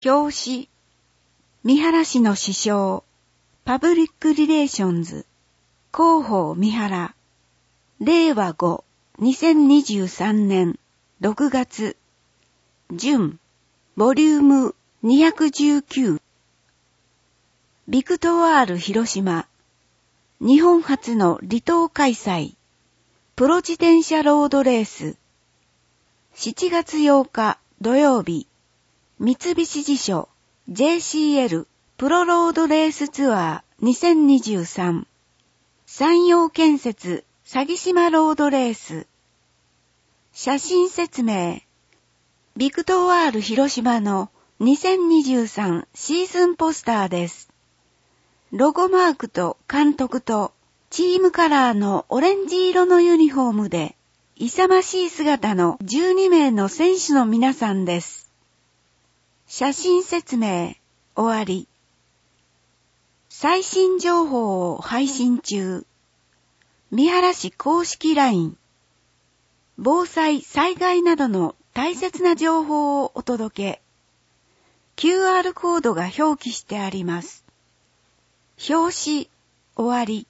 表紙、三原市の支商、パブリックリレーションズ、広報三原、令和5、2023年6月、準、ボリューム219。ビクトワール広島、日本初の離島開催、プロ自転車ロードレース、7月8日土曜日、三菱地所 JCL プロロードレースツアー2023、山陽建設鷺島ロードレース。写真説明。ビクトワール広島の2023シーズンポスターです。ロゴマークと監督とチームカラーのオレンジ色のユニフォームで勇ましい姿の12名の選手の皆さんです。写真説明終わり。最新情報を配信中。三原市公式 LINE。防災・災害などの大切な情報をお届け。QR コードが表記してあります。表紙終わり。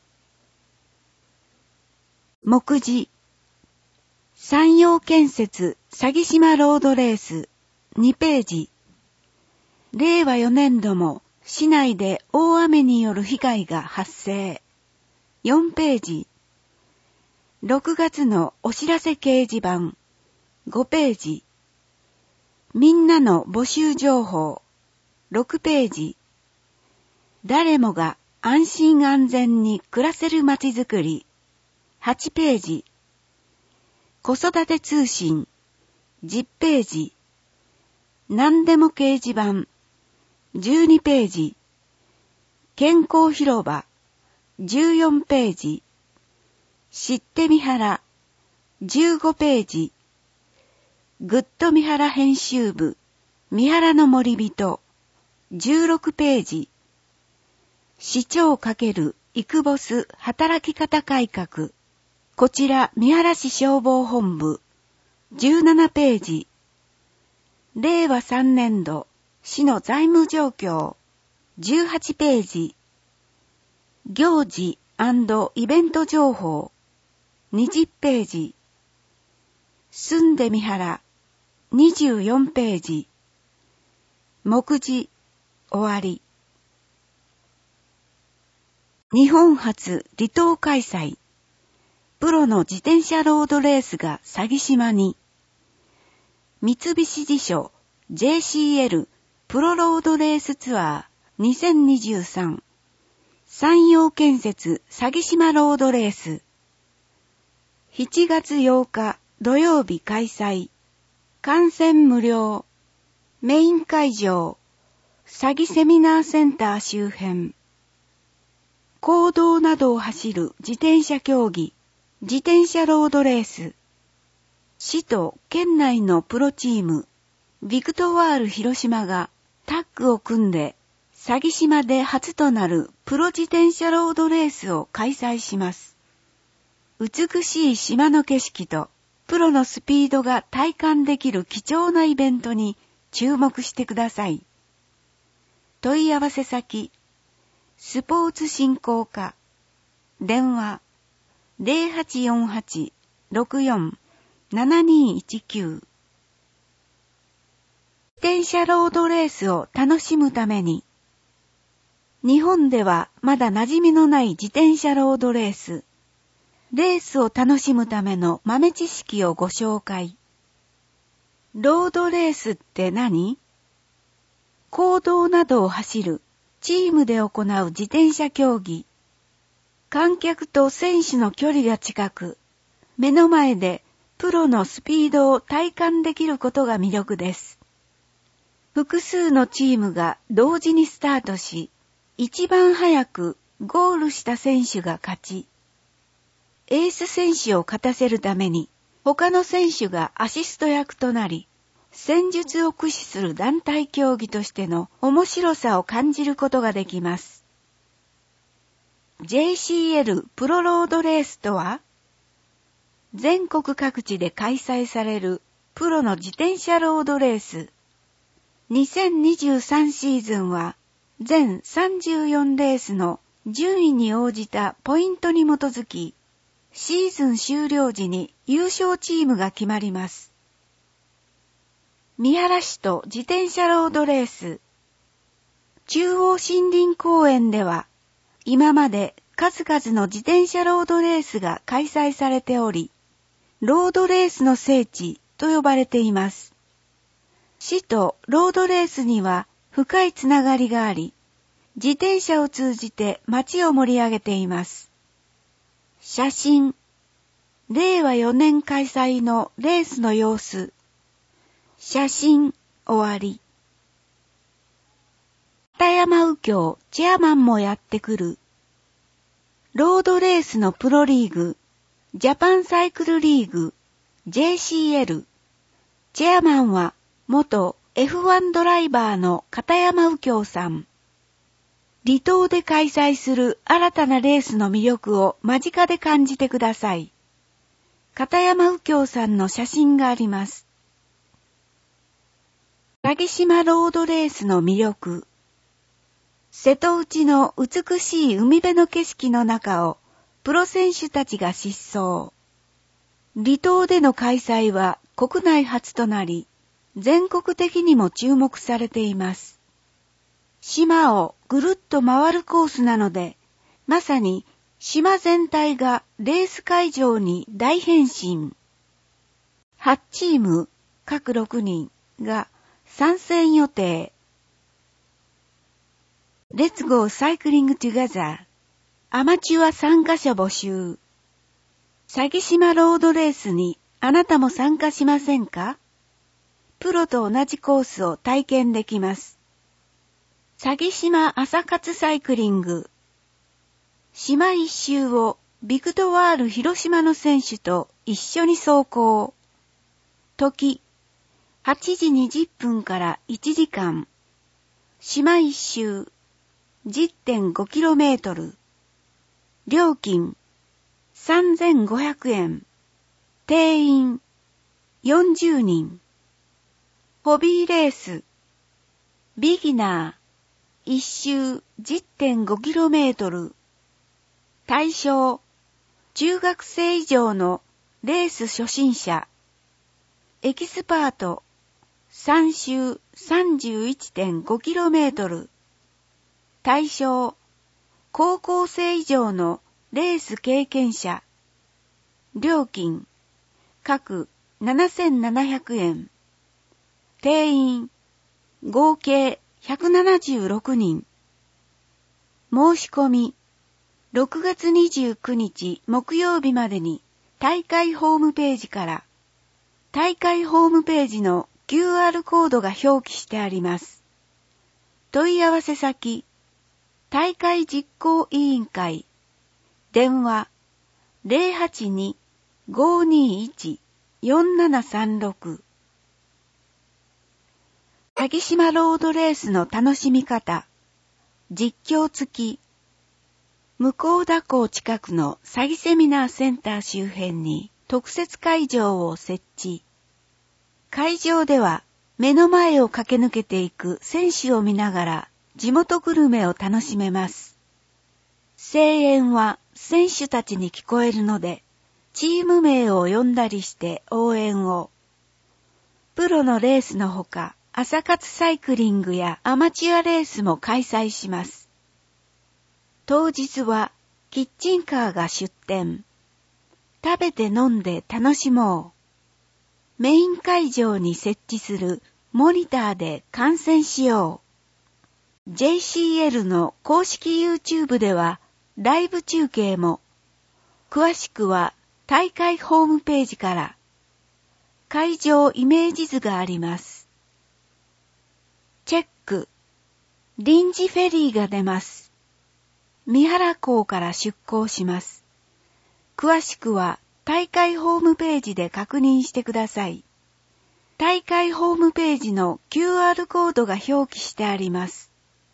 目次。山陽建設鷺島ロードレース2ページ。令和4年度も市内で大雨による被害が発生。4ページ。6月のお知らせ掲示板。5ページ。みんなの募集情報。6ページ。誰もが安心安全に暮らせるまちづくり。8ページ。子育て通信。10ページ。何でも掲示板。12ページ。健康広場。14ページ。知って三原。15ページ。グッド三原編集部。三原の森人。16ページ。市長×イクボス働き方改革。こちら三原市消防本部。17ページ。令和3年度市の財務状況。18ページ。行事&イベント情報。20ページ。住んで三原。24ページ。目次終わり。日本初離島開催。プロの自転車ロードレースが鷺島に。三菱地所 JCL プロロードレースツアー2023。山陽建設鷺島ロードレース。7月8日土曜日開催。観戦無料。メイン会場。鷺セミナーセンター周辺。公道などを走る自転車競技。自転車ロードレース。市と県内のプロチーム。ビクトワール広島がタッグを組んで鷺島で初となるプロ自転車ロードレースを開催します。美しい島の景色とプロのスピードが体感できる貴重なイベントに注目してください。問い合わせ先、スポーツ振興課、電話 0848-64-7219。自転車ロードレースを楽しむために、日本ではまだ馴染みのない自転車ロードレース、レースを楽しむための豆知識をご紹介。ロードレースって何？公道などを走る、チームで行う自転車競技。観客と選手の距離が近く、目の前でプロのスピードを体感できることが魅力です。複数のチームが同時にスタートし、一番早くゴールした選手が勝ち。エース選手を勝たせるために、他の選手がアシスト役となり、戦術を駆使する団体競技としての面白さを感じることができます。JCL プロロードレースとは、全国各地で開催されるプロの自転車ロードレース。 2023シーズンは全34レースの順位に応じたポイントに基づき、シーズン終了時に優勝チームが決まります。三原市と自転車ロードレース。中央森林公園では、今まで数々の自転車ロードレースが開催されており、ロードレースの聖地と呼ばれています。市とロードレースには深いつながりがあり、自転車を通じて街を盛り上げています。写真。令和4年開催のレースの様子。写真終わり。片山右京チェアマンもやってくる。ロードレースのプロリーグ、ジャパンサイクルリーグ、JCL。チェアマンは元 F1 ドライバーの片山右京さん。離島で開催する新たなレースの魅力を間近で感じてください。片山右京さんの写真があります。鷺島ロードレースの魅力。瀬戸内の美しい海辺の景色の中をプロ選手たちが疾走。離島での開催は国内初となり、全国的にも注目されています。島をぐるっと回るコースなので、まさに島全体がレース会場に大変身。8チーム各6人が参戦予定。Let's go cycling together。アマチュア参加者募集。鷺島ロードレースにあなたも参加しませんか？プロと同じコースを体験できます。鷺島朝活サイクリング。島一周をビクトワール広島の選手と一緒に走行。時、8時20分から1時間。島一周 10.5km。料金3500円。定員40人。ホビーレース。ビギナー。一周 10.5km。対象。中学生以上のレース初心者。エキスパート。3周 31.5km。対象。高校生以上のレース経験者。料金。各7700円。定員。合計176人。申し込み。6月29日木曜日までに大会ホームページから。大会ホームページの QR コードが表記してあります。問い合わせ先。大会実行委員会。電話 082-521-4736。鷺島ロードレースの楽しみ方。実況付き。向田港近くの詐欺セミナーセンター周辺に特設会場を設置。会場では目の前を駆け抜けていく選手を見ながら地元グルメを楽しめます。声援は選手たちに聞こえるので、チーム名を呼んだりして応援を。プロのレースのほか、朝活サイクリングやアマチュアレースも開催します。当日はキッチンカーが出店。食べて飲んで楽しもう。メイン会場に設置するモニターで観戦しよう。JCL の公式 YouTube ではライブ中継も。詳しくは大会ホームページから。会場イメージ図があります。チェック。臨時フェリーが出ます。三原港から出港します。詳しくは大会ホームページで確認してください。大会ホームページの QR コードが表記してあります。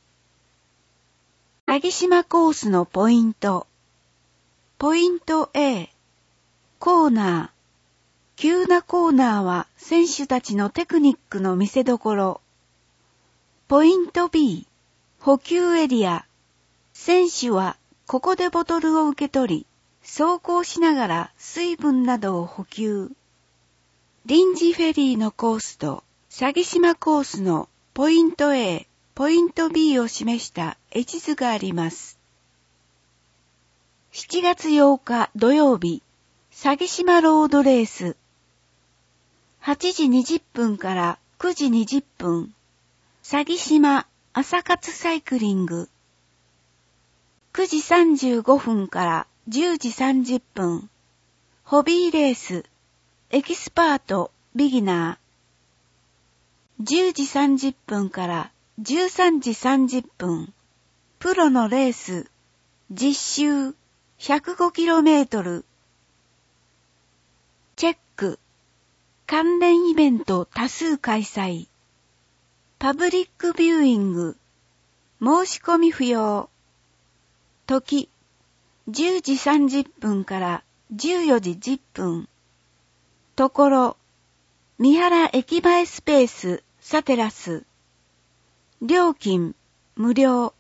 鷺島コースのポイント。ポイント A。コーナー。急なコーナーは選手たちのテクニックの見せ所。 ポイント B、補給エリア。選手はここでボトルを受け取り、走行しながら水分などを補給。臨時フェリーのコースと鷺島コースのポイント A、ポイント B を示した絵地図があります。7月8日土曜日、鷺島ロードレース。8時20分から9時20分、鷺島朝活サイクリング。9時35分から10時30分、ホビーレース、エキスパート、ビギナー。10時30分から13時30分、プロのレース、実習、105km。チェック、関連イベント多数開催。パブリックビューイング、申し込み不要。時、10時30分から14時10分。ところ、三原駅前スペース、サテラス。料金、無料。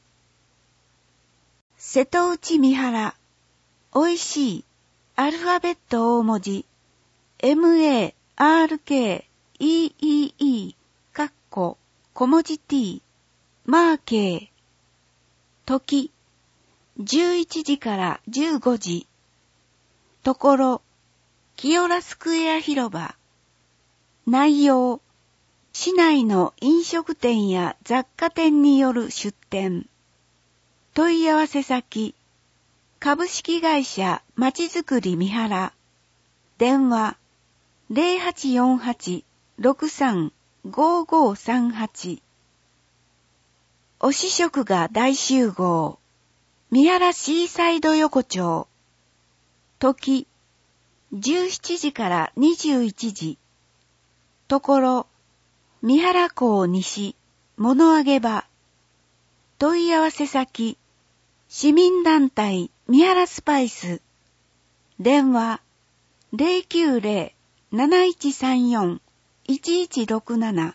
瀬戸内三原、おいしい、アルファベット大文字、MARKEEE、小文字 T、マーケー。時、11時から15時。ところ、清良スクエア広場。内容、市内の飲食店や雑貨店による出店。問い合わせ先、株式会社まちづくり三原。電話、0848-635538。お試食が大集合。三原シーサイド横丁。時、17時から21時。ところ、三原港西、物揚げ場。問い合わせ先、市民団体三原スパイス。電話、090-7134-1167。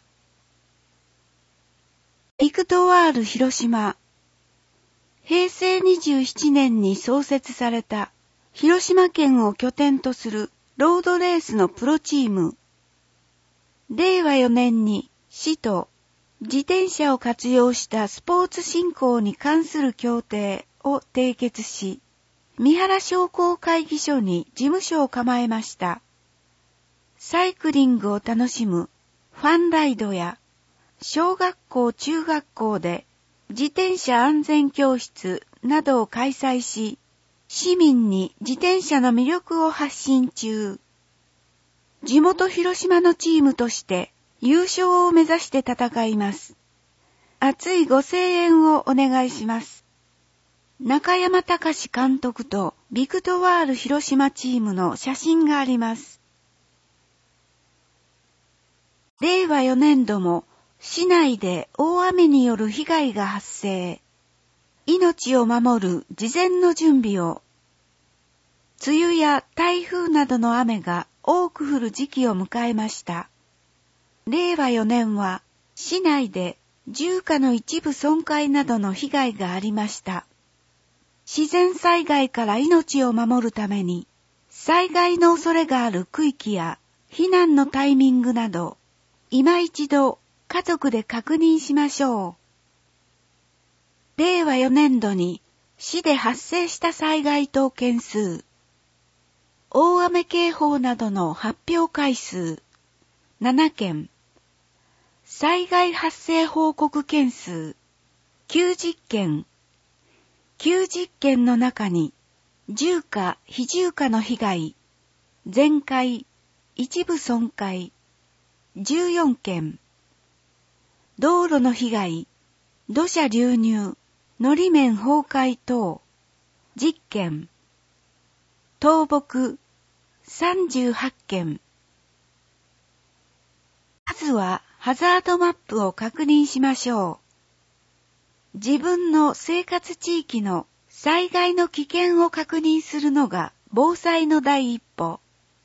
ビクトワール広島。平成27年に創設された広島県を拠点とするロードレースのプロチーム。令和4年に市と自転車を活用したスポーツ振興に関する協定を締結し、三原商工会議所に事務所を構えました。サイクリングを楽しむファンライドや小学校中学校で自転車安全教室などを開催し、市民に自転車の魅力を発信中。地元広島のチームとして優勝を目指して戦います。熱いご声援をお願いします。中山隆監督とビクトワール広島チームの写真があります。令和4年度も市内で大雨による被害が発生。命を守る事前の準備を。梅雨や台風などの雨が多く降る時期を迎えました。令和4年は市内で住家の一部損壊などの被害がありました。自然災害から命を守るために、災害の恐れがある区域や避難のタイミングなど、今一度家族で確認しましょう。令和4年度に市で発生した災害等件数、大雨警報などの発表回数、7件。災害発生報告件数、90件。90件の中に、住家・非住家の被害、全壊、一部損壊、14件。道路の被害、土砂流入、のり面崩壊等、10件。倒木、38件。まずはハザードマップを確認しましょう。自分の生活地域の災害の危険を確認するのが防災の第一歩。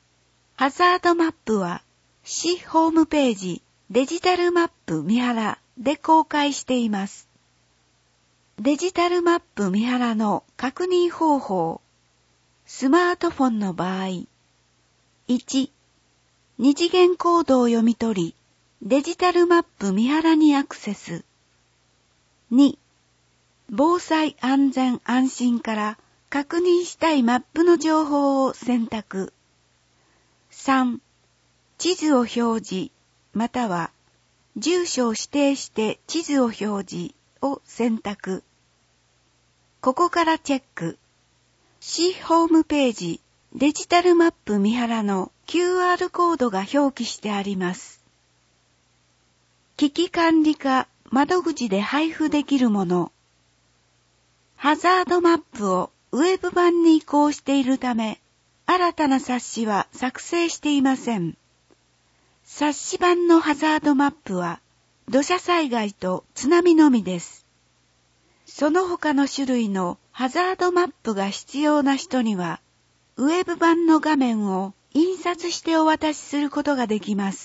ハザードマップは市ホームページデジタルマップ三原で公開しています。デジタルマップ三原の確認方法。スマートフォンの場合。1、二次元コードを読み取り、デジタルマップ三原にアクセス。2、防災安全安心から確認したいマップの情報を選択。3、地図を表示、または住所を指定して地図を表示を選択。ここからチェック。市ホームページデジタルマップ三原の QR コードが表記してあります。危機管理課窓口で配布できるもの。ハザードマップをウェブ版に移行しているため、新たな冊子は作成していません。冊子版のハザードマップは土砂災害と津波のみです。その他の種類のハザードマップが必要な人には、ウェブ版の画面を印刷してお渡しすることができます。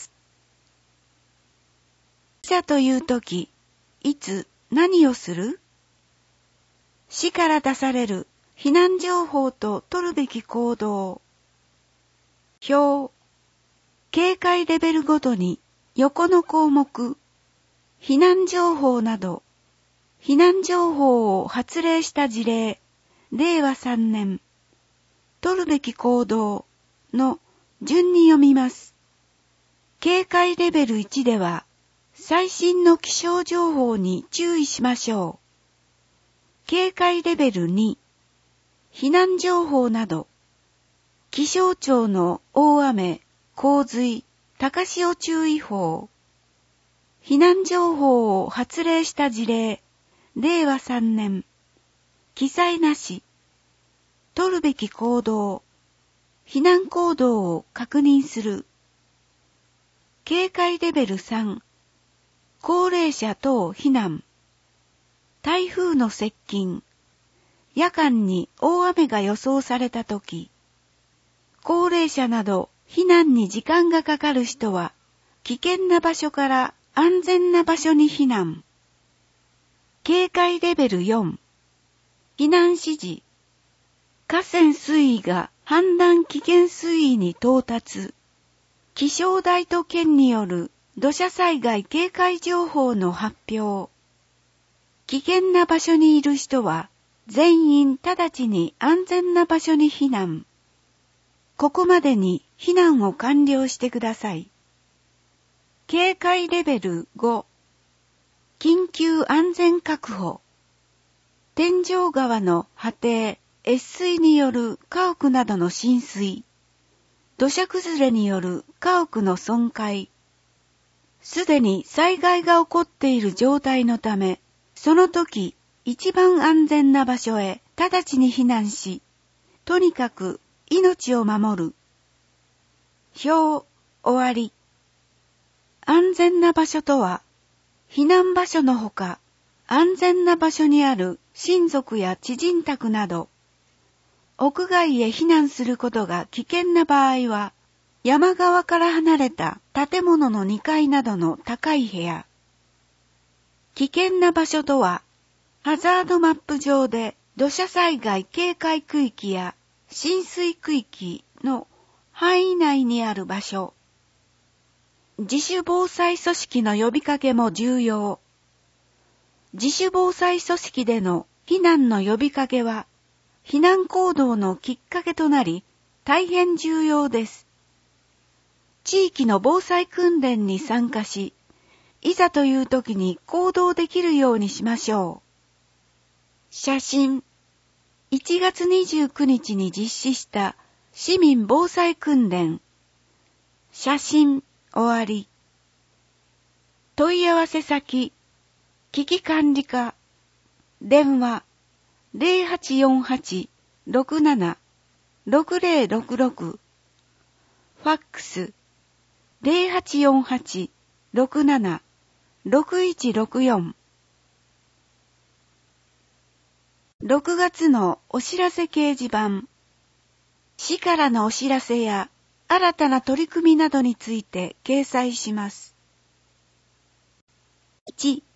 いざというとき、いつ何をする？市から出される避難情報と取るべき行動。表。警戒レベルごとに横の項目、避難情報など、避難情報を発令した事例、令和3年、取るべき行動の順に読みます。警戒レベル1では、最新の気象情報に注意しましょう。警戒レベル2、避難情報など、気象庁の大雨、洪水、高潮注意報、避難情報を発令した事例、令和3年、記載なし、取るべき行動、避難行動を確認する。警戒レベル3、高齢者等避難、台風の接近、夜間に大雨が予想されたとき、高齢者など避難に時間がかかる人は、危険な場所から安全な場所に避難。警戒レベル4、避難指示。河川水位が氾濫危険水位に到達。気象台と県による土砂災害警戒情報の発表。危険な場所にいる人は、全員直ちに安全な場所に避難。ここまでに避難を完了してください。警戒レベル5、緊急安全確保。天井川の波堤、越水による家屋などの浸水、土砂崩れによる家屋の損壊、すでに災害が起こっている状態のため、その時一番安全な場所へ直ちに避難し、とにかく命を守る。表、終わり。安全な場所とは、避難場所のほか、安全な場所にある親族や知人宅など、屋外へ避難することが危険な場合は、山側から離れた建物の2階などの高い部屋。危険な場所とは、ハザードマップ上で土砂災害警戒区域や浸水区域の範囲内にある場所。自主防災組織の呼びかけも重要。自主防災組織での避難の呼びかけは、避難行動のきっかけとなり、大変重要です。地域の防災訓練に参加し、いざという時に行動できるようにしましょう。写真。1月29日に実施した市民防災訓練。写真。終わり。問い合わせ先、危機管理課、電話、0848-67-6066、ファックス、0848-67-6164。6月のお知らせ掲示板。市からのお知らせや、新たな取り組みなどについて掲載します。1、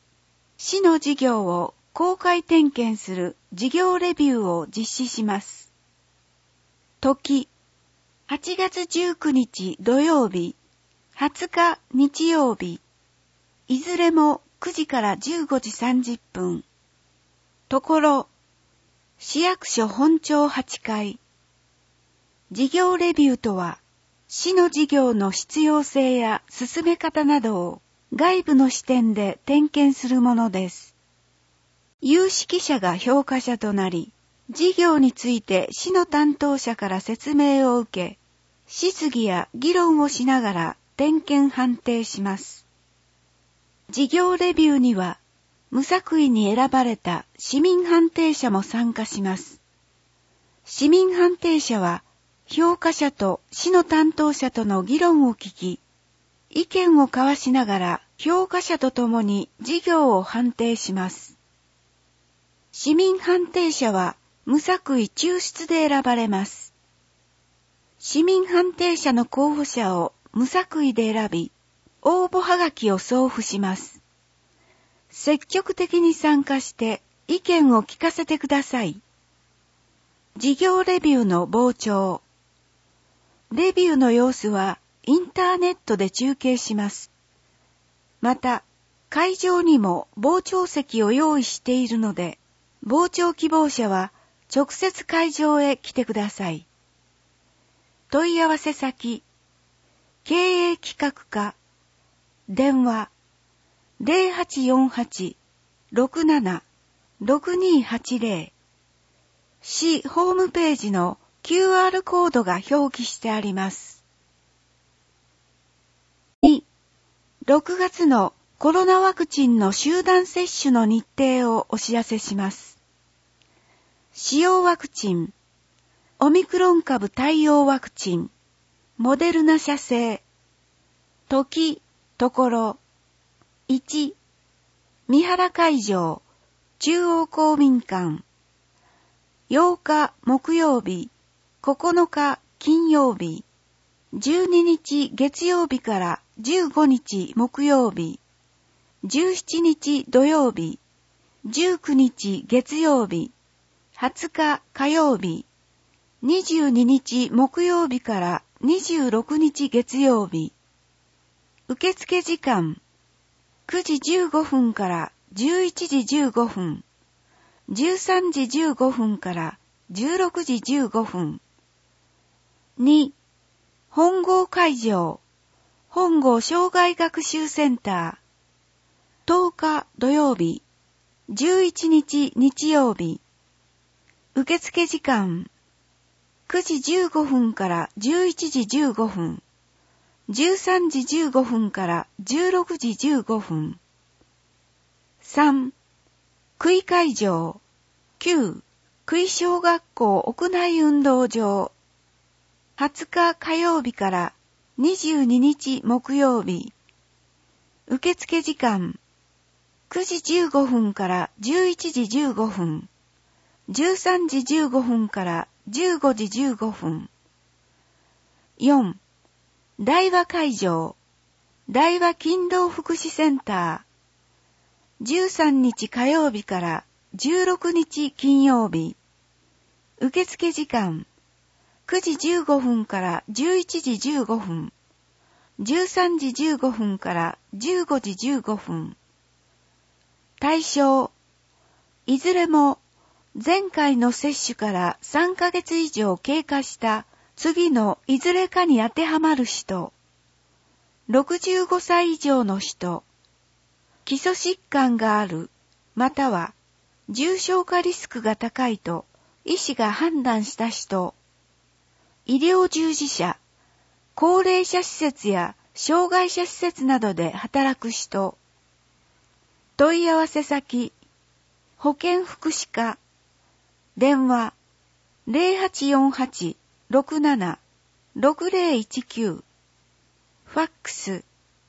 市の事業を公開点検する事業レビューを実施します。時、8月19日土曜日、20日日曜日、いずれも9時から15時30分。ところ、市役所本庁8階。事業レビューとは、市の事業の必要性や進め方などを外部の視点で点検するものです。有識者が評価者となり、事業について市の担当者から説明を受け、質疑や議論をしながら点検判定します。事業レビューには、無作為に選ばれた市民判定者も参加します。市民判定者は、評価者と市の担当者との議論を聞き、意見を交わしながら評価者とともに事業を判定します。市民判定者は無作為抽出で選ばれます。市民判定者の候補者を無作為で選び、応募はがきを送付します。積極的に参加して意見を聞かせてください。事業レビューの傍聴。レビューの様子はインターネットで中継します。また、会場にも傍聴席を用意しているので、傍聴希望者は直接会場へ来てください。問い合わせ先、経営企画課、電話、0848-67-6280、市ホームページのQR コードが表記してあります。2、6月のコロナワクチンの集団接種の日程をお知らせします。使用ワクチン、オミクロン株対応ワクチン、モデルナ社製、時、ところ、1、三原会場、中央公民館、8日木曜日、9日金曜日、12日月曜日から15日木曜日、17日土曜日、19日月曜日、20日火曜日、22日木曜日から26日月曜日。受付時間、9時15分から11時15分、13時15分から16時15分。2、本郷会場、本郷障害学習センター、10日土曜日、11日日曜日。受付時間、9時15分から11時15分、13時15分から16時15分。3、区井会場、旧区井小学校屋内運動場、20日火曜日から22日木曜日。受付時間、9時15分から11時15分、13時15分から15時15分。4、大和会場、大和勤労福祉センター、13日火曜日から16日金曜日。受付時間、9時15分から11時15分、13時15分から15時15分。対象、いずれも前回の接種から3ヶ月以上経過した次のいずれかに当てはまる人、65歳以上の人、基礎疾患がある、または重症化リスクが高いと医師が判断した人、医療従事者、高齢者施設や障害者施設などで働く人。問い合わせ先、保健福祉課、電話 0848-67-6019、ファックス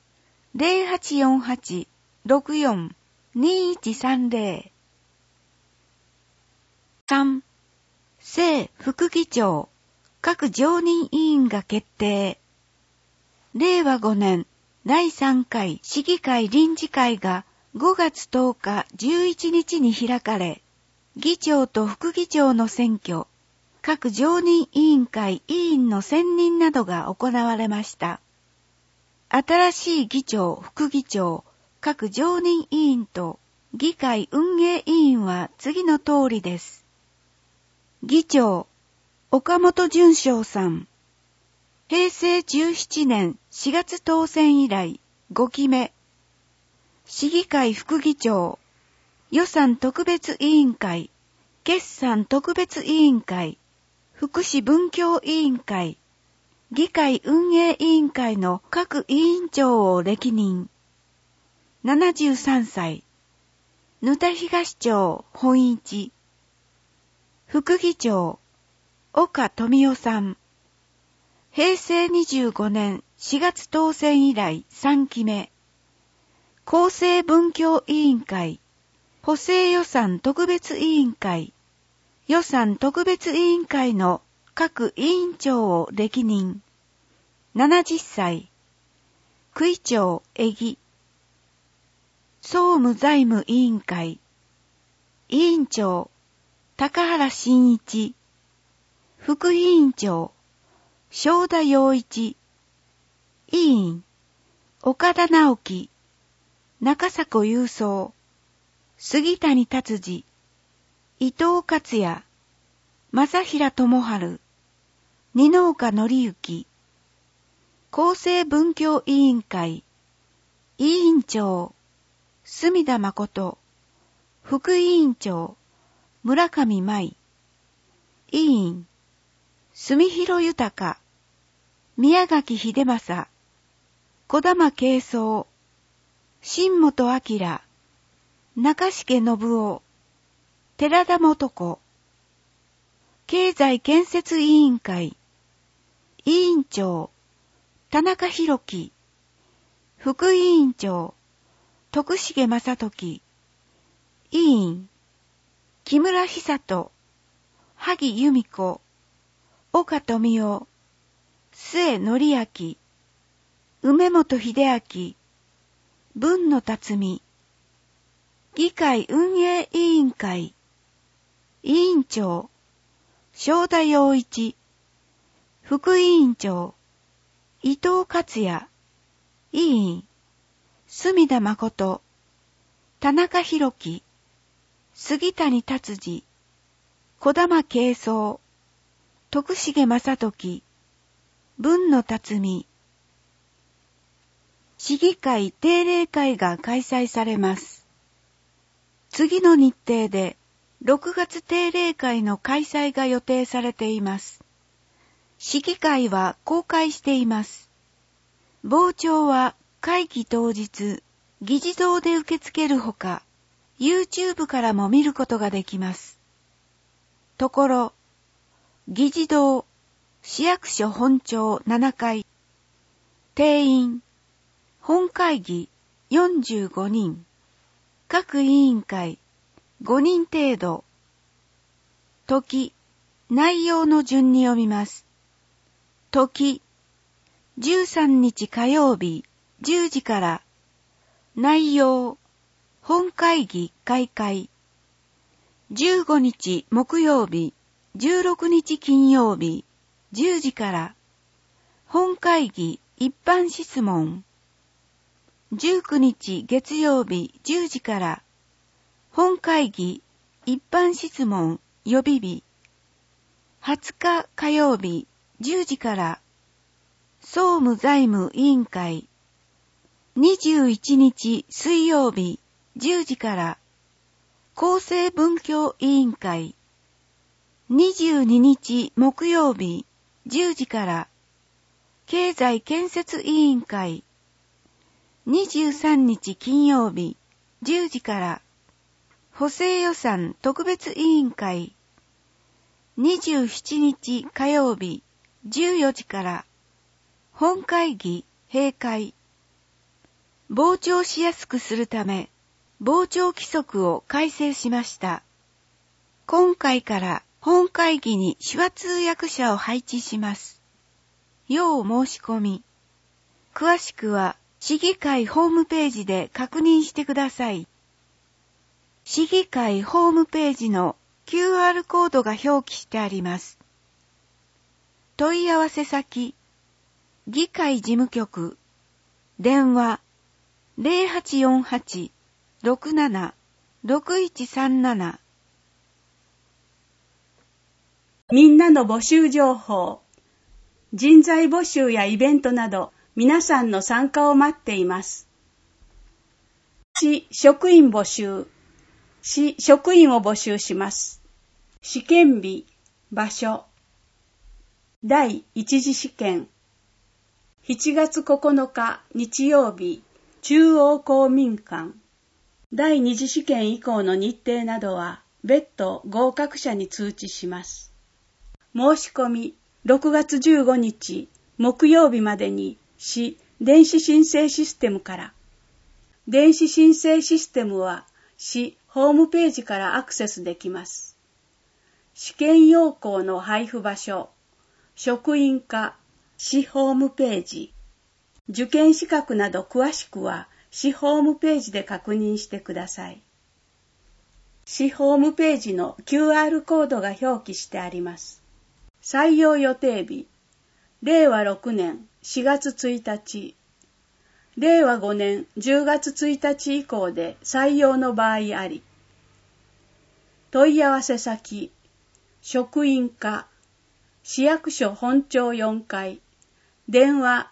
0848-64-2130。3、正副議長、各常任委員が決定。令和5年第3回市議会臨時会が 5月10日11日に開かれ、議長と副議長の選挙、各常任委員会委員の選任などが行われました。新しい議長、副議長、各常任委員と議会運営委員は次の通りです。議長、岡本淳章さん。平成17年4月当選以来5期目。市議会副議長、予算特別委員会、決算特別委員会、福祉文教委員会、議会運営委員会の各委員長を歴任。73歳。沼田東町本一。副議長、岡富夫さん。平成25年4月当選以来3期目。厚生文教委員会、補正予算特別委員会、予算特別委員会の各委員長を歴任。70歳。区委長江木。総務財務委員会。委員長、高原真一。副委員長、正田洋一。委員、岡田直樹。中迫雄三。杉谷達治。伊藤克也。正平智春。二之岡紀之。厚生文教委員会。委員長、隅田誠。副委員長、村上舞。委員、住広豊。宮垣秀正。児玉慶三。新本明。中重信夫。寺田元子。経済建設委員会。委員長、田中裕樹。副委員長、徳重正時。委員、木村久人。萩由美子。岡富夫。末則明。梅本秀明。文野辰巳。議会運営委員会。委員長、正田洋一。副委員長、伊藤克也。委員、隅田誠。田中裕樹。杉谷達治。児玉慶三。徳重正時。文野辰巳。市議会定例会が開催されます。次の日程で6月定例会の開催が予定されています。市議会は公開しています。傍聴は会期当日、議事堂で受け付けるほか、YouTube からも見ることができます。ところ、議事堂、市役所本庁7階。定員、本会議45人。各委員会5人程度。時、内容の順に読みます。時、13日火曜日10時から。内容、本会議開会。15日木曜日、16日金曜日10時から。本会議一般質問。19日月曜日10時から。本会議一般質問予備日。20日火曜日10時から。総務財務委員会。21日水曜日10時から。厚生文教委員会。22日木曜日10時から。経済建設委員会。23日金曜日10時から。補正予算特別委員会。27日火曜日14時から。本会議閉会。傍聴しやすくするため、傍聴規則を改正しました。今回から本会議に手話通訳者を配置します。要申し込み。詳しくは市議会ホームページで確認してください。市議会ホームページの QR コードが表記してあります。問い合わせ先、議会事務局、電話 0848-67-6137。 みんなの募集情報。人材募集やイベントなど皆さんの参加を待っています。市職員募集。市職員を募集します。試験日、場所。第一次試験。7月9日日曜日、中央公民館。第二次試験以降の日程などは別途合格者に通知します。申し込み6月15日木曜日までに市電子申請システムから。電子申請システムは市ホームページからアクセスできます。試験要項の配布場所、職員課、市ホームページ。受験資格など詳しくは市ホームページで確認してください。市ホームページの QR コードが表記してあります。採用予定日、令和6年4月1日、令和5年10月1日以降で採用の場合あり。問い合わせ先、職員課、市役所本庁4階、電話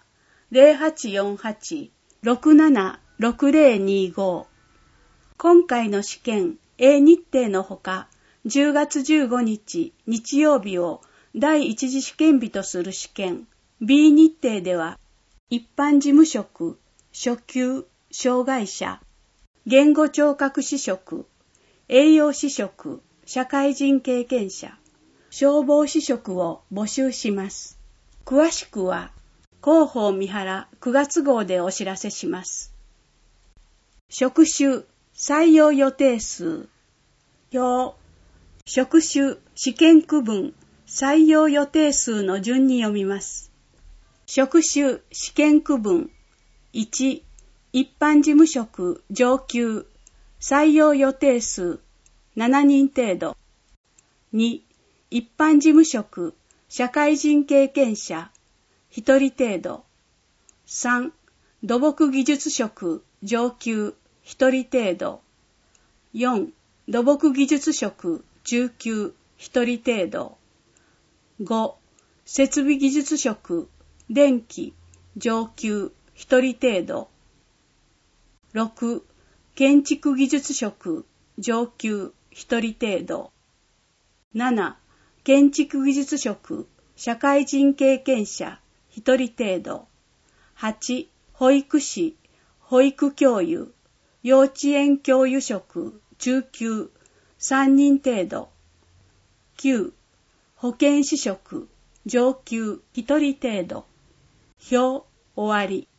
0848-676025。今回の試験 A 日程のほか、10月15日日曜日を第一次試験日とする試験 B 日程では、一般事務職、初級、障害者、言語聴覚士職、栄養士職、社会人経験者、消防士職を募集します。詳しくは、広報三原9月号でお知らせします。職種、採用予定数、表、職種、試験区分、採用予定数の順に読みます。職種、試験区分、1、一般事務職上級、採用予定数、7人程度。2、一般事務職、社会人経験者、1人程度。3、土木技術職、上級、1人程度。4、土木技術職、中級、1人程度。5、設備技術職、電気、上級、1人程度。6、建築技術職、上級、1人程度。7、建築技術職、社会人経験者、1人程度。8、保育士、保育教諭、幼稚園教諭職、中級、3人程度。9、保健師職、上級、1人程度。表、終わり。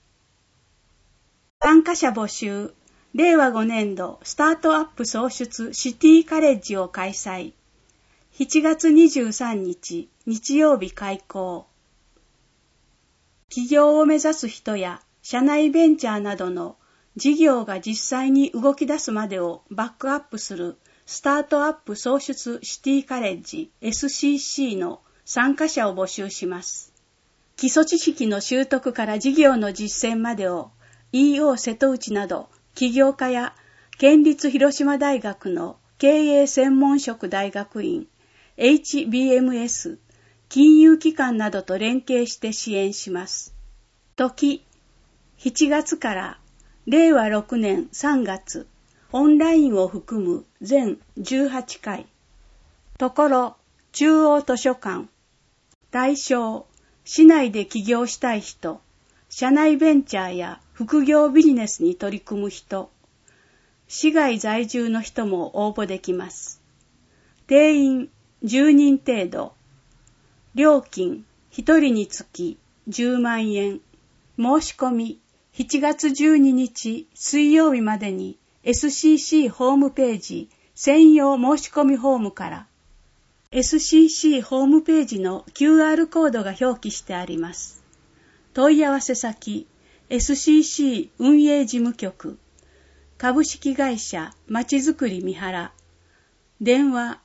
参加者募集。令和5年度スタートアップ創出シティカレッジを開催。7月23日日曜日開講。起業を目指す人や社内ベンチャーなどの事業が実際に動き出すまでをバックアップするスタートアップ創出シティカレッジ SCC の参加者を募集します。基礎知識の習得から事業の実践までを EO 瀬戸内など起業家や県立広島大学の経営専門職大学院 HBMS 金融機関などと連携して支援します。時、7月から令和6年3月、オンラインを含む全18回。ところ、中央図書館。対象、市内で起業したい人、社内ベンチャーや副業ビジネスに取り組む人、市外在住の人も応募できます。定員10人程度。料金1人につき10万円。申し込み7月12日水曜日までに SCC ホームページ専用申し込みフォームから。SCC ホームページの QR コードが表記してあります。問い合わせ先 SCC 運営事務局株式会社まちづくり三原電話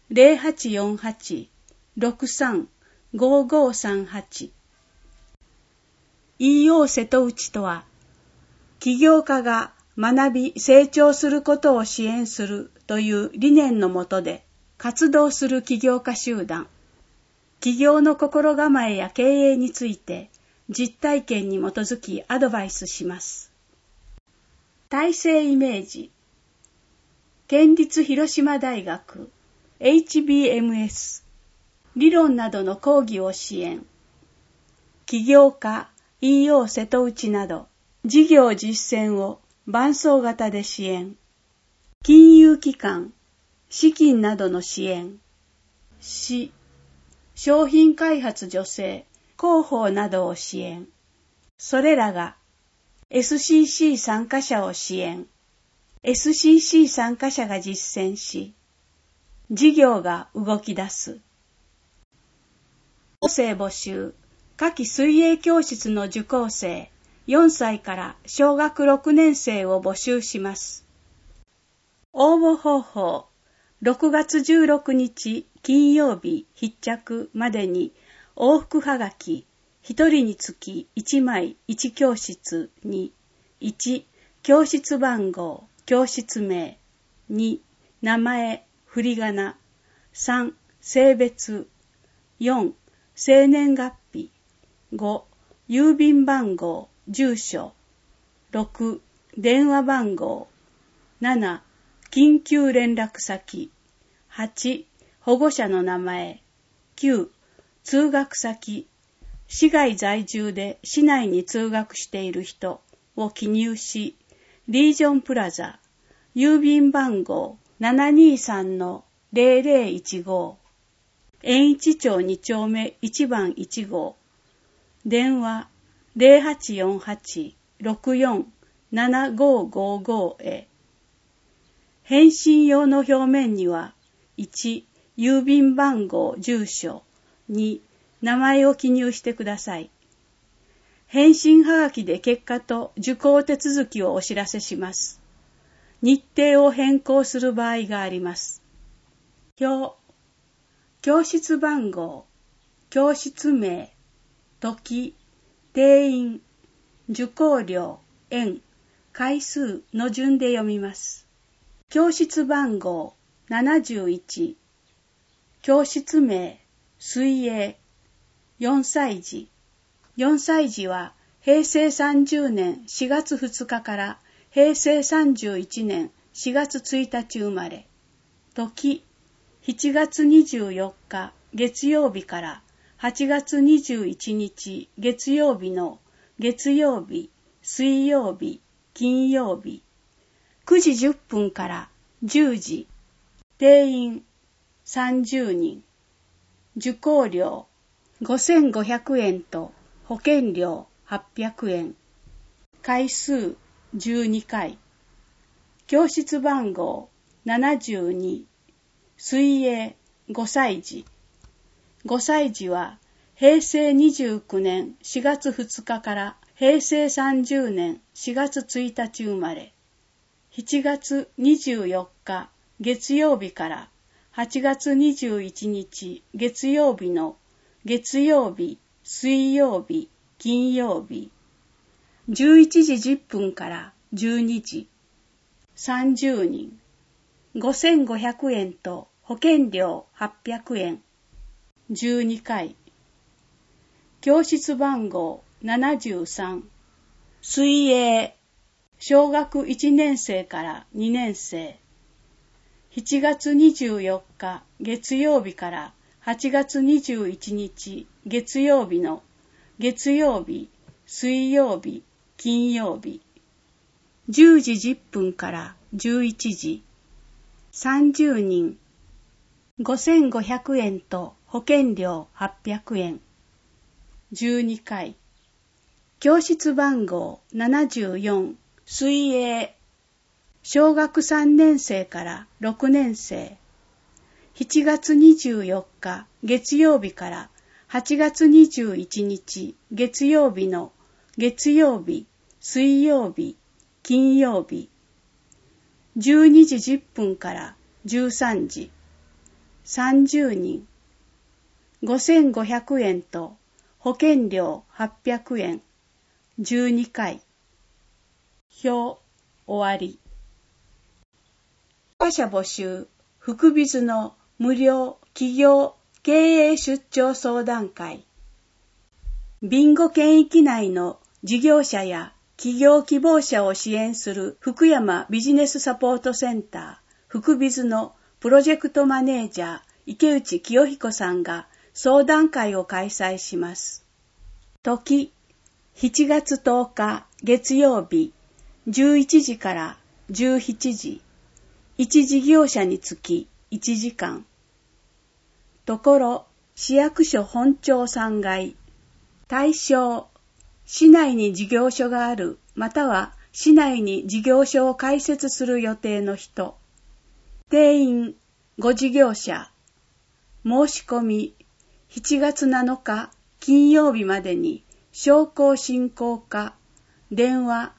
0848-63-5538 EO 瀬戸内とは起業家が学び成長することを支援するという理念のもとで活動する起業家集団。起業の心構えや経営について実体験に基づきアドバイスします。体制イメージ。県立広島大学 HBMS 理論などの講義を支援。起業家 EO 瀬戸内など事業実践を伴走型で支援。金融機関、資金などの支援。商品開発助成、広報などを支援。それらが SCC 参加者を支援。SCC 参加者が実践し、事業が動き出す。受講生募集。夏季水泳教室の受講生、4歳から小学6年生を募集します。応募方法。6月16日金曜日必着までに往復はがき1人につき1枚1教室に1教室番号教室名2名前振り仮名3性別4生年月日5郵便番号住所6電話番号7緊急連絡先8保護者の名前9通学先市外在住で市内に通学している人を記入しリージョンプラザ郵便番号 723-0015 円一町2丁目1番1号電話 0848-64-7555 へ返信用の表面には1郵便番号住所2名前を記入してください。返信はがきで結果と受講手続きをお知らせします。日程を変更する場合があります。表教室番号教室名時定員受講料円回数の順で読みます。教室番号71教室名水泳4歳児4歳児は平成30年4月2日から平成31年4月1日生まれ時7月24日月曜日から8月21日月曜日の月曜日水曜日金曜日9時10分から10時定員30人受講料5500円と保険料800円回数12回教室番号72水泳5歳児5歳児は平成29年4月2日から平成30年4月1日生まれ7月24日月曜日から8月21日月曜日の月曜日、水曜日、金曜日11時10分から12時30人5500円と保険料800円12回教室番号73水泳小学1年生から2年生7月24日月曜日から8月21日月曜日の月曜日、水曜日、金曜日10時10分から11時30人5500円と保険料800円12回教室番号74水泳小学3年生から6年生7月24日月曜日から8月21日月曜日の月曜日、 水曜日、金曜日、12時10分から13時、30人、5500円と保険料800円、12回。表、終わり。参加者募集、福ビズの無料企業経営出張相談会。ビンゴ県域内の事業者や企業希望者を支援する福山ビジネスサポートセンター、福ビズのプロジェクトマネージャー、池内清彦さんが相談会を開催します。時、7月10日月曜日、11時から17時、1事業者につき1時間。ところ、市役所本庁3階。対象、市内に事業所がある、または市内に事業所を開設する予定の人。定員、5事業者。申し込み、7月7日金曜日までに、商工振興課、電話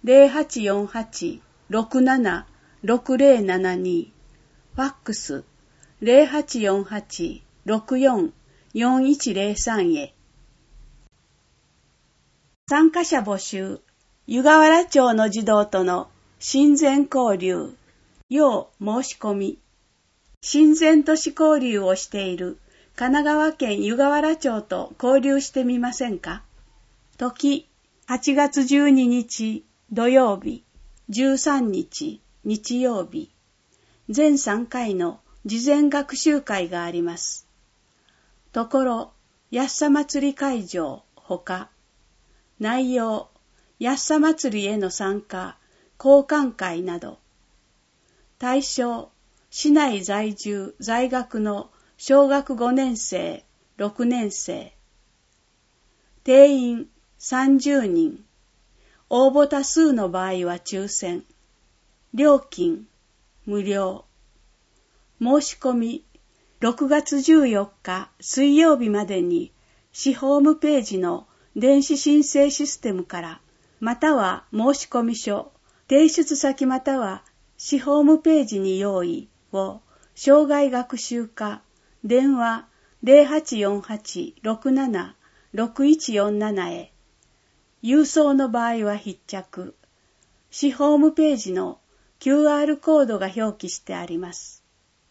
0848-676072、ファックス0848-644103へ。参加者募集、湯河原町の児童との親善交流、要申し込み。親善都市交流をしている神奈川県湯河原町と交流してみませんか？時、8月12日土曜日、13日日曜日、全3回の事前学習会があります。ところ、やっさ祭り会場ほか、内容、やっさ祭りへの参加、交換会など。対象、市内在住在学の小学5年生、6年生。定員30人。応募多数の場合は抽選。料金、無料。申し込み、6月14日水曜日までに市ホームページの電子申請システムから、または申し込み書、提出先または市ホームページに用意を生涯学習課、電話0848-676147へ。郵送の場合は必着。市ホームページの QR コードが表記してあります。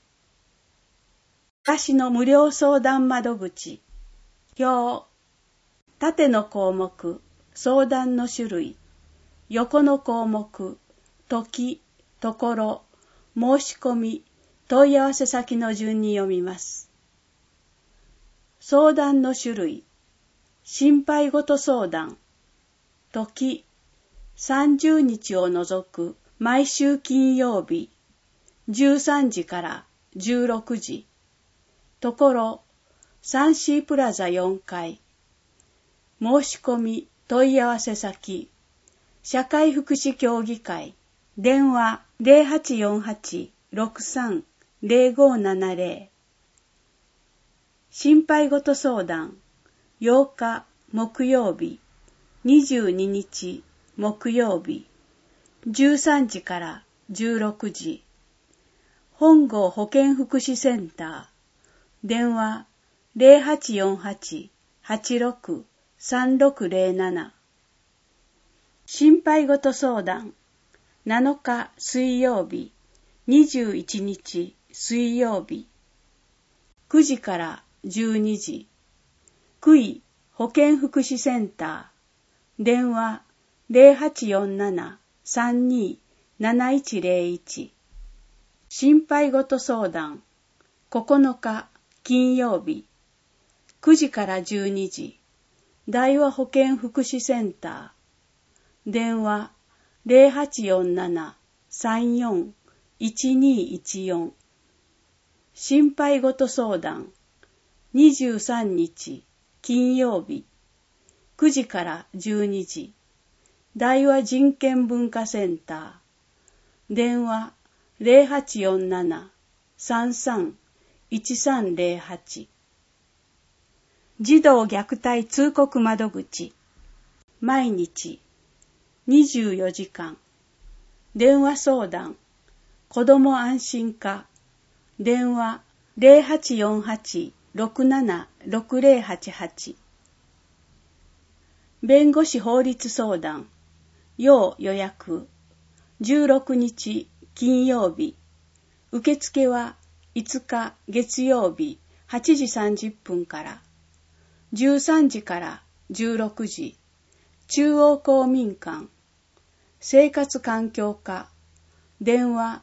私の無料相談窓口。表。縦の項目、相談の種類。横の項目、時、ところ、申し込み、問い合わせ先の順に読みます。相談の種類。心配事相談。時、30日を除く毎週金曜日、13時から16時。ところ、3C プラザ4階。申し込み、問い合わせ先。社会福祉協議会。電話0848-630570。心配事相談。8日木曜日、22日木曜日、13時から16時。本郷保健福祉センター。電話0848-863607。心配事相談。7日水曜日、21日水曜日。9時から12時。区医保健福祉センター。電話0847-327101。心配事相談。9日金曜日。9時から12時。大和保健福祉センター。電話0847-341214。心配事相談。23日金曜日。9時から12時。大和人権文化センター。電話0847-331308。児童虐待通告窓口。毎日。 24時間。電話相談、子ども安心課、電話 0848-676088。弁護士法律相談、要予約、16日金曜日。受付は5日月曜日8時30分から、13時から16時。中央公民館、生活環境課、電話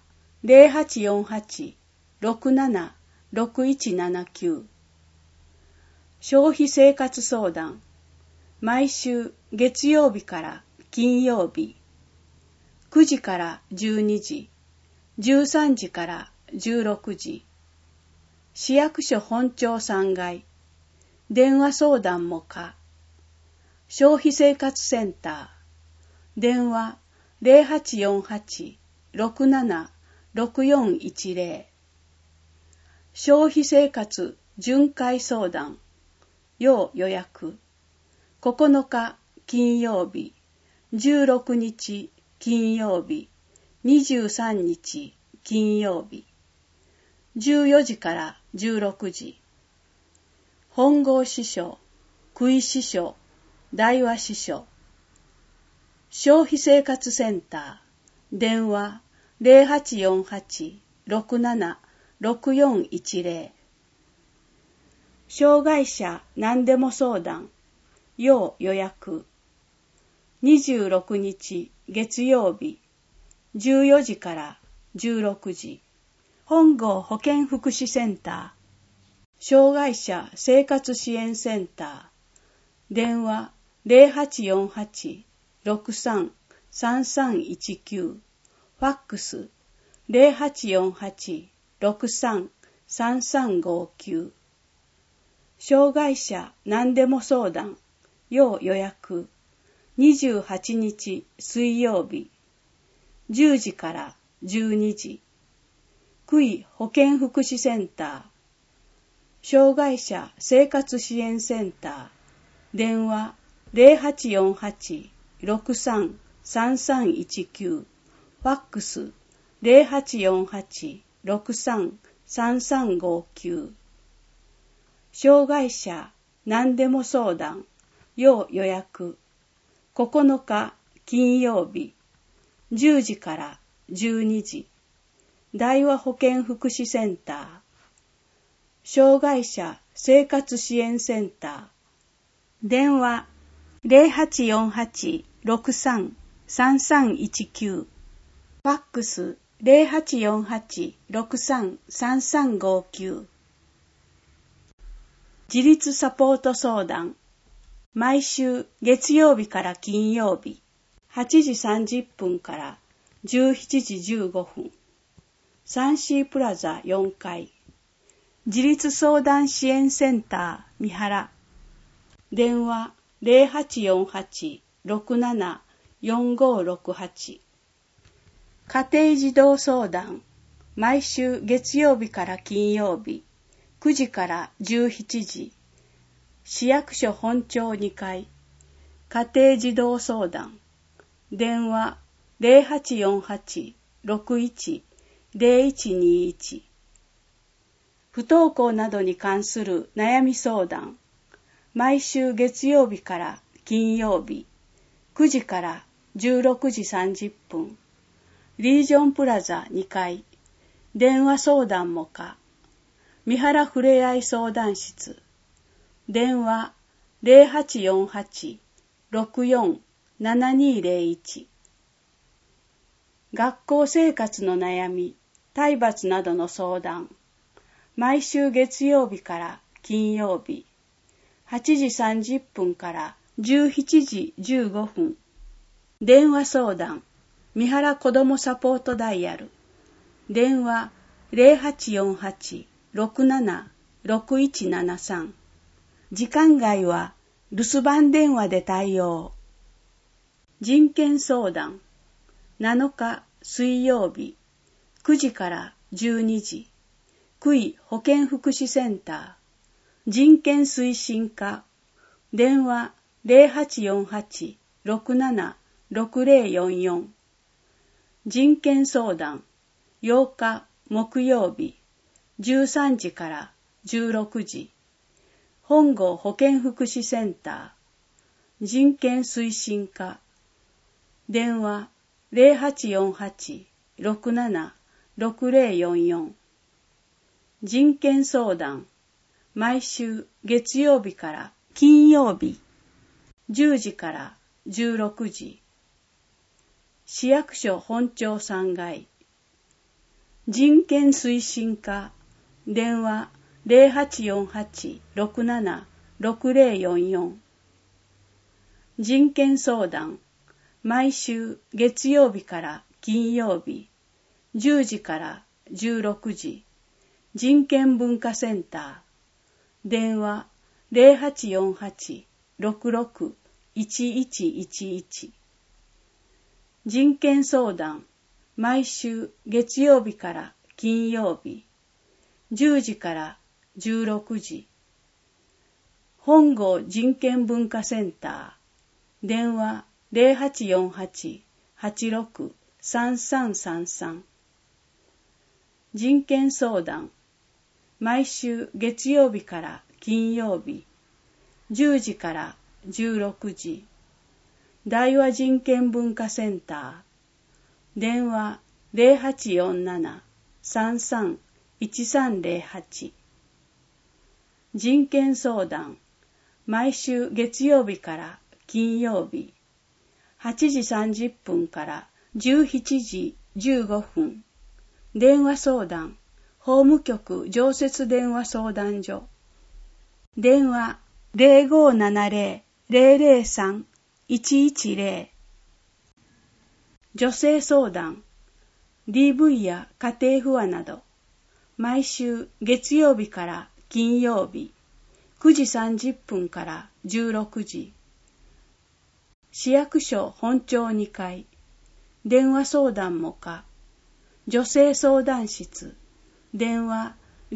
0848-676179。消費生活相談、毎週月曜日から金曜日、9時から12時、13時から16時。市役所本庁3階、電話相談も可。消費生活センター、電話 0848-676410。消費生活巡回相談、要予約。9日金曜日、16日金曜日、23日金曜日。14時から16時。本郷支所、久井支所、大和支所。消費生活センター、電話 0848-676410。障害者何でも相談、要予約。26日月曜日、14時から16時。本郷保健福祉センター、障害者生活支援センター、電話 0848-633319。ファックス 0848-633359。障害者何でも相談、要予約。28日水曜日、10時から12時。久井保健福祉センター、障害者生活支援センター、電話 0848-633319。ファックス 0848-633359。障害者何でも相談、要予約。9日金曜日、10時から12時。大和保健福祉センター、障害者生活支援センター、電話 0848-633319。ファックス 0848-633359。自立サポート相談、毎週月曜日から金曜日、8時30分から17時15分。サンシープラザ4階、自立相談支援センター三原、電話 0848-674568。家庭児童相談、毎週月曜日から金曜日、9時から17時。市役所本庁2階、家庭児童相談、電話 0848-610121。不登校などに関する悩み相談、毎週月曜日から金曜日、9時から16時30分。リージョンプラザ2階、電話相談も可。三原ふれあい相談室、電話 0848-647201。学校生活の悩み、体罰などの相談、毎週月曜日から金曜日、8時30分から17時15分。電話相談、三原子どもサポートダイヤル、電話 0848-676173。時間外は留守番電話で対応。人権相談、7日水曜日、9時から12時。久井保健福祉センター、人権推進課、電話 6044。人権相談8日木曜日13時から16時。本郷保健福祉センター人権推進課電話 0848-67-6044。人権相談毎週月曜日から金曜日10時から16時。市役所本庁3階人権推進課電話 0848-67-6044。人権相談毎週月曜日から金曜日10時から16時。人権文化センター電話 0848-66-1111。人権相談毎週月曜日から金曜日10時から16時。本郷人権文化センター電話 0848-86-3333。人権相談毎週月曜日から金曜日10時から16時。大和人権文化センター電話 0847-33-1308。人権相談毎週月曜日から金曜日8時30分から17時15分。電話相談法務局常設電話相談所電話 0570-003-110。女性相談 DV や家庭不和など毎週月曜日から金曜日9時30分から16時。市役所本庁2階電話相談も可。女性相談室電話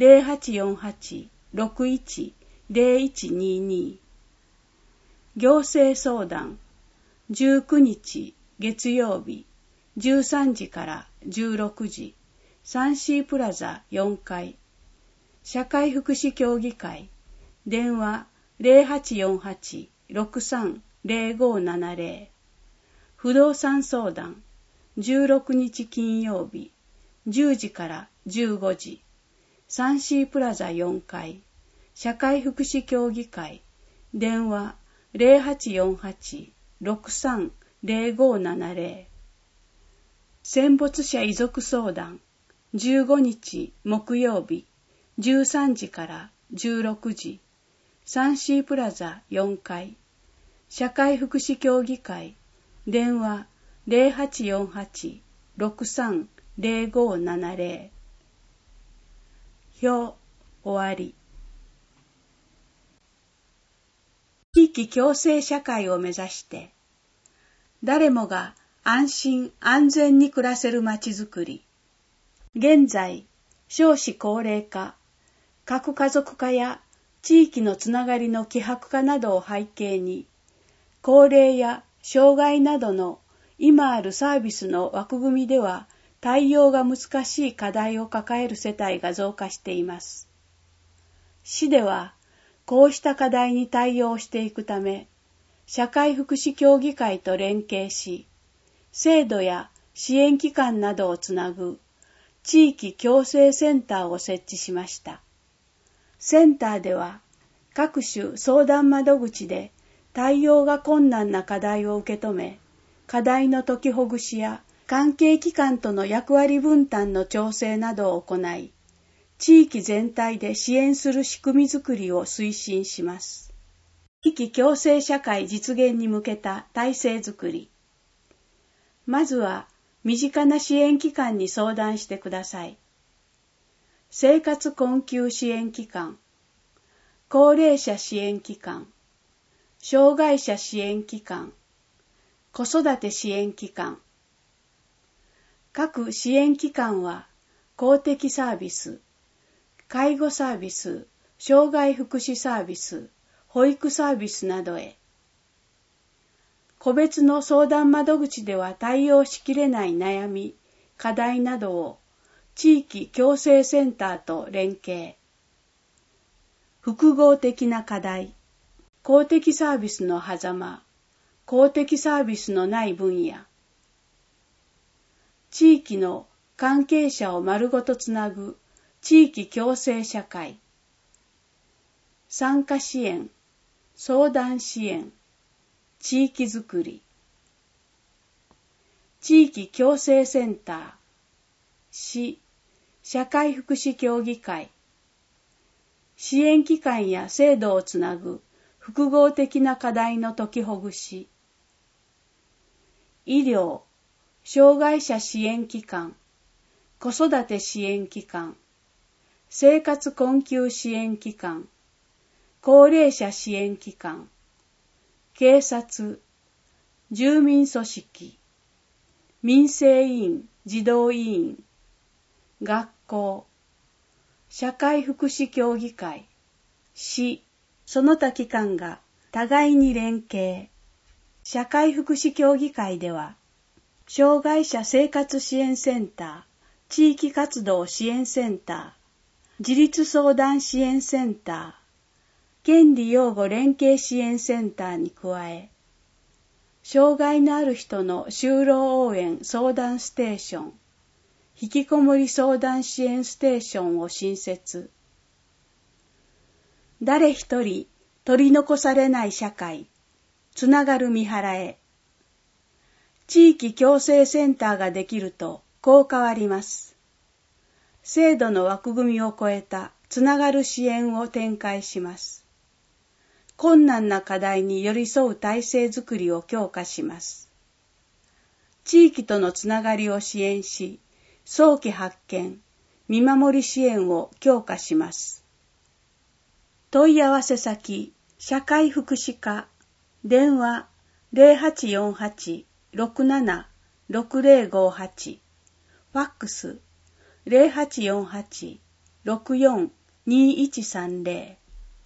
0848-610122。行政相談19日月曜日13時から16時。サンシープラザ4階社会福祉協議会電話 0848-63-0570。不動産相談16日金曜日10時から15時。サンシープラザ4階社会福祉協議会電話 0848-63-0570。戦没者遺族相談15日木曜日13時から16時。サンシープラザ4階社会福祉協議会電話 0848-63-0570。表終わり。地域共生社会を目指して誰もが安心安全に暮らせるまちづくり。現在少子高齢化、核家族化や地域のつながりの希薄化などを背景に高齢や障害などの今あるサービスの枠組みでは対応が難しい課題を抱える世帯が増加しています。市ではこうした課題に対応していくため、社会福祉協議会と連携し、制度や支援機関などをつなぐ地域共生センターを設置しました。センターでは各種相談窓口で対応が困難な課題を受け止め、課題の解きほぐしや関係機関との役割分担の調整などを行い、地域全体で支援する仕組みづくりを推進します。地域共生社会実現に向けた体制づくり。まずは身近な支援機関に相談してください。生活困窮支援機関、高齢者支援機関、障害者支援機関、子育て支援機関。各支援機関は公的サービス、介護サービス、障害福祉サービス、保育サービスなどへ。 個別の相談窓口では対応しきれない悩み、課題などを地域共生センターと連携。複合的な課題、公的サービスの狭間、公的サービスのない分野。地域の関係者を丸ごとつなぐ地域共生社会。参加支援、相談支援、地域づくり。地域共生センター、市、社会福祉協議会。支援機関や制度をつなぐ複合的な課題の解きほぐし。医療、障害者支援機関、子育て支援機関、生活困窮支援機関、高齢者支援機関、警察、住民組織、民生委員、児童委員、学校、社会福祉協議会、市、その他機関が互いに連携。社会福祉協議会では、障害者生活支援センター、地域活動支援センター、自立相談支援センター、権利擁護連携支援センターに加え、障害のある人の就労応援相談ステーション、引きこもり相談支援ステーションを新設。誰一人取り残されない社会、つながる三原へ。地域共生センターができるとこう変わります。制度の枠組みを超えたつながる支援を展開します。困難な課題に寄り添う体制づくりを強化します。地域とのつながりを支援し、早期発見、見守り支援を強化します。問い合わせ先、社会福祉課、電話 0848-67-6058、ファックス 0848-64-2130。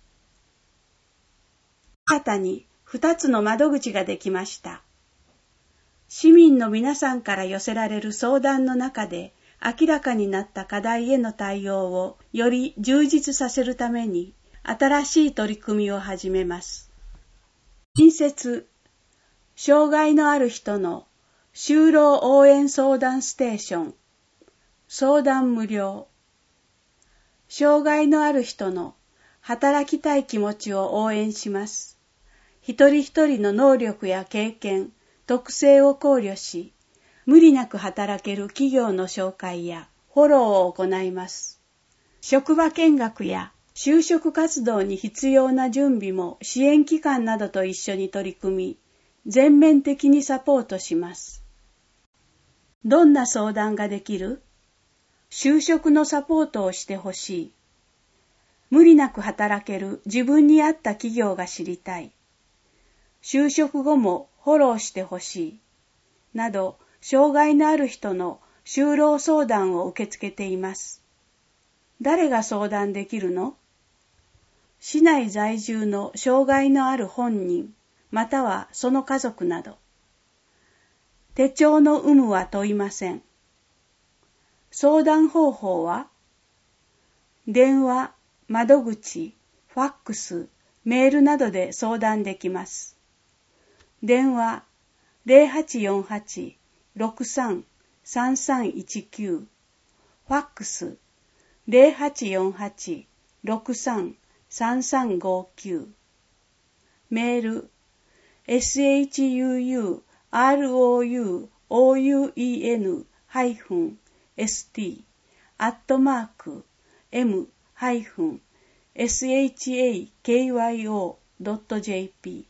新たに2つの窓口ができました。市民の皆さんから寄せられる相談の中で明らかになった課題への対応をより充実させるために新しい取り組みを始めます。新設、障害のある人の就労応援相談ステーション、相談無料。障害のある人の働きたい気持ちを応援します。一人一人の能力や経験、特性を考慮し、無理なく働ける企業の紹介やフォローを行います。職場見学や就職活動に必要な準備も支援機関などと一緒に取り組み、全面的にサポートします。どんな相談ができる？就職のサポートをしてほしい。無理なく働ける自分に合った企業が知りたい。就職後もフォローしてほしい。など、障害のある人の就労相談を受け付けています。誰が相談できるの？市内在住の障害のある本人、またはその家族など。手帳の有無は問いません。相談方法は電話、窓口、ファックス、メールなどで相談できます。電話 0848-63-3319、ファックス 0848-63-3359、メール shourouen-m-shakyo.jp。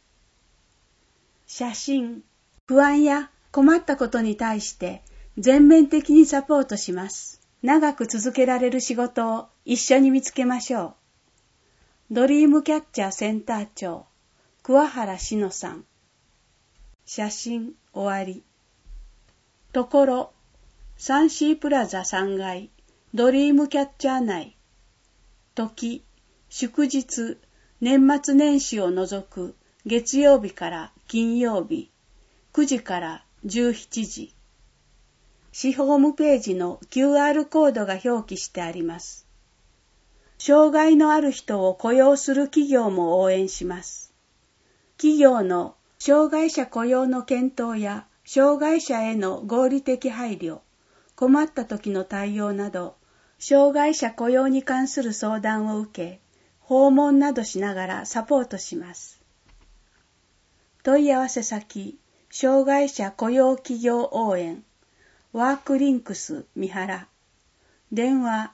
写真、不安や困ったことに対して全面的にサポートします。長く続けられる仕事を一緒に見つけましょう。ドリームキャッチャーセンター長、桑原志乃さん。写真終わり。ところ、サンシープラザ3階、ドリームキャッチャー内。時、祝日、年末年始を除く月曜日から金曜日、9時から17時。市ホームページの QR コードが表記してあります。障害のある人を雇用する企業も応援します。企業の障害者雇用の検討や障害者への合理的配慮、困った時の対応など、障害者雇用に関する相談を受け、訪問などしながらサポートします。問い合わせ先、障害者雇用企業応援、ワークリンクス三原、電話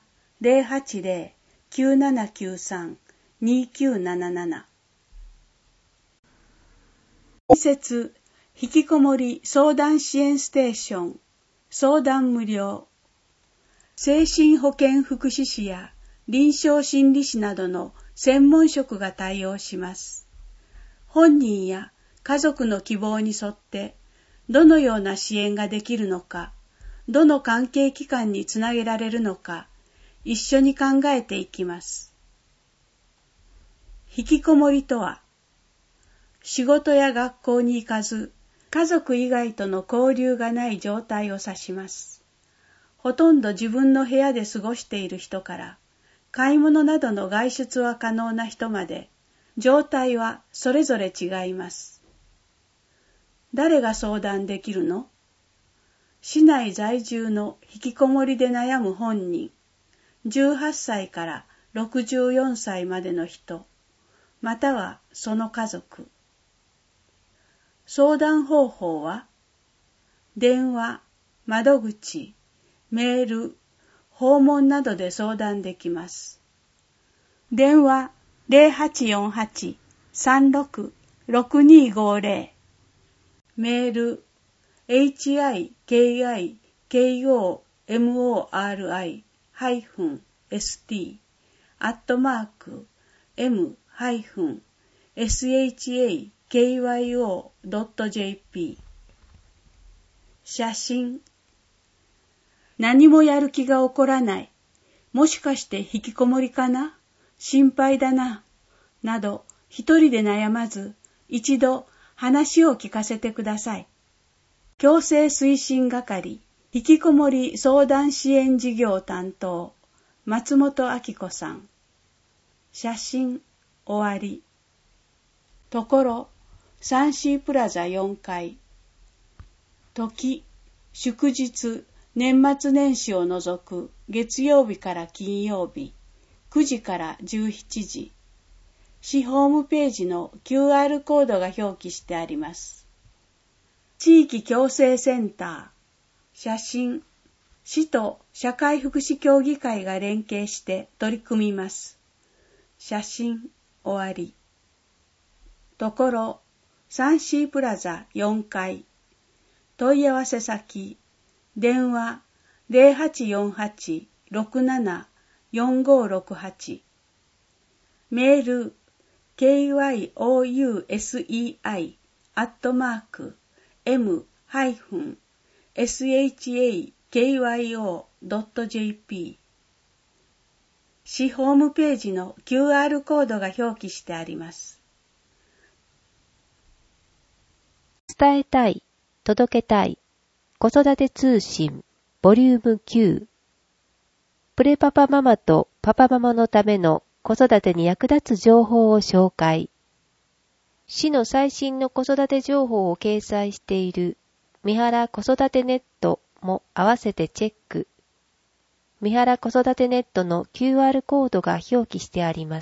080-9793-2977。新設、引きこもり相談支援ステーション、相談無料。精神保健福祉士や臨床心理士などの専門職が対応します。本人や家族の希望に沿ってどのような支援ができるのか、どの関係機関につなげられるのか、一緒に考えていきます。引きこもりとは、仕事や学校に行かず、家族以外との交流がない状態を指します。ほとんど自分の部屋で過ごしている人から、買い物などの外出は可能な人まで、状態はそれぞれ違います。誰が相談できるの？市内在住の引きこもりで悩む本人、18歳から64歳までの人、またはその家族。相談方法は、電話、窓口、メール、訪問などで相談できます。電話0848-36-6250、メールhikkomori-m-shat-m-sharkyo.jp。 写真。何もやる気が起こらない。もしかして引きこもりかな？心配だな。など、一人で悩まず、一度話を聞かせてください。強制推進係、引きこもり相談支援事業担当、松本明子さん。写真、終わり。ところ、サンシープラザ4階。時、祝日、年末年始を除く月曜日から金曜日、9時から17時。市ホームページの QR コードが表記してあります。地域共生センター。写真。市と社会福祉協議会が連携して取り組みます。写真。終わり。ところ、サンシープラザ4階。問い合わせ先。電話0848-67-4568。メール kyosei-m-shakyo.jp。 市ホームページの QR コードが表記してあります。 伝えたい、届けたい、子育て通信、ボリューム9。プレパパママとパパママのための子育てに役立つ情報を紹介。市の最新の子育て情報を掲載している三原子育てネットも合わせてチェック。三原子育てネットの QR コードが表記してあります。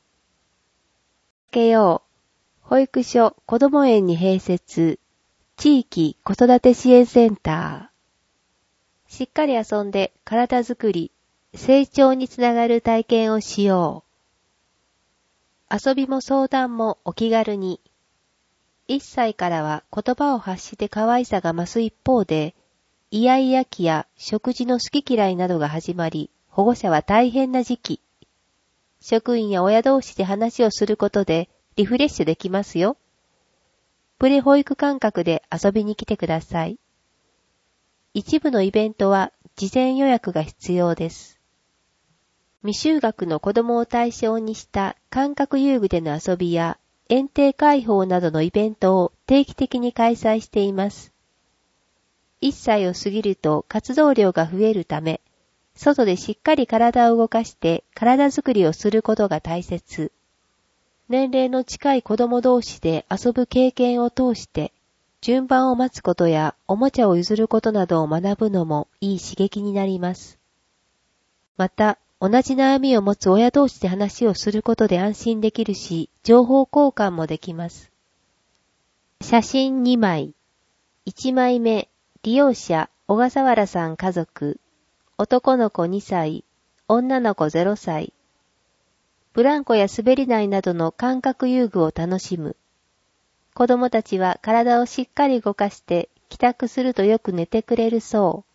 保育所こども園に併設、地域子育て支援センター。しっかり遊んで体づくり、成長につながる体験をしよう。遊びも相談もお気軽に。1歳からは言葉を発して可愛さが増す一方で、イヤイヤ期や食事の好き嫌いなどが始まり、保護者は大変な時期。職員や親同士で話をすることでリフレッシュできますよ。プレ保育感覚で遊びに来てください。一部のイベントは事前予約が必要です。未就学の子供を対象にした感覚遊具での遊びや園庭開放などのイベントを定期的に開催しています。1歳を過ぎると活動量が増えるため、外でしっかり体を動かして体づくりをすることが大切。年齢の近い子供同士で遊ぶ経験を通して、順番を待つことやおもちゃを譲ることなどを学ぶのもいい刺激になります。また、同じ悩みを持つ親同士で話をすることで安心できるし、情報交換もできます。写真2枚。1枚目、利用者、小笠原さん家族。男の子2歳、女の子0歳。ブランコや滑り台などの感覚遊具を楽しむ。子供たちは体をしっかり動かして帰宅するとよく寝てくれるそう。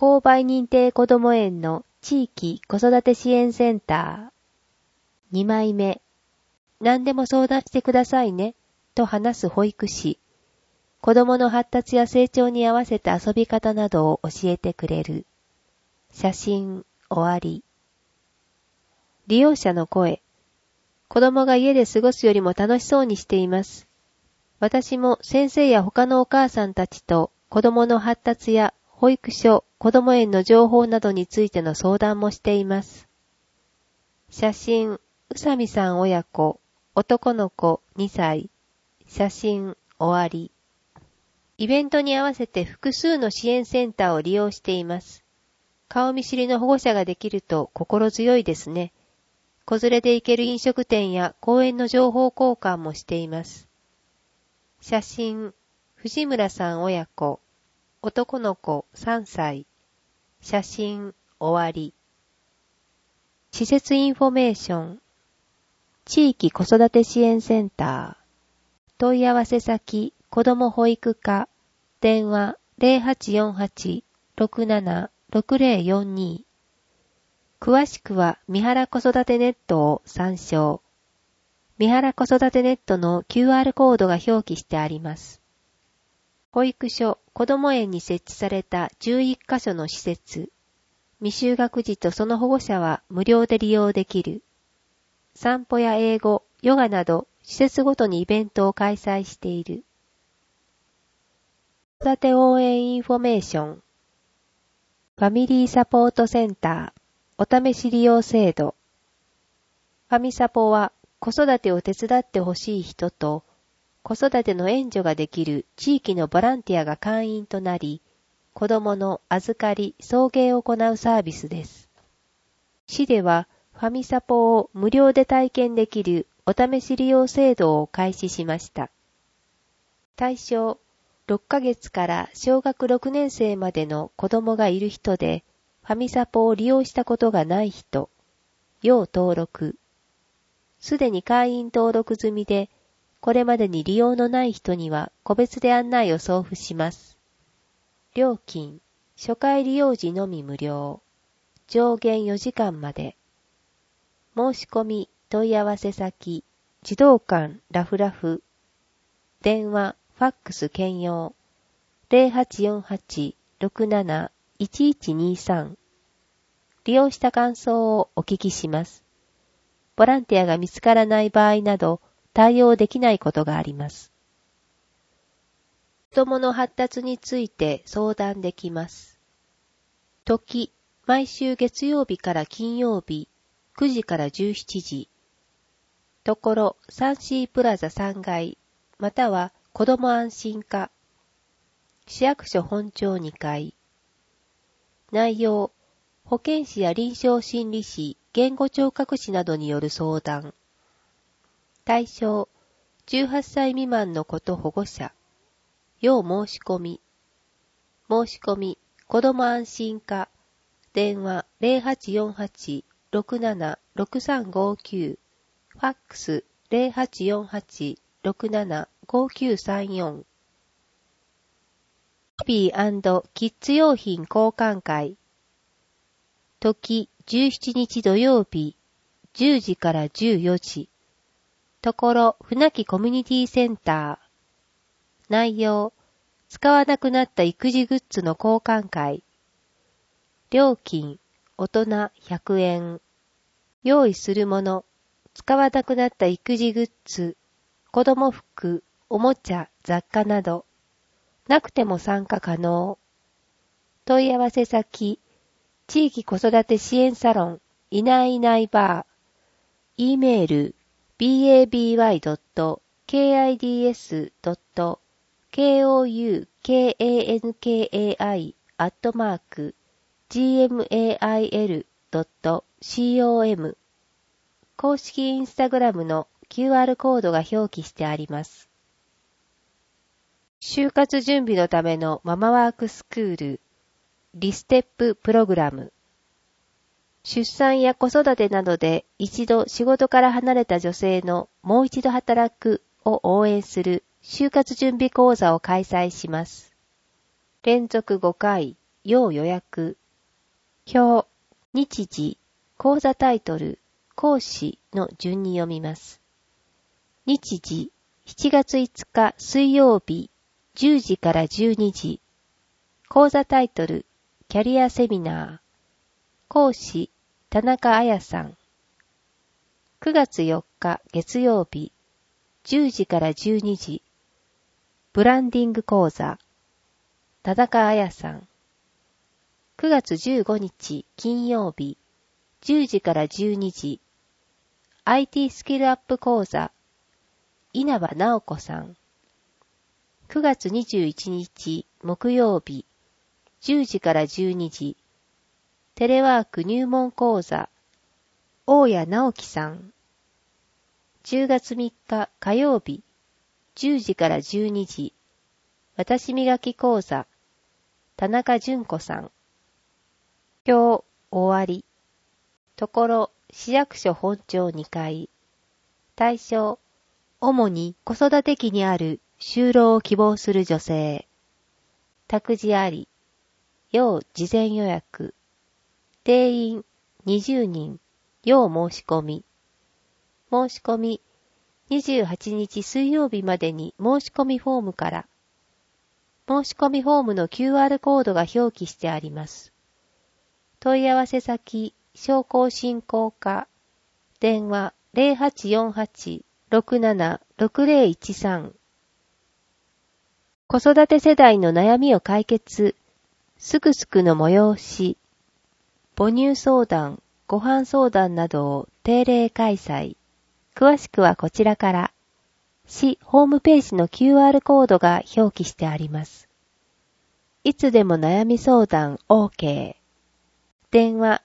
購買認定こども園の地域子育て支援センター。2枚目。何でも相談してくださいね、と話す保育士。子供の発達や成長に合わせた遊び方などを教えてくれる。写真、終わり。利用者の声。子供が家で過ごすよりも楽しそうにしています。私も先生や他のお母さんたちと子供の発達や保育所、こども園の情報などについての相談もしています。写真、宇佐美さん親子、男の子2歳。写真、終わり。イベントに合わせて複数の支援センターを利用しています。顔見知りの保護者ができると心強いですね。子連れで行ける飲食店や公園の情報交換もしています。写真、藤村さん親子、男の子3歳。写真、終わり。施設インフォメーション。地域子育て支援センター。問い合わせ先、子ども保育課。電話 0848-676042。詳しくは三原子育てネットを参照。三原子育てネットの QR コードが表記してあります。保育所、こども園に設置された11カ所の施設。未就学児とその保護者は無料で利用できる。散歩や英語、ヨガなど施設ごとにイベントを開催している。子育て応援インフォメーション。ファミリーサポートセンター。お試し利用制度。ファミサポは子育てを手伝ってほしい人と子育ての援助ができる地域のボランティアが会員となり、子どもの預かり、送迎を行うサービスです。市ではファミサポを無料で体験できるお試し利用制度を開始しました。対象、6ヶ月から小学6年生までの子どもがいる人で、ファミサポを利用したことがない人、要登録。すでに会員登録済みで、これまでに利用のない人には個別で案内を送付します。料金、初回利用時のみ無料。上限4時間まで。申し込み、問い合わせ先、児童館ラフラフ。電話、ファックス兼用。0848-67-1123。利用した感想をお聞きします。ボランティアが見つからない場合など対応できないことがあります。子どもの発達について相談できます。時、毎週月曜日から金曜日、9時から17時。ところ、3C プラザ3階、または子ども安心課。市役所本庁2階。内容、保健師や臨床心理士、言語聴覚士などによる相談。対象、18歳未満の子と保護者。要申し込み。申し込み、子ども安心課。電話0848-676359。ファックス0848-675934。ベビー&キッズ用品交換会。時17日土曜日、10時から14時。ところ、船木コミュニティセンター。内容、使わなくなった育児グッズの交換会。料金、大人100円。用意するもの、使わなくなった育児グッズ、 子供服、おもちゃ、雑貨など、なくても参加可能。問い合わせ先、地域子育て支援サロン、いないいないばー、e メール、baby.kidski@gmail.com、公式インスタグラムの QR コードが表記してあります。就活準備のためのママワークスクール、リステッププログラム。出産や子育てなどで一度仕事から離れた女性のもう一度働くを応援する就活準備講座を開催します。連続5回、要予約。表、日時、講座タイトル、講師の順に読みます。日時、7月5日水曜日、10時から12時。講座タイトル、キャリアセミナー。講師、田中彩さん。9月4日月曜日、10時から12時。ブランディング講座。田中彩さん。9月15日金曜日、10時から12時。IT スキルアップ講座。稲葉直子さん。9月21日木曜日、10時から12時。テレワーク入門講座。大谷直樹さん。10月3日火曜日、10時から12時。私磨き講座。田中純子さん。今日終わり。ところ、市役所本庁2階。対象、主に子育て期にある就労を希望する女性。託児あり。要事前予約。定員20人。要申し込み。申し込み28日水曜日までに申し込みフォームから。申し込みフォームの QR コードが表記してあります。問い合わせ先、商工振興課。電話0848-676013。子育て世代の悩みを解決。すくすくの催し。母乳相談、ご飯相談などを定例開催。詳しくはこちらから。市ホームページの QR コードが表記してあります。いつでも悩み相談 OK。電話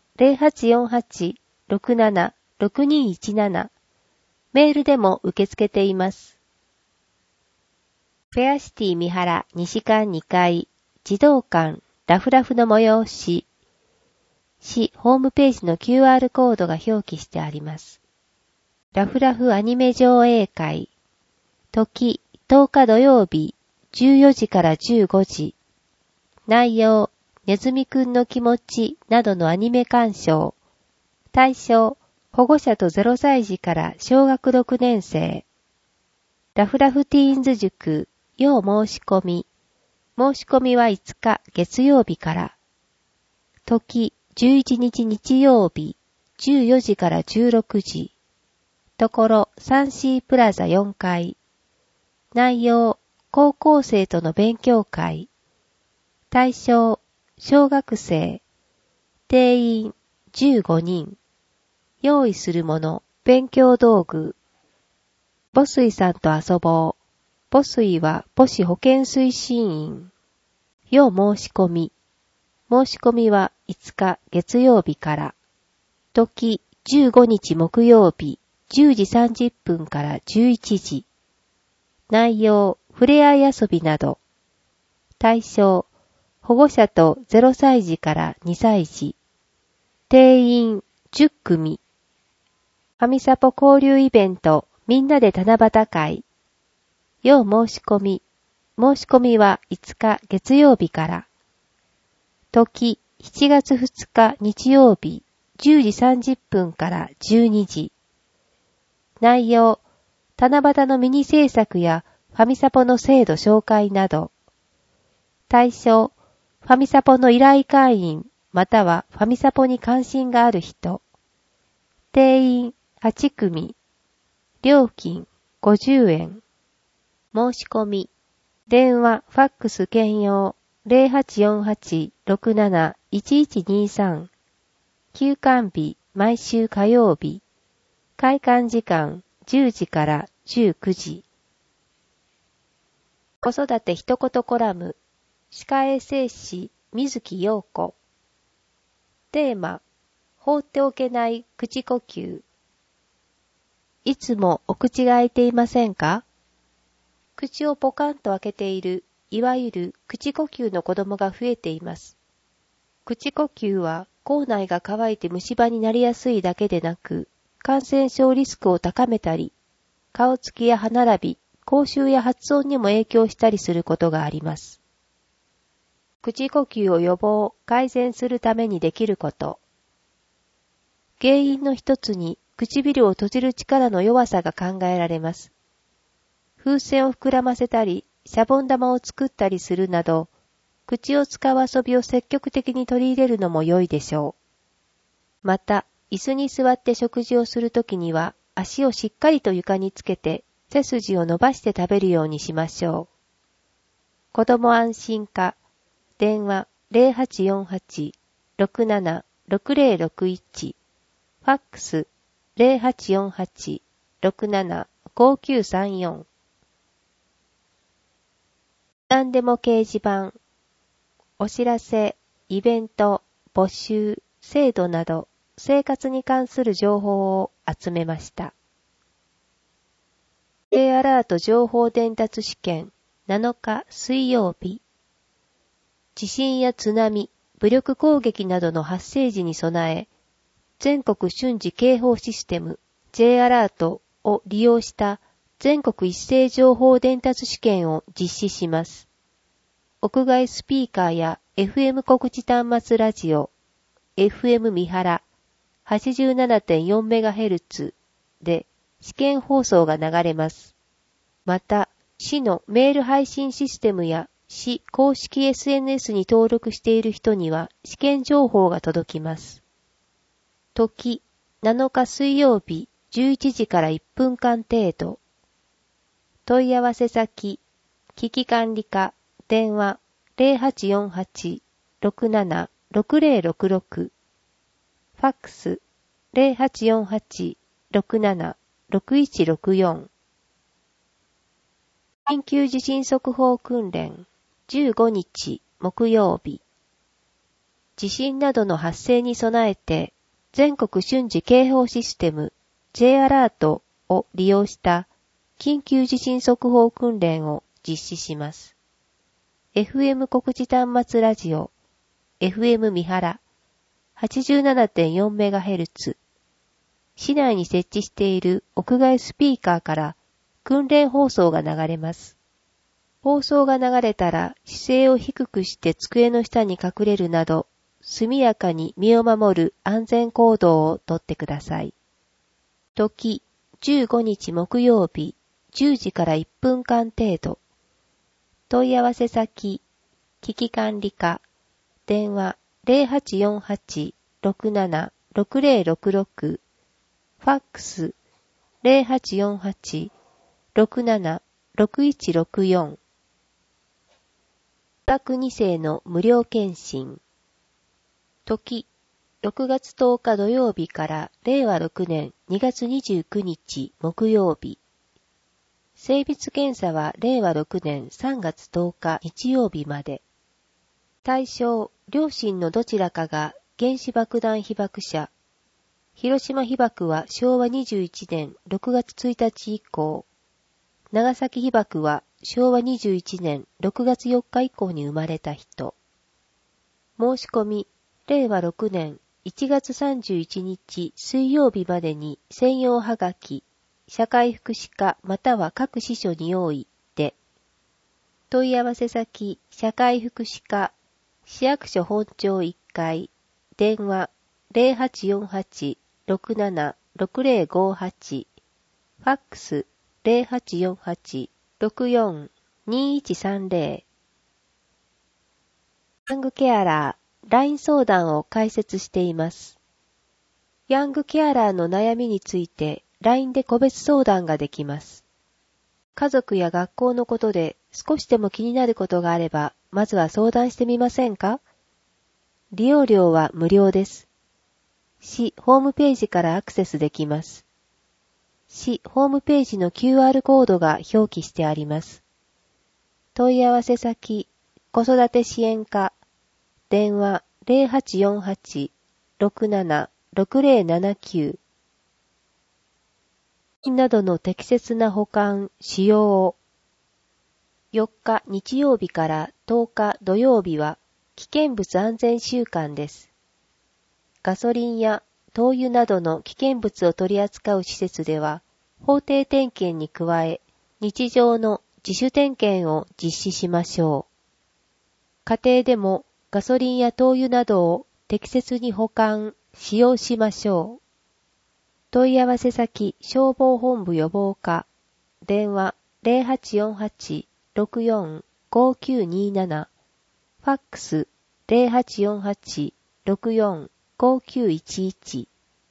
0848-676217。メールでも受け付けています。フェアシティ三原西館2階、児童館ラフラフの催し。市ホームページの QR コードが表記してあります。ラフラフアニメ上映会。時10日土曜日14時から15時。内容、ネズミくんの気持ちなどのアニメ鑑賞。対象、保護者と0歳児から小学6年生。ラフラフティーンズ塾、要申し込み。申し込みは5日月曜日から。時11日日曜日14時から16時。ところ 3C プラザ4階。内容、高校生との勉強会。対象、小学生。定員、15人。用意するもの、勉強道具。母水さんと遊ぼう。母水は母子保健推進員。要申し込み。申し込みは5日月曜日から。時15日木曜日10時30分から11時。内容、ふれあい遊びなど。対象、保護者と0歳児から2歳児。定員10組。ファミサポ交流イベントみんなで七夕会。要申し込み。申し込みは5日月曜日から。時7月2日日曜日10時30分から12時。内容、七夕のミニ制作やファミサポの制度紹介など。対象、ファミサポの依頼会員またはファミサポに関心がある人。定員8組。料金 50円。申し込み。電話、ファックス兼用 0848-67-1123。休館日、毎週火曜日。開館時間、10時から19時。子育て一言コラム。歯科衛生士、水木陽子。テーマ、放っておけない口呼吸。いつもお口が開いていませんか？口をポカンと開けている、いわゆる口呼吸の子供が増えています。口呼吸は口内が渇いて虫歯になりやすいだけでなく、感染症リスクを高めたり、顔つきや歯並び、口臭や発音にも影響したりすることがあります。口呼吸を予防、改善するためにできること。原因の一つに唇を閉じる力の弱さが考えられます。風船を膨らませたり、シャボン玉を作ったりするなど、口を使う遊びを積極的に取り入れるのも良いでしょう。また、椅子に座って食事をするときには、足をしっかりと床につけて、背筋を伸ばして食べるようにしましょう。子供安心課、電話 0848-67-6061、ファックス 0848-67-5934。何でも掲示板、お知らせ、イベント、募集、制度など、生活に関する情報を集めました。J アラート情報伝達試験7日水曜日。地震や津波、武力攻撃などの発生時に備え、全国瞬時警報システム J アラートを利用した全国一斉情報伝達試験を実施します。屋外スピーカーや FM 告知端末ラジオ、FM 三原 87.4MHz で試験放送が流れます。また、市のメール配信システムや市公式 SNS に登録している人には試験情報が届きます。時、7日水曜日11時から1分間程度。問い合わせ先、危機管理課、電話 0848-67-6066、ファックス 0848-67-6164。緊急地震速報訓練15日木曜日。地震などの発生に備えて全国瞬時警報システム J アラートを利用した緊急地震速報訓練を実施します。FM 告知端末ラジオ FM 三原 87.4MHz 市内に設置している屋外スピーカーから訓練放送が流れます。放送が流れたら姿勢を低くして机の下に隠れるなど速やかに身を守る安全行動をとってください。時、15日木曜日10時から1分間程度。問い合わせ先、危機管理課、電話 0848-67-6066、ファックス 0848-67-6164。学2世の無料検診。時、6月10日土曜日から令和6年2月29日木曜日。精密検査は令和6年3月10日日曜日まで。対象、両親のどちらかが原子爆弾被爆者。広島被爆は昭和21年6月1日以降。長崎被爆は昭和21年6月4日以降に生まれた人。申し込み、令和6年1月31日水曜日までに専用はがき、社会福祉課または各支所に用意で。問い合わせ先、社会福祉課、市役所本庁1階、電話0848-67-6058、ファックス0848-64-2130。ヤングケアラー、LINE 相談を開設しています。ヤングケアラーの悩みについて LINE で個別相談ができます。 家族や学校のことで少しでも気になることがあれば、まずは相談してみませんか？利用料は無料です。市ホームページからアクセスできます。市ホームページの QR コードが表記してあります。問い合わせ先、子育て支援課、電話 0848-676079 などの適切な保管、使用を。4日日曜日から10日土曜日は危険物安全週間です。ガソリンや灯油などの危険物を取り扱う施設では、法定点検に加え、日常の自主点検を実施しましょう。家庭でもガソリンや灯油などを適切に保管、使用しましょう。問い合わせ先消防本部予防課、電話 0848-645927、ファックス 0848-645911。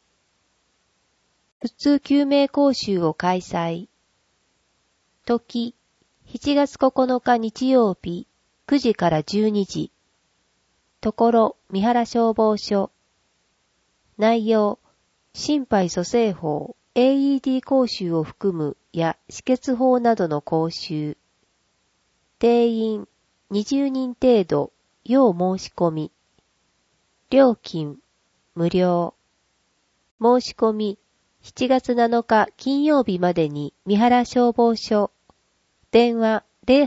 普通救命講習を開催。時、7月9日日曜日、9時から12時。ところ、三原消防署。内容、心肺蘇生法、AED 講習を含むや止血法などの講習。定員、20人程度、要申し込み。料金、無料。申し込み、7月7日金曜日までに三原消防署。電話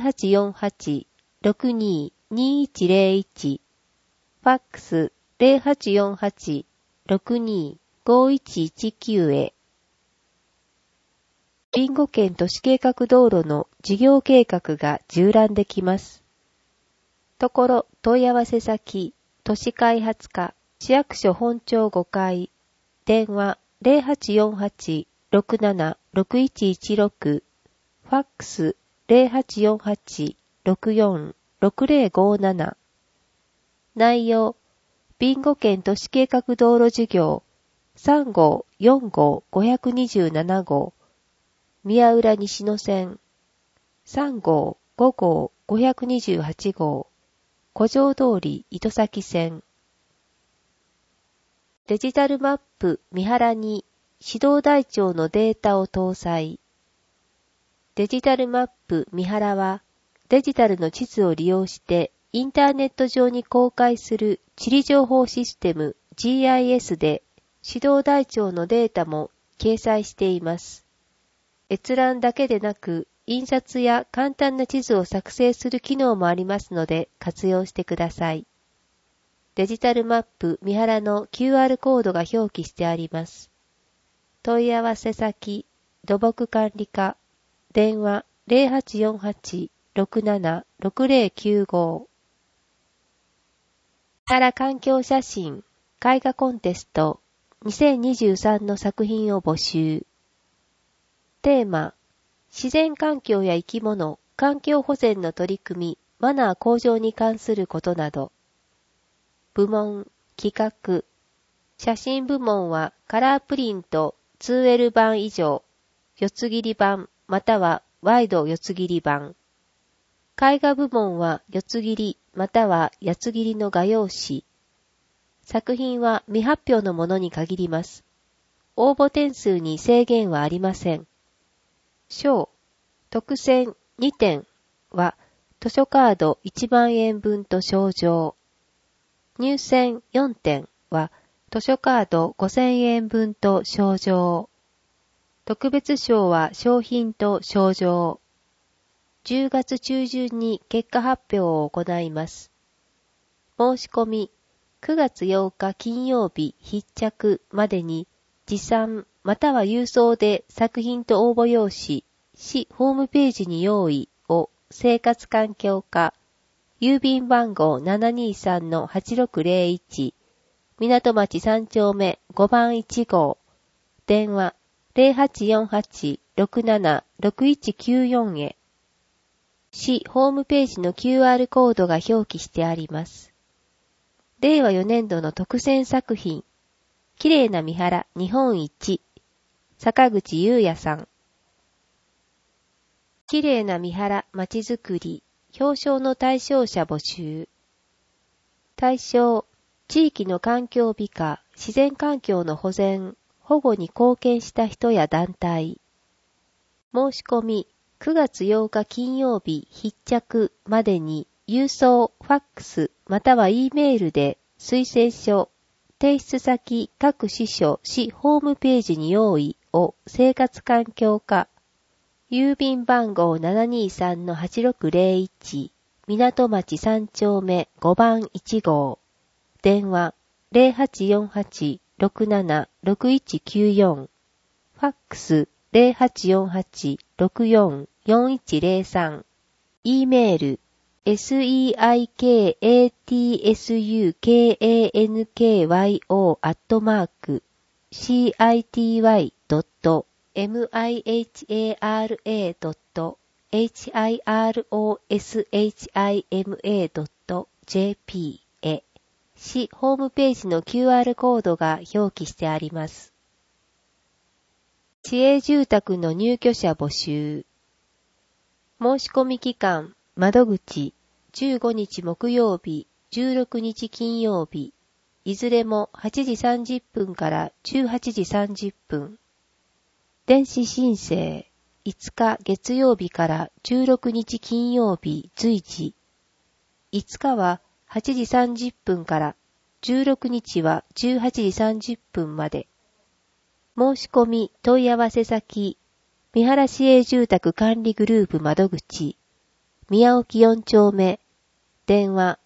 0848-622101。ファックス0848-625119へ。備後県都市計画道路の事業計画が縦覧できます。ところ問い合わせ先、都市開発課、市役所本庁5階、電話0848-676116、ファックス0848-646057。内容、備後県都市計画道路事業3号4号527号、宮浦西野線3号5号528号、古城通り糸崎線。デジタルマップ三原に指導台帳のデータを搭載。デジタルマップ三原はデジタルの地図を利用してインターネット上に公開する地理情報システム GIS で指導台帳のデータも掲載しています。閲覧だけでなく印刷や簡単な地図を作成する機能もありますので活用してください。デジタルマップ三原の QR コードが表記してあります。問い合わせ先、土木管理課、電話0848-676095。三原環境写真、絵画コンテスト2023の作品を募集。テーマ、自然環境や生き物、環境保全の取り組み、マナー向上に関することなど。部門、企画。写真部門はカラープリント 2L 版以上、四つ切り版またはワイド四つ切り版。絵画部門は四つ切りまたは八つ切りの画用紙。作品は未発表のものに限ります。応募点数に制限はありません。賞、特選2点は図書カード1万円分と賞状。入選4点は図書カード5000円分と賞状。特別賞は商品と賞状。10月中旬に結果発表を行います。申し込み、9月8日金曜日必着までに持参または郵送で作品と応募用紙、市ホームページに用意を生活環境課、郵便番号 723-8601、港町3丁目5番1号、電話0848-676194へ。市ホームページの QR コードが表記してあります。令和4年度の特選作品、綺麗な三原日本一、坂口優也さん。 きれいな三原まちづくり、表彰の対象者募集。対象、地域の環境美化、自然環境の保全、保護に貢献した人や団体。申し込み、9月8日金曜日必着までに郵送、ファックスまたは E メールで推薦書、提出先各支所、市ホームページに用意を生活環境課、郵便番号 723-8601、港町3丁目5番1号、電話 0848-676194、ファックス 0848-644103、E メール、seikatsuyo.mihara.hirosHIMA.jp へ、市ホームページの QR コードが表記してあります。市営住宅の入居者募集。申し込み期間、窓口、15日木曜日、16日金曜日、いずれも8時30分から18時30分。電子申請、5日月曜日から16日金曜日随時。5日は8時30分から16日は18時30分まで。申し込み問い合わせ先、三原市営住宅管理グループ窓口、宮沖4丁目、電話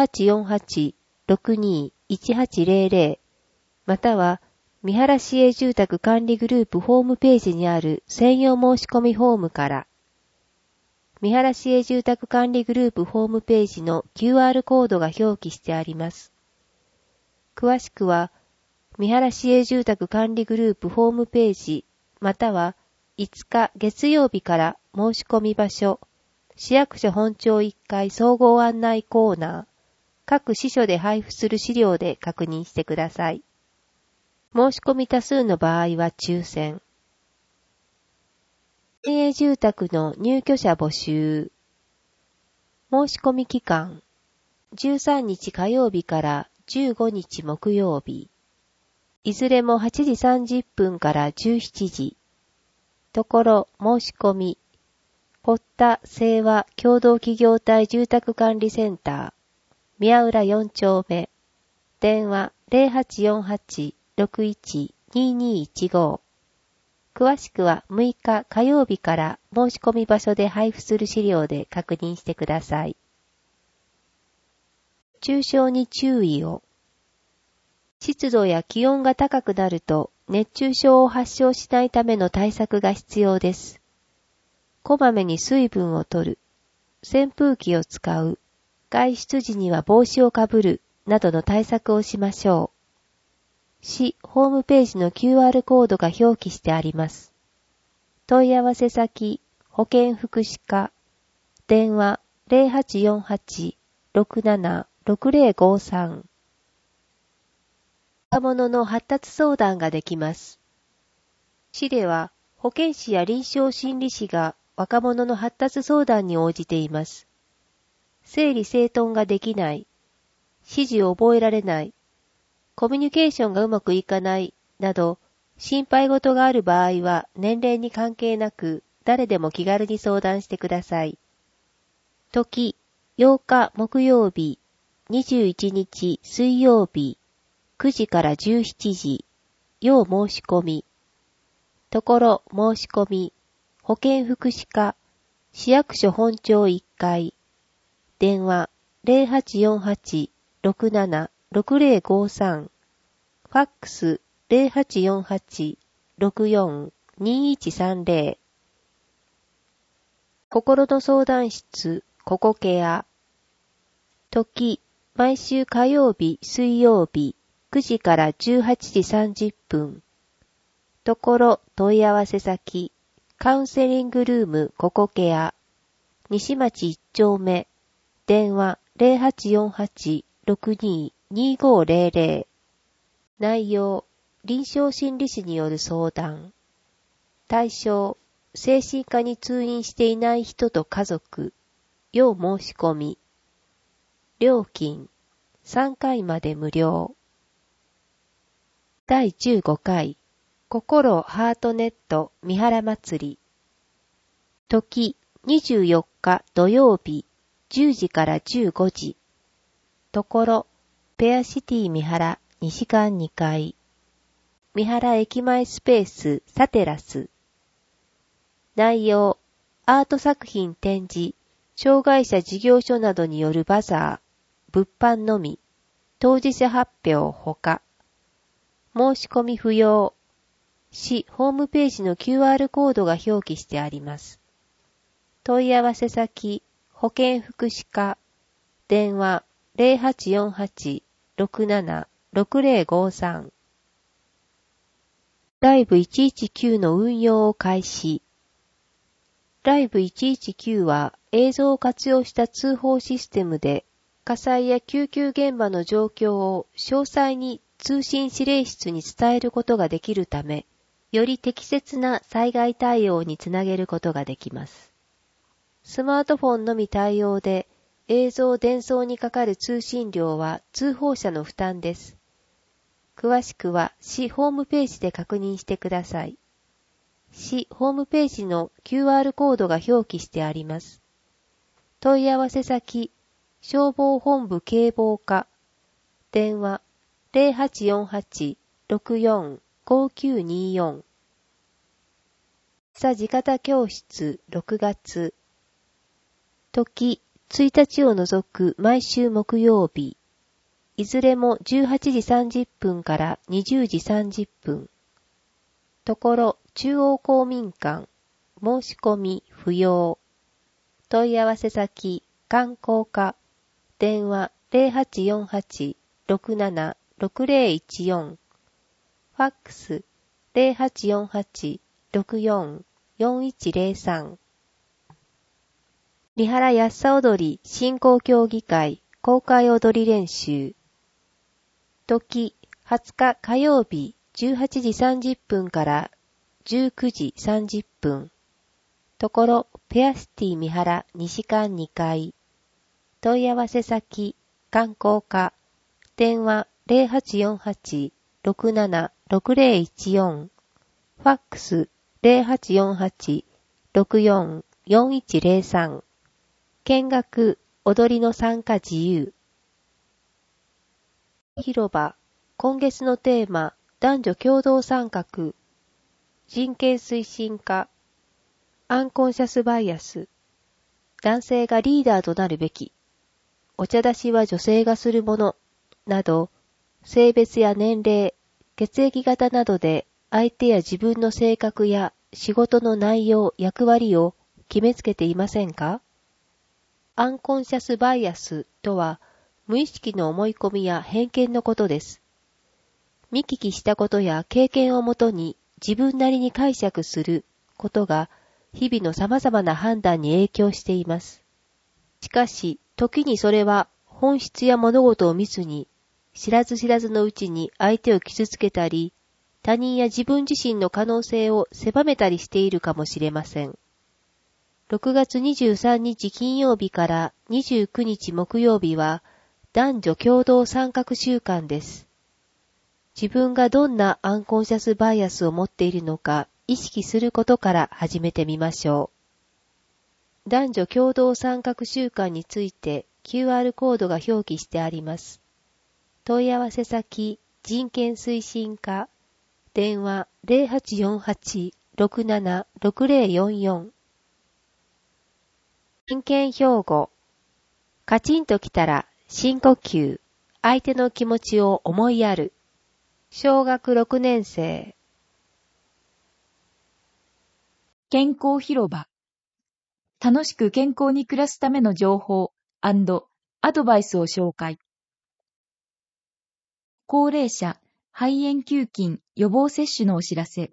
0848-621800 または三原市営住宅管理グループホームページにある専用申し込みフォームから、三原市営住宅管理グループホームページの QR コードが表記してあります。詳しくは、三原市営住宅管理グループホームページ、または5日月曜日から申し込み場所、市役所本庁1階総合案内コーナー、各支所で配布する資料で確認してください。申し込み多数の場合は抽選。市営住宅の入居者募集。申し込み期間、13日火曜日から15日木曜日。いずれも8時30分から17時。ところ申し込み。堀田清和共同企業体住宅管理センター。宮浦4丁目。電話 0848-612215。詳しくは6日火曜日から申し込み場所で配布する資料で確認してください。熱中症に注意を。湿度や気温が高くなると熱中症を発症しないための対策が必要です。こまめに水分を取る、扇風機を使う、外出時には帽子をかぶるなどの対策をしましょう。市ホームページの QR コードが表記してあります。問い合わせ先、保健福祉課、電話 0848-676053。若者の発達相談ができます。市では保健師や臨床心理士が若者の発達相談に応じています。整理整頓ができない、指示を覚えられない、コミュニケーションがうまくいかないなど心配事がある場合は年齢に関係なく誰でも気軽に相談してください。時、8日木曜日、21日水曜日、9時から17時、要申し込み。ところ申し込み、保健福祉課、市役所本庁1階、電話 0848-676053、ファックス 0848-642130。心の相談室、ココケア。時、毎週火曜日、水曜日、9時から18時30分。ところ問い合わせ先、カウンセリングルームココケア、西町1丁目、電話 0848-622500。内容、臨床心理士による相談。対象、 精神科に通院していない人と家族、要申し込み。料金、3回まで無料。第15回、心ハートネット三原祭り。時、24日土曜日、10時から15時。ところ、ペアシティ三原西館2階。三原駅前スペースサテラス。内容、アート作品展示、障害者事業所などによるバザー、物販のみ、当事者発表ほか。申し込み不要。市ホームページの QR コードが表記してあります。問い合わせ先、保健福祉課、電話 0848-67-6053。ライブ119の運用を開始。ライブ119は映像を活用した通報システムで火災や救急現場の状況を詳細に通信指令室に伝えることができるため、より適切な災害対応につなげることができます。スマートフォンのみ対応で映像伝送にかかる通信料は通報者の負担です。詳しくは市ホームページで確認してください。市ホームページの QR コードが表記してあります。問い合わせ先、消防本部警防課、電話 0848-64-5924。地方教室6月。時、1日を除く毎週木曜日。いずれも18時30分から20時30分。ところ、中央公民館、申し込み不要。問い合わせ先、観光課、電話 0848-67-6014。ファックス 0848-64-4103。三原やっさ踊り振興協議会公開踊り練習。時、20日火曜日18時30分から19時30分。ところ、ペアシティ三原西館2階。問い合わせ先、観光課、電話 0848-67-6014。ファックス 0848-64-4103。見学、踊りの参加自由。広場、今月のテーマ、男女共同参画。人権推進課。アンコンシャスバイアス。男性がリーダーとなるべき。お茶出しは女性がするもの。など、性別や年齢、血液型などで相手や自分の性格や仕事の内容、役割を決めつけていませんか？アンコンシャスバイアスとは、無意識の思い込みや偏見のことです。見聞きしたことや経験をもとに自分なりに解釈することが日々の様々な判断に影響しています。しかし、時にそれは本質や物事を見ずに知らず知らずのうちに相手を傷つけたり、他人や自分自身の可能性を狭めたりしているかもしれません。6月23日金曜日から29日木曜日は男女共同参画週間です。自分がどんなアンコンシャスバイアスを持っているのか意識することから始めてみましょう。男女共同参画週間について QR コードが表記してあります。問い合わせ先、人権推進課、電話 0848-67-6044。人権標語。カチンときたら深呼吸。相手の気持ちを思いやる。小学6年生。 健康広場。楽しく健康に暮らすための情報&アドバイスを紹介。高齢者肺炎球菌予防接種のお知らせ。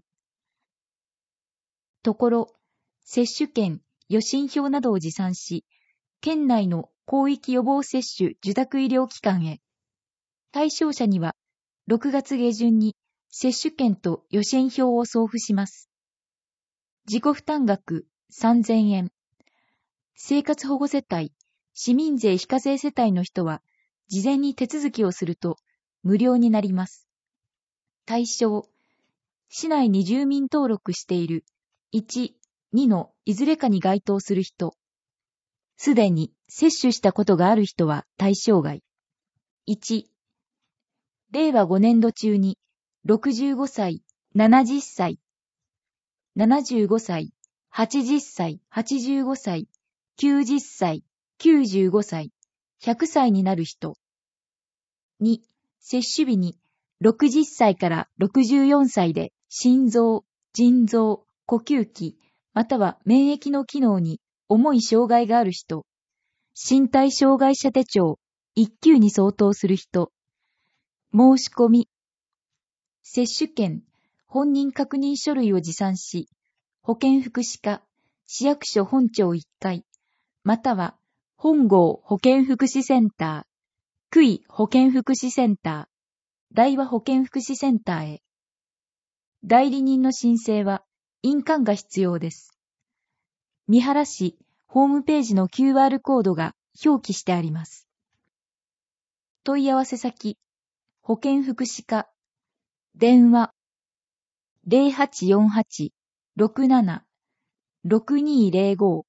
ところ、接種券、予診票などを持参し、県内の広域予防接種受託医療機関へ。対象者には、6月下旬に接種券と予診票を送付します。 自己負担額3000円。生活保護世帯、市民税非課税世帯の人は、事前に手続きをすると無料になります。対象、市内に住民登録している1、2のいずれかに該当する人。すでに接種したことがある人は対象外。1、令和5年度中に65歳、70歳、75歳、80歳、85歳、90歳、95歳、100歳になる人。2、接種日に60歳から64歳で心臓、腎臓、呼吸器、または免疫の機能に重い障害がある人。身体障害者手帳1級に相当する人。申し込み。接種券、本人確認書類を持参し、保健福祉課、市役所本庁1階、または本郷保健福祉センター、区井保健福祉センター、大和保健福祉センターへ。代理人の申請は印鑑が必要です。三原市ホームページの QR コードが表記してあります。問い合わせ先、保健福祉課、電話、0848-67-6205。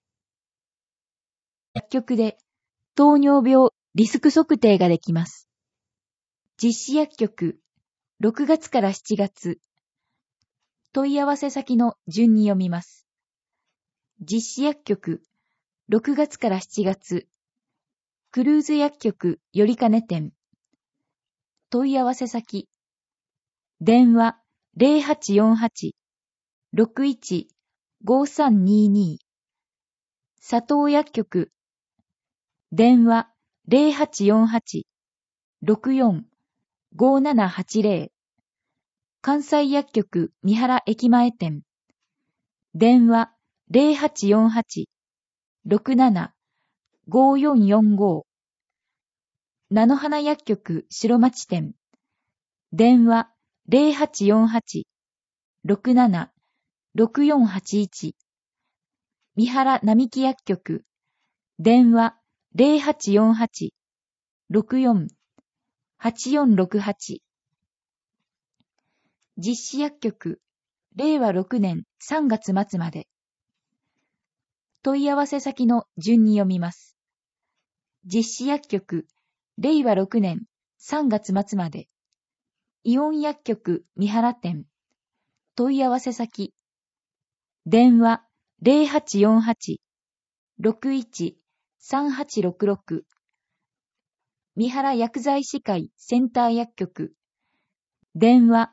薬局で糖尿病リスク測定ができます。実施薬局、6月から7月。問い合わせ先の順に読みます。実施薬局、6月から7月。クルーズ薬局よりかね店。問い合わせ先。電話0848-61-5322。佐藤薬局。電話0848-64-5780。関西薬局三原駅前店。電話0848-67-5445。菜の花薬局白町店。電話0848-67-6481。三原並木薬局。電話0848-64-8468。実施薬局、令和6年3月末まで。問い合わせ先の順に読みます。実施薬局、令和6年3月末まで。イオン薬局三原店。問い合わせ先。電話0848-61-3866。三原薬剤師会センター薬局。電話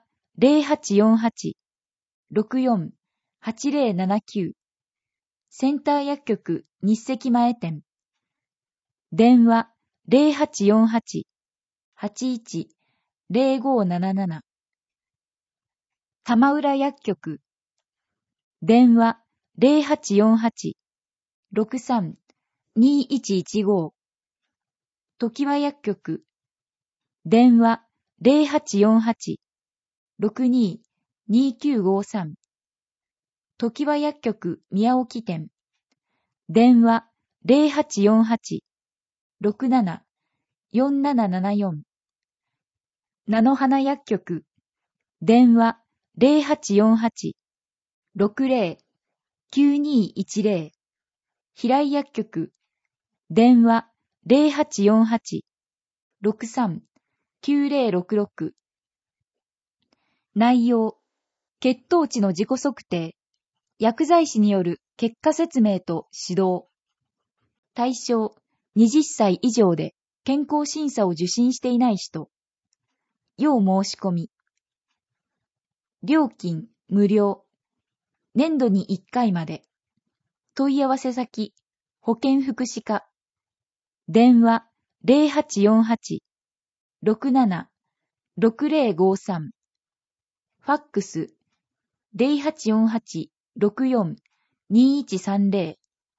0848-64-8079。センター薬局日赤前店。電話0848-81-0577。玉浦薬局。電話0848-63-2115。常盤薬局。電話0848-62-2953。常盤薬局宮沖店。電話0848-67-4774。菜の花薬局。電話0848-60-9210。平井薬局。電話0848-63-9066。内容、血糖値の自己測定、薬剤師による結果説明と指導。対象、20歳以上で健康審査を受診していない人。要申し込み。料金、無料。年度に1回まで。問い合わせ先、保健福祉課。電話0848-67-6053。ファックス0848-64-2130。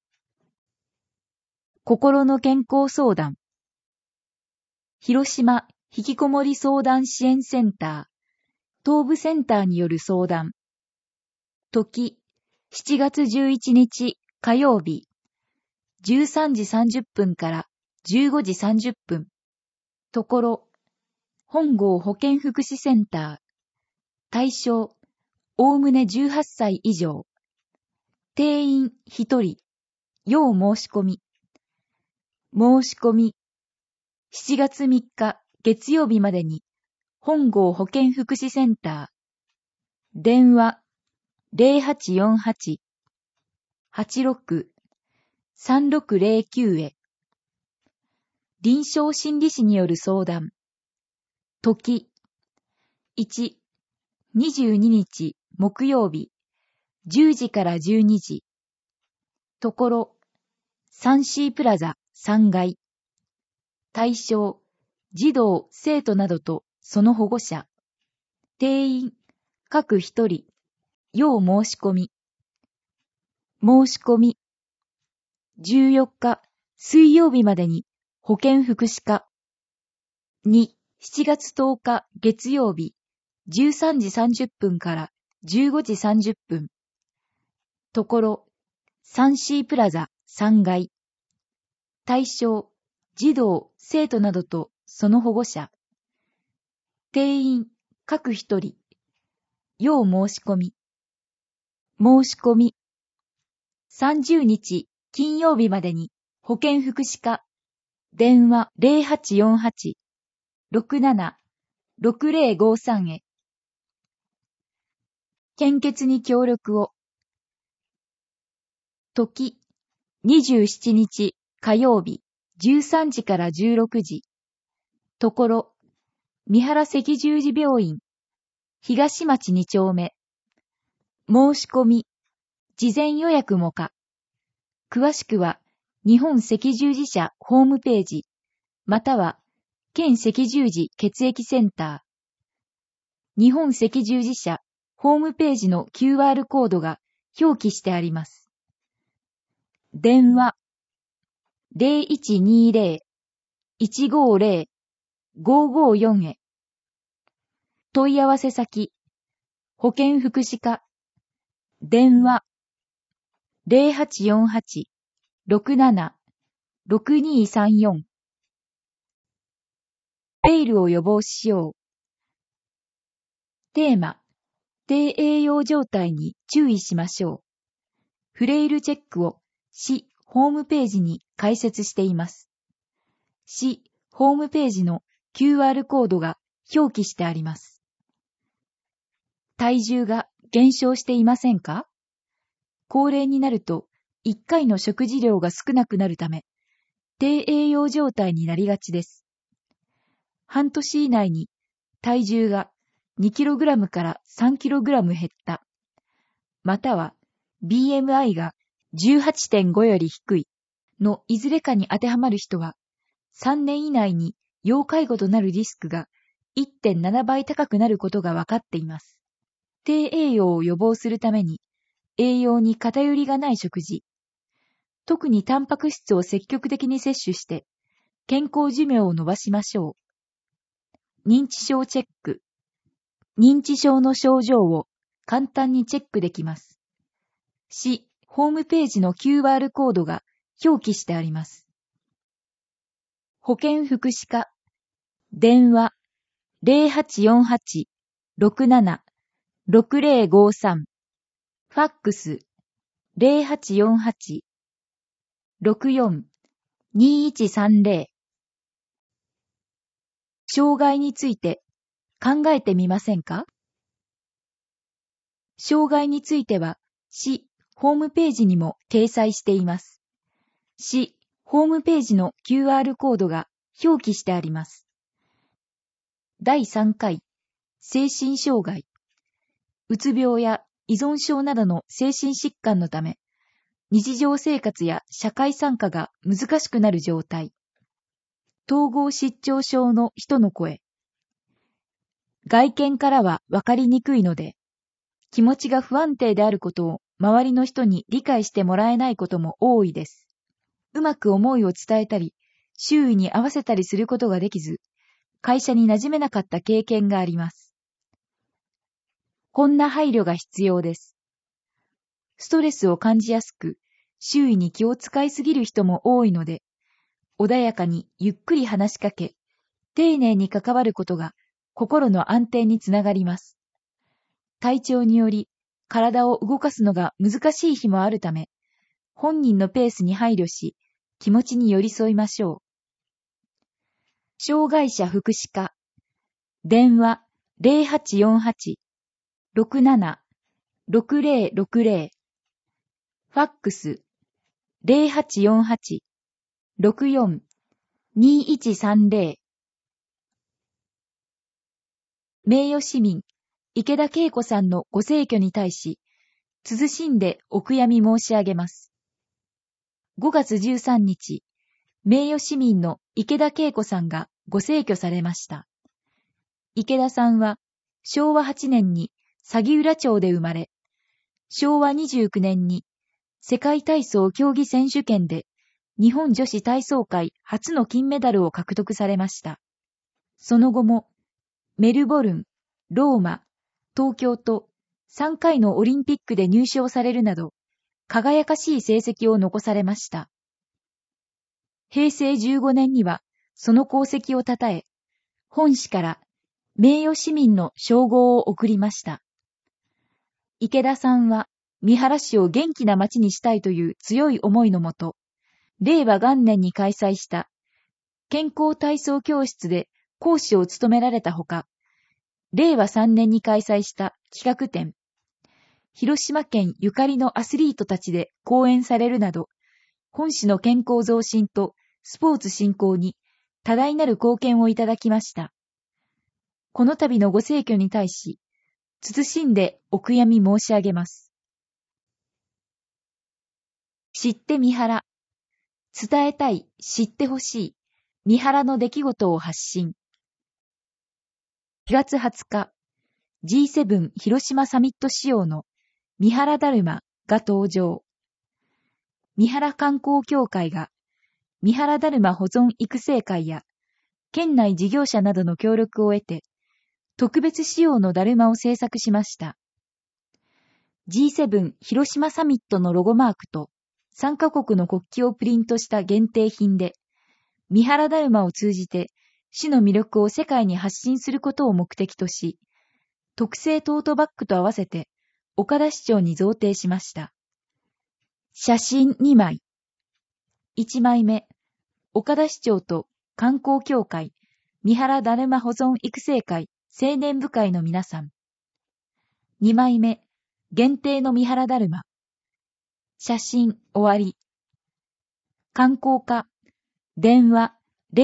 心の健康相談。広島ひきこもり相談支援センター、東部センターによる相談。時 7月11日火曜日、13時30分から15時30分。ところ、本郷保健福祉センター。対象、おおむね18歳以上。定員1人。要申し込み。申し込み。7月3日月曜日までに、本郷保健福祉センター。電話、0848-86-3609へ。臨床心理士による相談。時、1、22日木曜日、10時から12時。ところ、3C プラザ3階。対象、児童、生徒などとその保護者。定員、各一人。要申し込み。申し込み。14日、水曜日までに、保健福祉課。2、7月10日、月曜日、13時30分から15時30分。ところ、3C プラザ3階。対象、児童、生徒などとその保護者。定員、各一人。要申し込み。申し込み。30日、金曜日までに、保健福祉課。電話0848-67-6053へ。献血に協力を。時、27日火曜日、13時から16時。ところ、三原赤十字病院、東町2丁目。申し込み、事前予約も可。詳しくは、日本赤十字社ホームページ、または、県赤十字血液センター。日本赤十字社ホームページの QR コードが表記してあります。電話、0120-150-554へ。問い合わせ先、保健福祉課。電話、0848-67-6234。ペイルを予防しよう。テーマ、低栄養状態に注意しましょう。フレイルチェックを市ホームページに開設しています。市ホームページの QR コードが表記してあります。体重が減少していませんか？高齢になると1回の食事量が少なくなるため、低栄養状態になりがちです。半年以内に体重が2kg から 3kg 減った、または BMI が 18.5 より低いのいずれかに当てはまる人は、3年以内に要介護となるリスクが 1.7 倍高くなることが分かっています。低栄養を予防するために、栄養に偏りがない食事、特にタンパク質を積極的に摂取して、健康寿命を伸ばしましょう。認知症チェック。認知症の症状を簡単にチェックできます。市ホームページの QR コードが表記してあります。保健福祉課。電話0848-67-6053。ファックス0848-64-2130。障害について考えてみませんか？障害については、市ホームページにも掲載しています。市ホームページの QR コードが表記してあります。第3回、精神障害。うつ病や依存症などの精神疾患のため、日常生活や社会参加が難しくなる状態。統合失調症の人の声。外見からはわかりにくいので、気持ちが不安定であることを周りの人に理解してもらえないことも多いです。うまく思いを伝えたり、周囲に合わせたりすることができず、会社に馴染めなかった経験があります。こんな配慮が必要です。 ストレスを感じやすく、周囲に気を使いすぎる人も多いので、穏やかにゆっくり話しかけ、丁寧に関わることが心の安定につながります。体調により体を動かすのが難しい日もあるため、本人のペースに配慮し、気持ちに寄り添いましょう。障害者福祉課、電話0848-67-6060、ファックス0848-64-2130。名誉市民池田恵子さんのご逝去に対し、謹んでお悔やみ申し上げます。5月13日、名誉市民の池田恵子さんがご逝去されました。池田さんは昭和8年に鷺浦町で生まれ、昭和29年に世界体操競技選手権で日本女子体操界初の金メダルを獲得されました。その後もメルボルン、ローマ、東京と3回のオリンピックで入賞されるなど、輝かしい成績を残されました。平成15年にはその功績をたたえ、本市から名誉市民の称号を贈りました。池田さんは三原市を元気な町にしたいという強い思いのもと、令和元年に開催した健康体操教室で講師を務められたほか、令和3年に開催した企画展、広島県ゆかりのアスリートたちで講演されるなど、本市の健康増進とスポーツ振興に多大なる貢献をいただきました。この度のご逝去に対し、謹んでお悔やみ申し上げます。知って三原。伝えたい、知ってほしい、三原の出来事を発信。4月20日、G7 広島サミット仕様の三原だるまが登場。三原観光協会が三原だるま保存育成会や県内事業者などの協力を得て、特別仕様のだるまを制作しました。G7 広島サミットのロゴマークと参加国の国旗をプリントした限定品で、三原だるまを通じて市の魅力を世界に発信することを目的とし、特製トートバッグと合わせて岡田市長に贈呈しました。写真2枚。1枚目、岡田市長と観光協会三原だるま保存育成会青年部会の皆さん。2枚目、限定の三原だるま。写真終わり。観光課、電話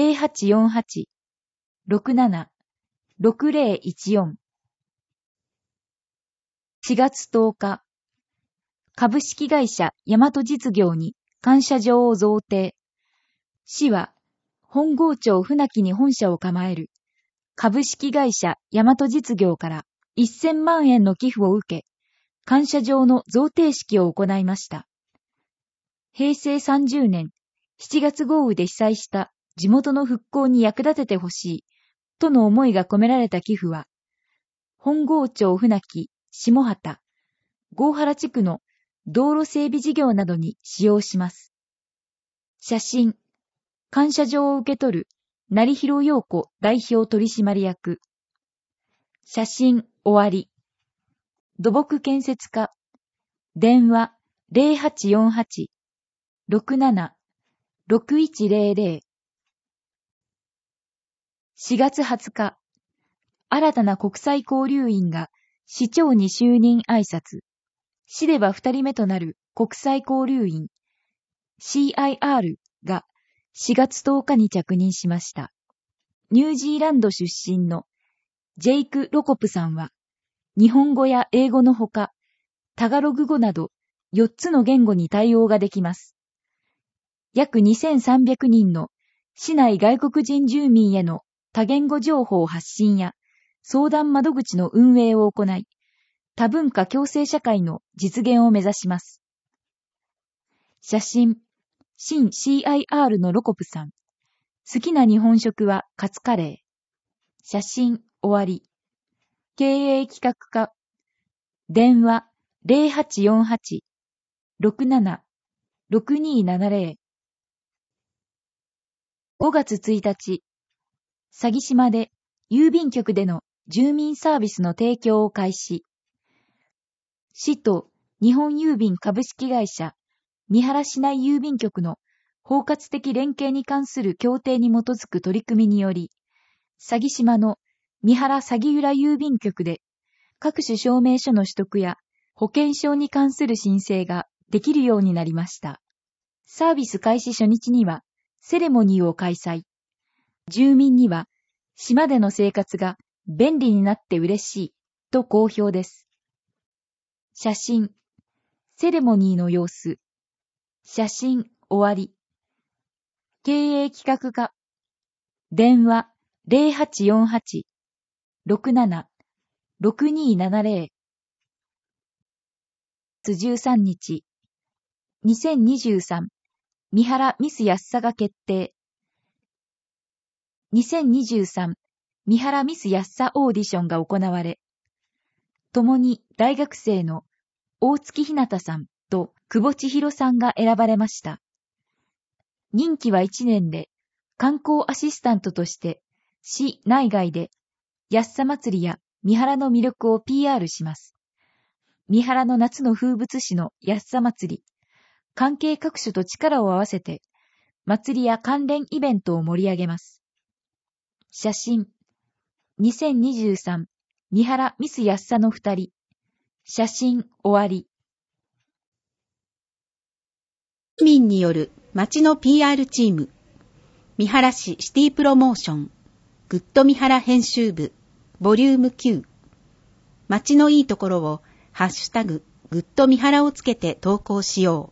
0848-67-6014。4月10日、株式会社大和実業に感謝状を贈呈。市は、本郷町船木に本社を構える株式会社大和実業から1000万円の寄付を受け、感謝状の贈呈式を行いました。平成30年7月豪雨で被災した地元の復興に役立ててほしいとの思いが込められた寄付は、本郷町船木、下畑、郷原地区の道路整備事業などに使用します。写真、感謝状を受け取る成広陽子代表取締役。写真終わり。土木建設課、電話0848-67-6100。4月20日、新たな国際交流員が市長に就任挨拶。市では2人目となる国際交流員 CIR が4月10日に着任しました。ニュージーランド出身のジェイク・ロコプさんは、日本語や英語のほか、タガログ語など4つの言語に対応ができます。約2300人の市内外国人住民への多言語情報発信や相談窓口の運営を行い、多文化共生社会の実現を目指します。写真、新 CIR のロコプさん。好きな日本食はカツカレー。写真終わり。経営企画課。電話 67-6270 5月1日、鷺島で郵便局での住民サービスの提供を開始。市と日本郵便株式会社三原市内郵便局の包括的連携に関する協定に基づく取り組みにより、鷺島の三原鷺浦郵便局で各種証明書の取得や保険証に関する申請ができるようになりました。サービス開始初日にはセレモニーを開催。住民には島での生活が便利になって嬉しいと好評です。写真、セレモニーの様子、写真終わり。経営企画課、電話 0848-67-6270 13日、2023三原ミス安さが決定。2023三原ミス安さオーディションが行われ、共に大学生の大月ひなたさんと久保千尋さんが選ばれました。任期は1年で、観光アシスタントとして市内外で安さ祭りや三原の魅力を PR します。三原の夏の風物詩の安さ祭り、関係各所と力を合わせて祭りや関連イベントを盛り上げます。写真、2023三原ミス安さの2人、写真終わり。 市民による町の PR チーム、三原市シティプロモーション、グッド三原編集部、ボリューム9。町のいいところを、ハッシュタグ、グッド三原をつけて投稿しよう。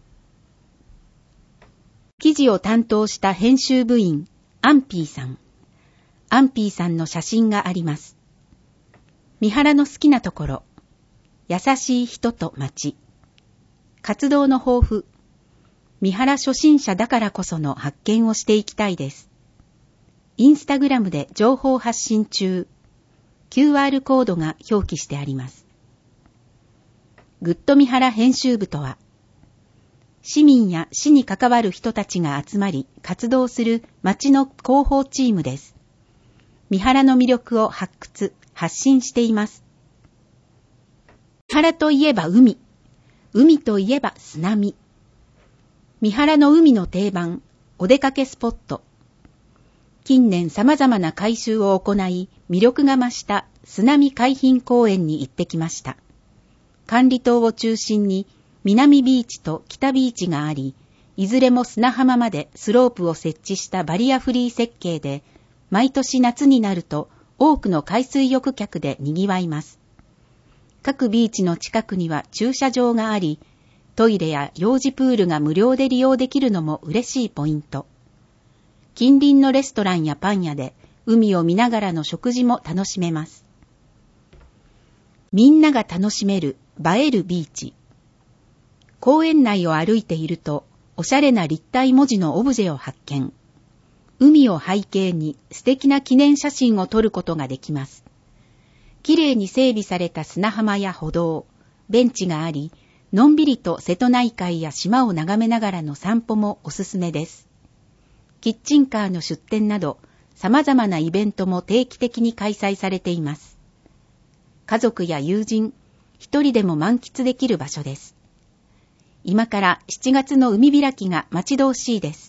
記事を担当した編集部員、アンピーさん。アンピーさんの写真があります。三原の好きなところ、優しい人と町。活動の抱負、三原初心者だからこその発見をしていきたいです。インスタグラムで情報発信中。QR コードが表記してあります。グッド三原編集部とは、市民や市に関わる人たちが集まり活動する町の広報チームです。三原の魅力を発掘、発信しています。三原といえば海、海といえば砂見。三原の海の定番、お出かけスポット。近年様々な改修を行い、魅力が増した砂見海浜公園に行ってきました。管理棟を中心に南ビーチと北ビーチがあり、いずれも砂浜までスロープを設置したバリアフリー設計で、毎年夏になると多くの海水浴客で賑わいます。各ビーチの近くには駐車場があり、トイレや幼児プールが無料で利用できるのも嬉しいポイント。近隣のレストランやパン屋で海を見ながらの食事も楽しめます。みんなが楽しめる映えるビーチ。公園内を歩いていると、おしゃれな立体文字のオブジェを発見。海を背景に素敵な記念写真を撮ることができます。きれいに整備された砂浜や歩道、ベンチがあり、のんびりと瀬戸内海や島を眺めながらの散歩もおすすめです。キッチンカーの出店など、様々なイベントも定期的に開催されています。家族や友人、一人でも満喫できる場所です。今から7月の海開きが待ち遠しいです。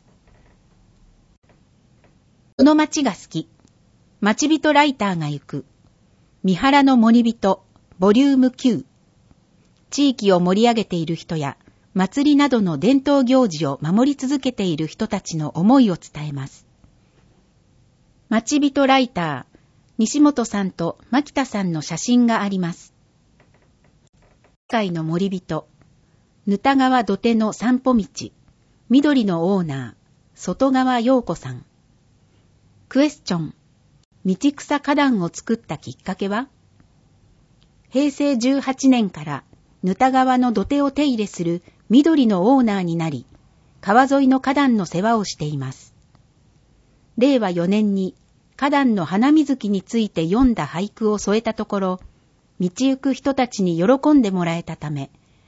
この街が好き。街人ライターが行く。三原の森人、ボリューム9。地域を盛り上げている人や、祭りなどの伝統行事を守り続けている人たちの思いを伝えます。街人ライター、西本さんと牧田さんの写真があります。今回の森人、ぬた川土手の散歩道、緑のオーナー、外川陽子さん。クエスチョン、道草花壇を作ったきっかけは？平成18年からぬた川の土手を手入れする緑のオーナーになり、川沿いの花壇の世話をしています。令和4年に花壇の花水木について読んだ俳句を添えたところ、道行く人たちに喜んでもらえたため、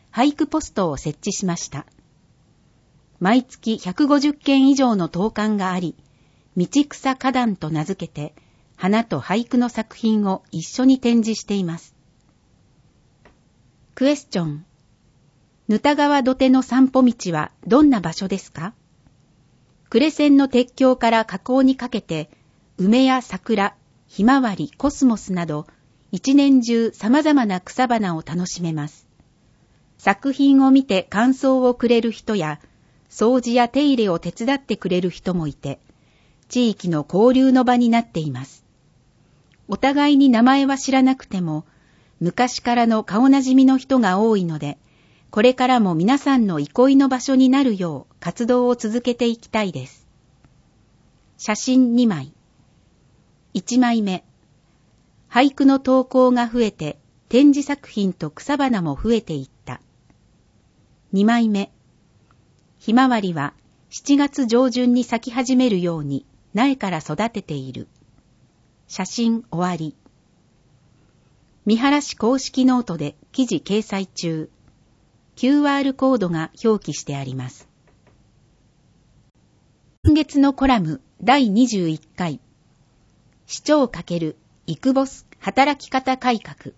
俳句ポストを設置しました。毎月150件以上の投函があり、道草花壇と名付けて、花と俳句の作品を一緒に展示しています。クエスチョン。沼田川土手の散歩道はどんな場所ですか？呉線の鉄橋から河口にかけて、梅や桜、ひまわり、コスモスなど、一年中様々な草花を楽しめます。作品を見て感想をくれる人や、掃除や手入れを手伝ってくれる人もいて、地域の交流の場になっています。お互いに名前は知らなくても、昔からの顔なじみの人が多いので、これからも皆さんの憩いの場所になるよう活動を続けていきたいです。写真2枚。1枚目。俳句の投稿が増えて、展示作品と草花も増えていった。2枚目。ひまわりは7月上旬に咲き始めるように苗から育てている。写真終わり。三原市公式ノートで記事掲載中。QR コードが表記してあります。今月のコラム第21回。市長×イクボス働き方改革。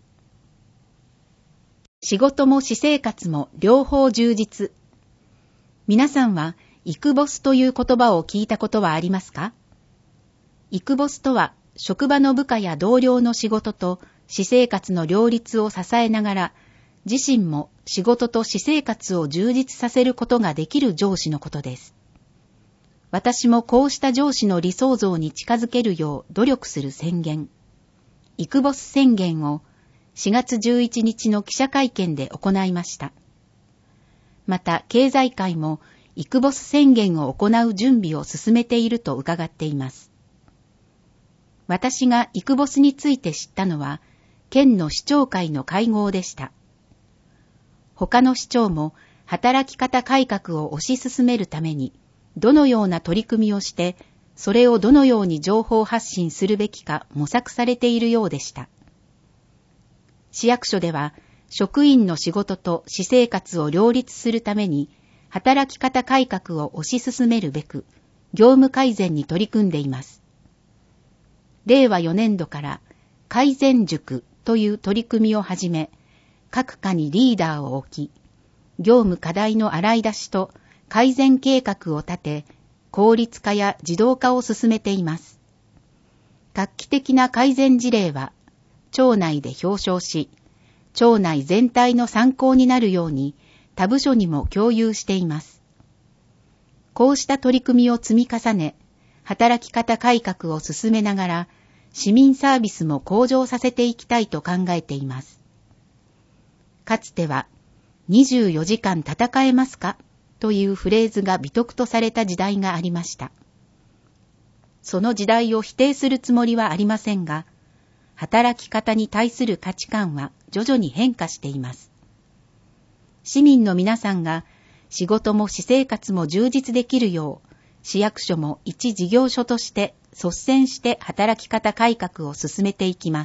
仕事も私生活も両方充実。皆さんはイクボスという言葉を聞いたことはありますか？イクボスとは職場の部下や同僚の仕事と私生活の両立を支えながら、自身も仕事と私生活を充実させることができる上司のことです。私もこうした上司の理想像に近づけるよう努力する宣言、イクボス宣言を4月11日の記者会見で行いました。また経済界もイクボス宣言を行う準備を進めていると伺っています。私がイクボスについて知ったのは、県の市長会の会合でした。他の市長も働き方改革を推し進めるために、どのような取り組みをして、それをどのように情報発信するべきか模索されているようでした。市役所では、職員の仕事と私生活を両立するために、働き方改革を推し進めるべく、業務改善に取り組んでいます。令和4年度から改善塾という取り組みを始め、各課にリーダーを置き、業務課題の洗い出しと改善計画を立て、効率化や自動化を進めています。画期的な改善事例は、庁内で表彰し、庁内全体の参考になるように他部署にも共有しています。こうした取り組みを積み重ね、働き方改革を進めながら、市民サービスも向上させていきたいと考えています。かつては、24時間戦えますかというフレーズが美徳とされた時代がありました。その時代を否定するつもりはありませんが、働き方に対する価値観は徐々に変化しています。市民の皆さんが仕事も私生活も充実できるよう、市役所も一事業所として率先して働き方改革を進めていきます。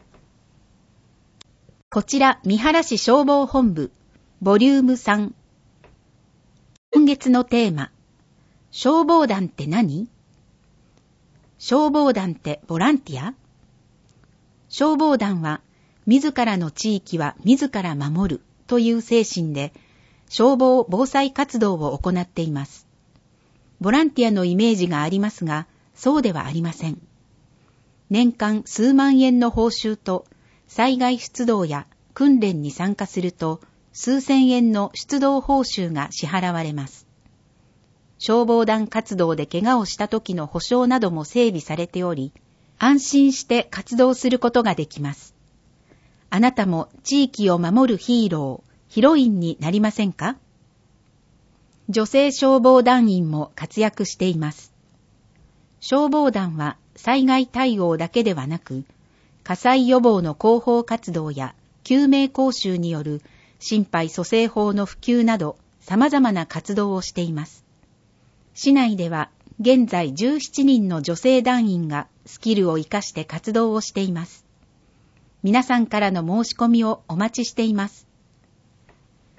こちら三原市消防本部ボリューム3。今月のテーマ、消防団って何？消防団ってボランティア？消防団は自らの地域は自ら守るという精神で消防防災活動を行っています。ボランティアのイメージがありますが、そうではありません。年間数万円の報酬と災害出動や訓練に参加すると数千円の出動報酬が支払われます。消防団活動で怪我をした時の保障なども整備されており、安心して活動することができます。あなたも地域を守るヒーロー、ヒロインになりませんか？女性消防団員も活躍しています。消防団は災害対応だけではなく、火災予防の広報活動や救命講習による心肺蘇生法の普及など様々な活動をしています。市内では現在17人の女性団員がスキルを生かして活動をしています。皆さんからの申し込みをお待ちしています。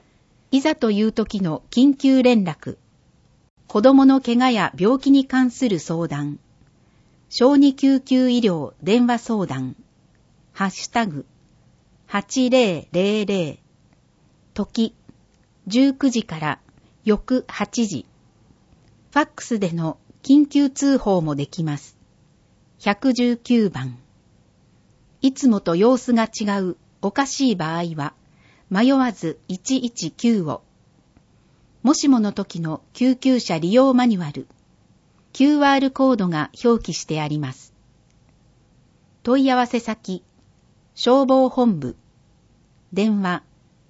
いざという時の緊急連絡、子供の怪我や病気に関する相談、小児救急医療電話相談、ハッシュタグ、8000、時、19時から翌8時、ファックスでの緊急通報もできます。119番。いつもと様子が違う、おかしい場合は、迷わず119を。もしもの時の救急車利用マニュアル、QR コードが表記してあります。問い合わせ先、消防本部、電話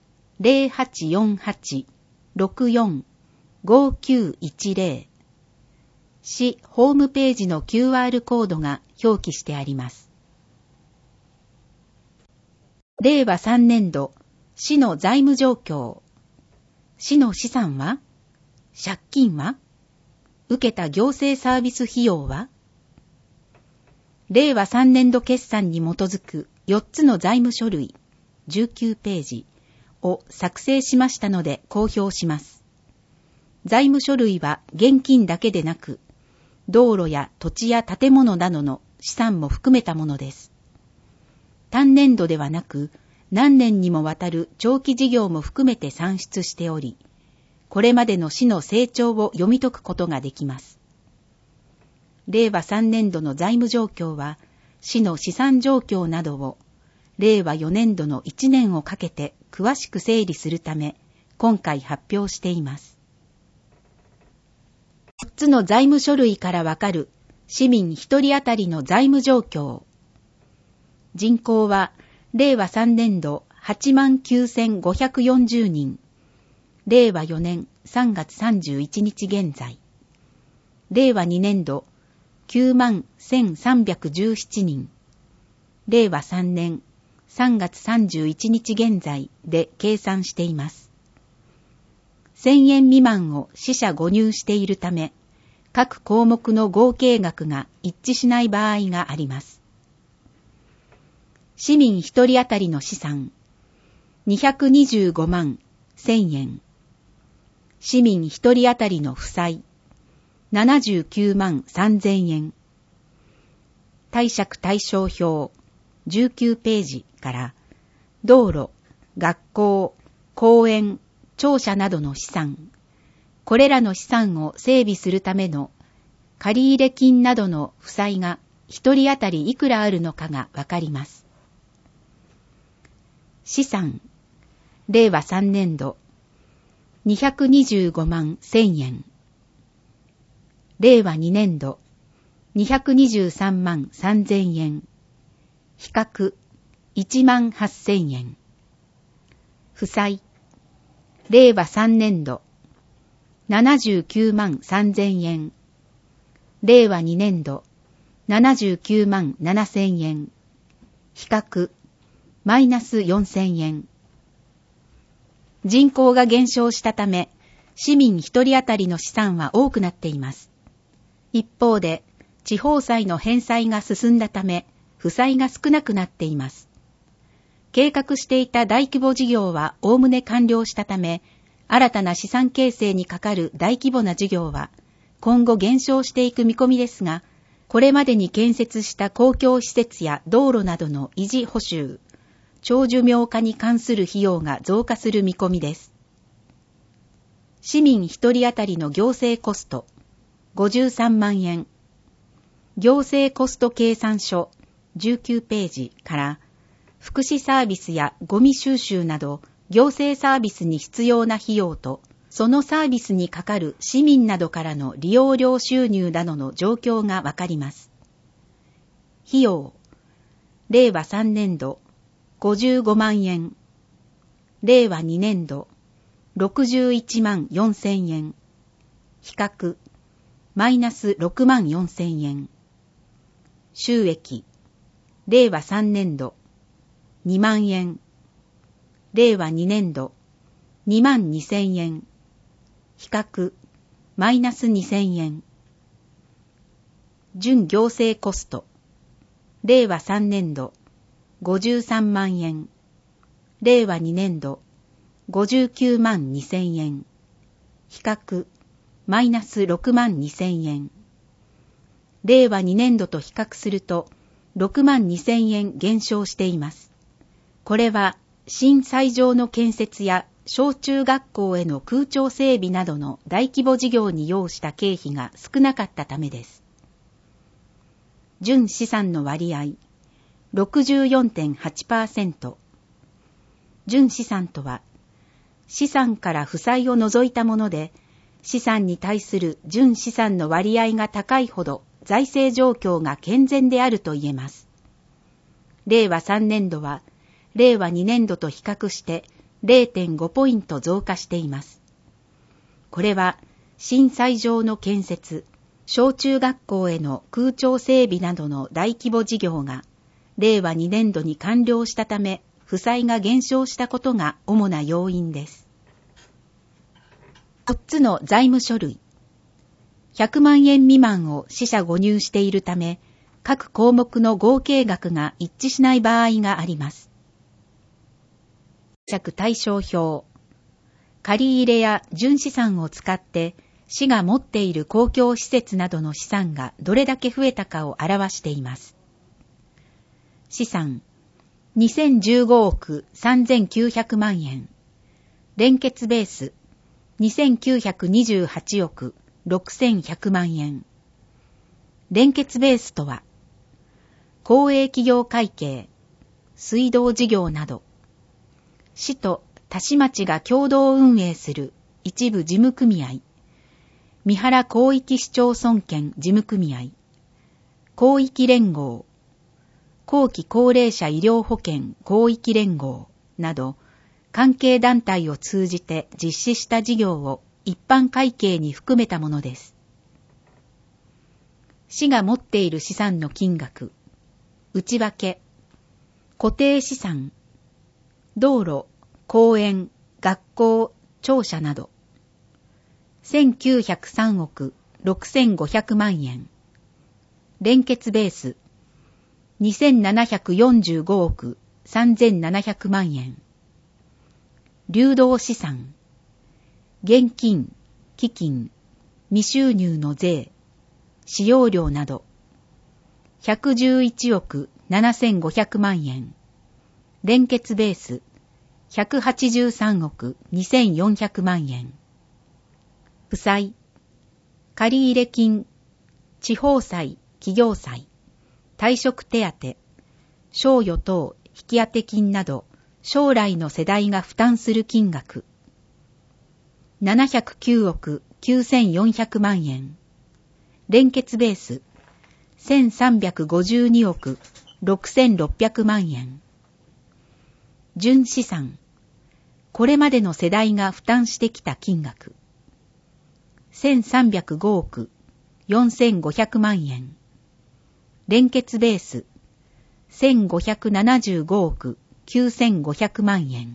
0848-64-5910、市ホームページの QR コードが表記してあります。令和3年度、市の財務状況。市の資産は？借金は？受けた行政サービス費用は？令和3年度決算に基づく4つの財務書類、19ページを作成しましたので公表します。財務書類は現金だけでなく、道路や土地や建物などの資産も含めたものです。単年度ではなく、何年にもわたる長期事業も含めて算出しており、これまでの市の成長を読み解くことができます。令和3年度の財務状況は、市の資産状況などを、令和4年度の1年をかけて詳しく整理するため、今回発表しています。4つの財務書類からわかる市民1人当たりの財務状況。人口は、令和3年度 89,540 人。令和4年3月31日現在。令和2年度 91,317 人。令和3年3月31日現在で計算しています。1000円未満を四捨五入しているため、各項目の合計額が一致しない場合があります。市民1人当たりの資産、225万1000円。市民1人当たりの負債、79万3000円。貸借対照表、19ページから、道路、学校、公園、庁舎などの資産、これらの資産を整備するための借入金などの負債が1人当たりいくらあるのかがわかります。資産、令和3年度、225万1000円。令和2年度、223万3000円。比較、1万8000円。負債、令和3年度、79万3000円。令和2年度、79万7000円。比較、マイナス4000円。人口が減少したため、市民1人当たりの資産は多くなっています。一方で、地方債の返済が進んだため、負債が少なくなっています。計画していた大規模事業はおおむね完了したため、新たな資産形成にかかる大規模な事業は、今後減少していく見込みですが、これまでに建設した公共施設や道路などの維持補修、長寿命化に関する費用が増加する見込みです。市民1人当たりの行政コスト、53万円。行政コスト計算書、19ページから、福祉サービスやゴミ収集など、行政サービスに必要な費用と、そのサービスにかかる市民などからの利用料収入などの状況がわかります。費用、令和3年度、55万円。令和2年度、61万4000円。比較、マイナス6万4000円。収益、令和3年度、2万円。令和2年度、2万2000円。比較、マイナス2000円。準行政コスト、令和3年度、53万円。令和2年度、 59万2000円。比較、マイナス6万2000円。令和2年度と比較すると、6万2000円減少しています。これは、新斎場の建設や小中学校への空調整備などの大規模事業に要した経費が少なかったためです。純資産の割合、64.8%。純資産とは、資産から負債を除いたもので、資産に対する純資産の割合が高いほど財政状況が健全であると言えます。令和3年度は、令和2年度と比較して 0.5 ポイント増加しています。これは、新斎場の建設、小中学校への空調整備などの大規模事業が、令和2年度に完了したため、負債が減少したことが主な要因です。4つの財務書類。100万円未満を四捨五入しているため、各項目の合計額が一致しない場合があります。借対照表。借入れや純資産を使って、市が持っている公共施設などの資産がどれだけ増えたかを表しています。資産。2015億3900万円。連結ベース。2928億6100万円。連結ベースとは、公営企業会計、水道事業など、市と他市町が共同運営する一部事務組合、三原広域市町村圏事務組合、広域連合、後期高齢者医療保険広域連合など、関係団体を通じて実施した事業を一般会計に含めたものです。市が持っている資産の金額、内訳、固定資産、道路、公園、学校、庁舎など、1903億6500万円。連結ベース、2745億3700万円。流動資産、現金、基金、未収入の税、使用料など、111億7500万円。連結ベース、183億2400万円。負債、借入金、地方債、企業債、退職手当、賞与等引き当て金など、将来の世代が負担する金額。709億9400万円。連結ベース、1352億6600万円。純資産、これまでの世代が負担してきた金額。1305億4500万円。連結ベース、1575億9500万円。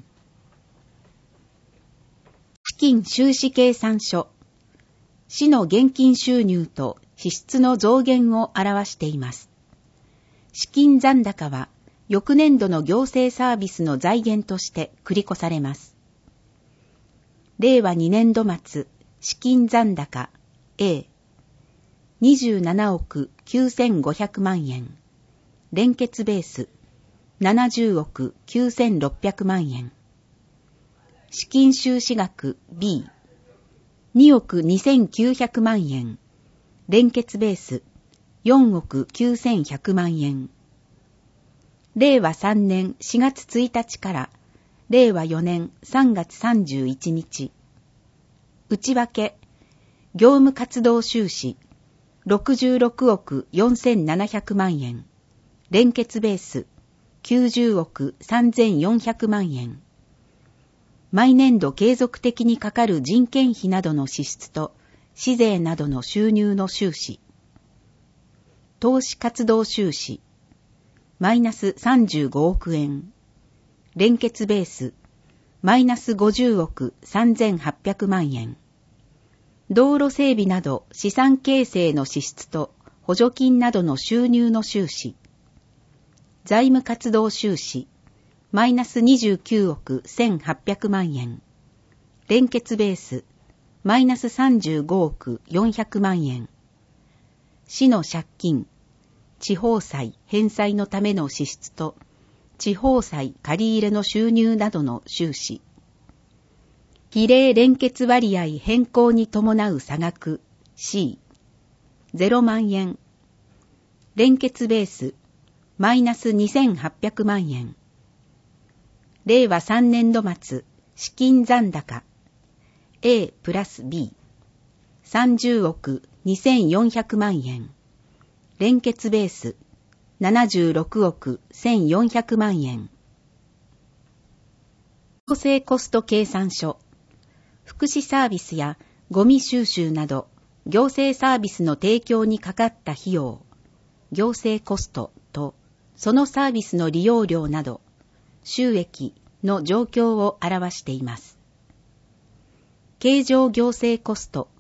資金収支計算書。市の現金収入と支出の増減を表しています。資金残高は、翌年度の行政サービスの財源として繰り越されます。令和2年度末、資金残高 A、27億9500万円。連結ベース、70億9600万円。資金収支額 B、2億2900万円。連結ベース、4億9100万円。令和3年4月1日から令和4年3月31日。内訳、業務活動収支、66億4700万円。連結ベース、90億3400万円。毎年度継続的にかかる人件費などの支出と、市税などの収入の収支。投資活動収支、マイナス35億円。連結ベース、マイナス50億3800万円。道路整備など資産形成の支出と補助金などの収入の収支。財務活動収支、マイナス29億1800万円。 連結ベース、マイナス35億400万円。市の借金、地方債返済のための支出と、地方債借入の収入などの収支。比例連結割合変更に伴う差額 C、0万円。連結ベース、マイナス2800万円。令和3年度末、資金残高 A プラス B、30億2400万円。連結ベース、76億1400万円。行政コスト計算書。福祉サービスやゴミ収集など行政サービスの提供にかかった費用、行政コストとそのサービスの利用料など収益の状況を表しています。経常行政コスト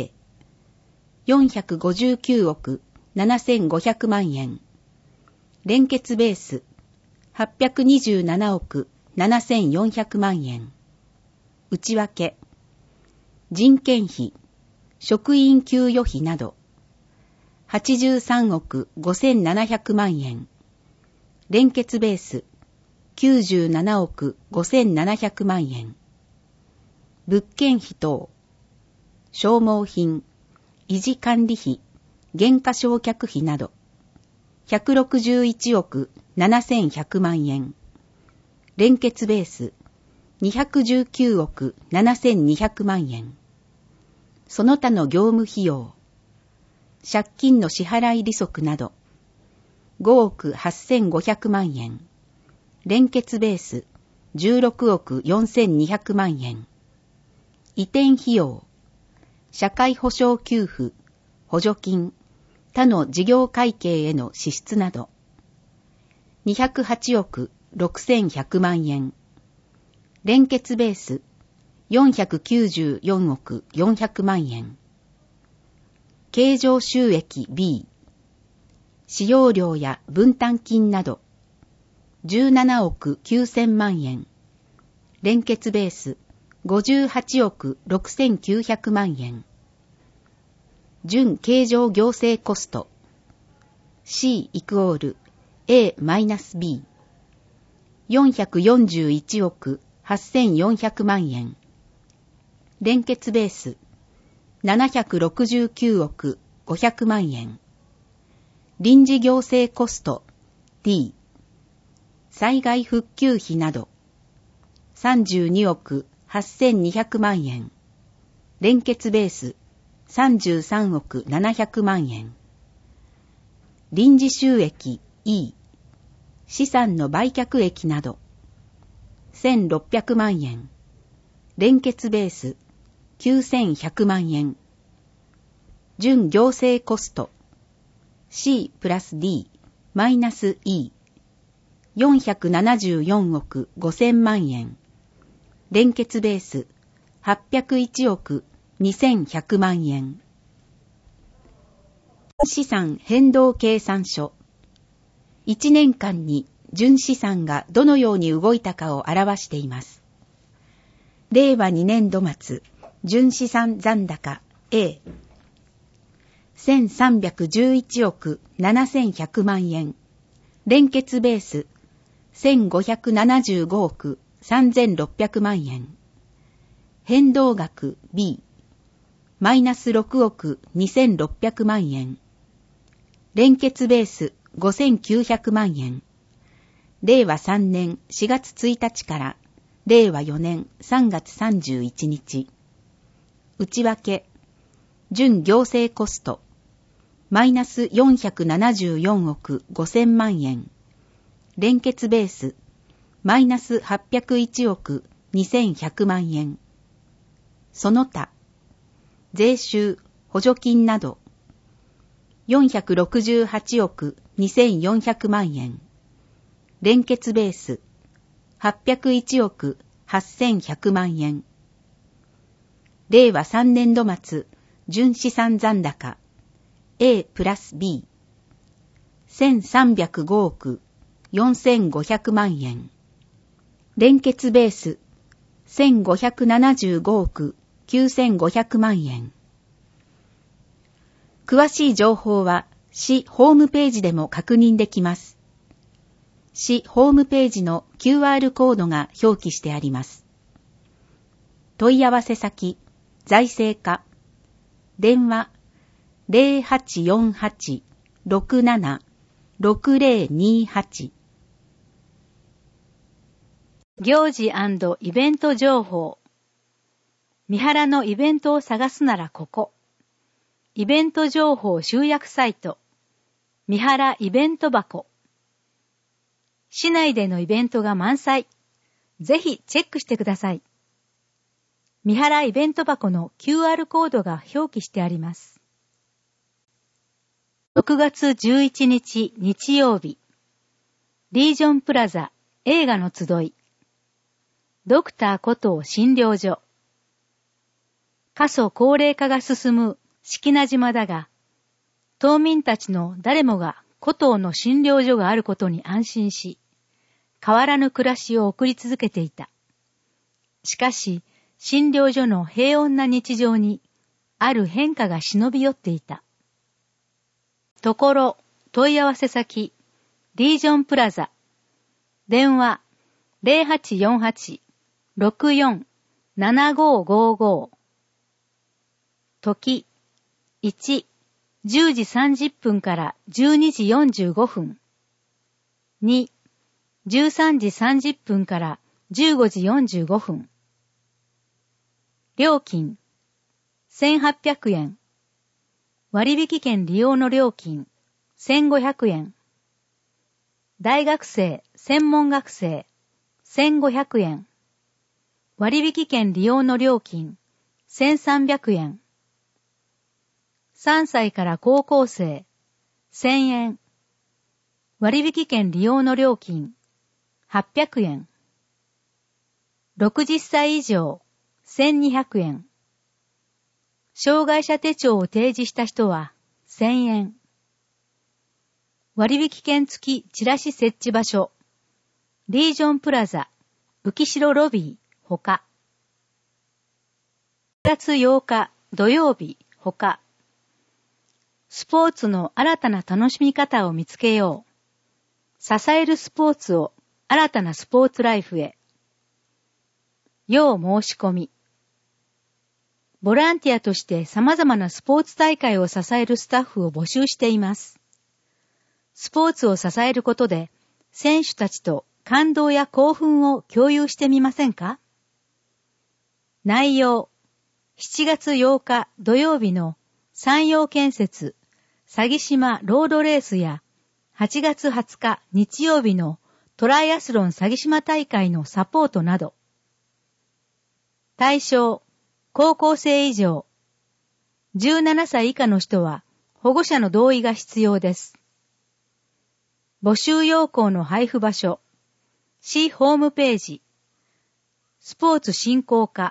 A、459億7500万円。連結ベース、827億7400万円。内訳、人件費、職員給与費など、83億5700万円。連結ベース、97億5700万円。物件費等、消耗品、維持管理費、減価償却費など、161億7100万円。連結ベース、219億7200万円。その他の業務費用、借金の支払い利息など、5億8500万円。連結ベース、16億4200万円。移転費用、社会保障給付、補助金、他の事業会計への支出など、208億6100万円。連結ベース、494億400万円。経常収益 B、使用料や分担金など、17億9000万円。連結ベース、58億6900万円。準経常行政コスト C イクオール A-B、441億8400万円。連結ベース、769億500万円。臨時行政コスト D、災害復旧費など、32億8200万円。連結ベース、33億700万円。臨時収益 E、資産の売却益など、1600万円。連結ベース、9100万円。準行政コスト、C プラス D マイナス E、474億5000万円。連結ベース、801億2100万円。資産変動計算書。1年間に純資産がどのように動いたかを表しています。令和2年度末、純資産残高 A、1311億7100万円。連結ベース、1575億3600万円。変動額 B、マイナス6億2600万円。連結ベース5900万円。令和3年4月1日から令和4年3月31日。内訳、準行政コスト、マイナス474億5000万円。連結ベース、マイナス801億2100万円。その他、税収、補助金など、468億2400万円。連結ベース、801億8100万円。令和3年度末、純資産残高、A プラス B、1305億4500万円。連結ベース、 1575億9500万円。詳しい情報は市ホームページでも確認できます。市ホームページの QR コードが表記してあります。問い合わせ先、財政課、電話 0848-67-6028。 行事&イベント情報。三原のイベントを探すならここ。イベント情報集約サイト。三原イベント箱。市内でのイベントが満載。ぜひチェックしてください。三原イベント箱の QR コードが表記してあります。6月11日日曜日。リージョンプラザ映画の集い。ドクターコトー診療所。過疎高齢化が進む敷名島だが、島民たちの誰もがコトーの診療所があることに安心し、変わらぬ暮らしを送り続けていた。しかし、診療所の平穏な日常に、ある変化が忍び寄っていた。ところ、問い合わせ先、リージョンプラザ。電話、0848-64-7555。時、1、10時30分から12時45分。2、13時30分から15時45分。料金、1800円。割引券利用の料金、1500円。大学生、専門学生、1500円。割引券利用の料金、1300円。3歳から高校生、1000円。割引券利用の料金、800円。60歳以上、1200円。障害者手帳を提示した人は、1000円。割引券付きチラシ設置場所、リージョンプラザ、浮城ロビー、ほか。4月8日土曜日、ほか。スポーツの新たな楽しみ方を見つけよう。支えるスポーツを新たなスポーツライフへ。要申し込み。ボランティアとして様々なスポーツ大会を支えるスタッフを募集しています。スポーツを支えることで、選手たちと感動や興奮を共有してみませんか？内容、7月8日土曜日の山陽建設鷺島ロードレースや8月20日日曜日のトライアスロン鷺島大会のサポートなど。対象、高校生以上。17歳以下の人は保護者の同意が必要です。募集要項の配布場所、市ホームページ、スポーツ振興課、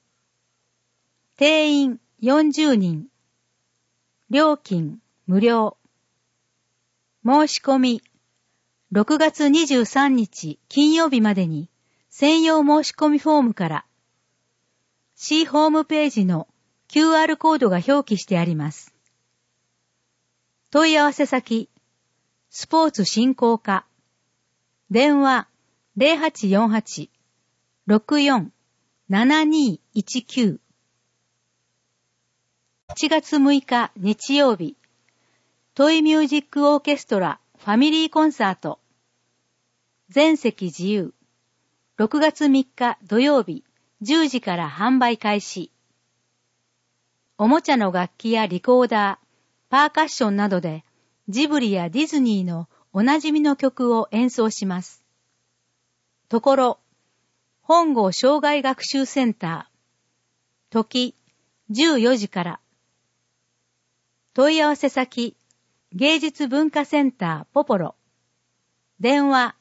定員40人、料金無料、申し込み、6月23日金曜日までに専用申し込みフォームから、市ホームページの QR コードが表記してあります。問い合わせ先、スポーツ振興課、電話 0848-64-7219。8月6日日曜日、トイミュージックオーケストラファミリーコンサート。全席自由。6月3日土曜日、10時から販売開始。おもちゃの楽器やリコーダー、パーカッションなどで、ジブリやディズニーのおなじみの曲を演奏します。ところ、本郷障害学習センター、時14時から。問い合わせ先、芸術文化センターポポロ。電話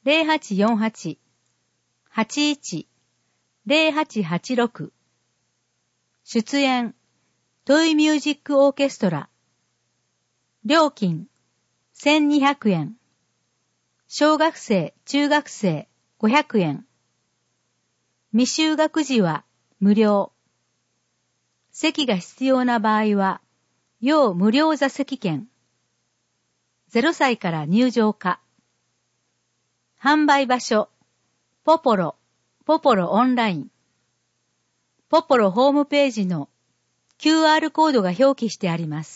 0848-81-0886。出演、トイミュージックオーケストラ。料金、1200円。小学生、中学生、500円。 未就学時は無料。席が必要な場合は、要無料座席券。0歳から入場可。販売場所、ポポロオンライン。ポポロホームページの QR コードが表記してあります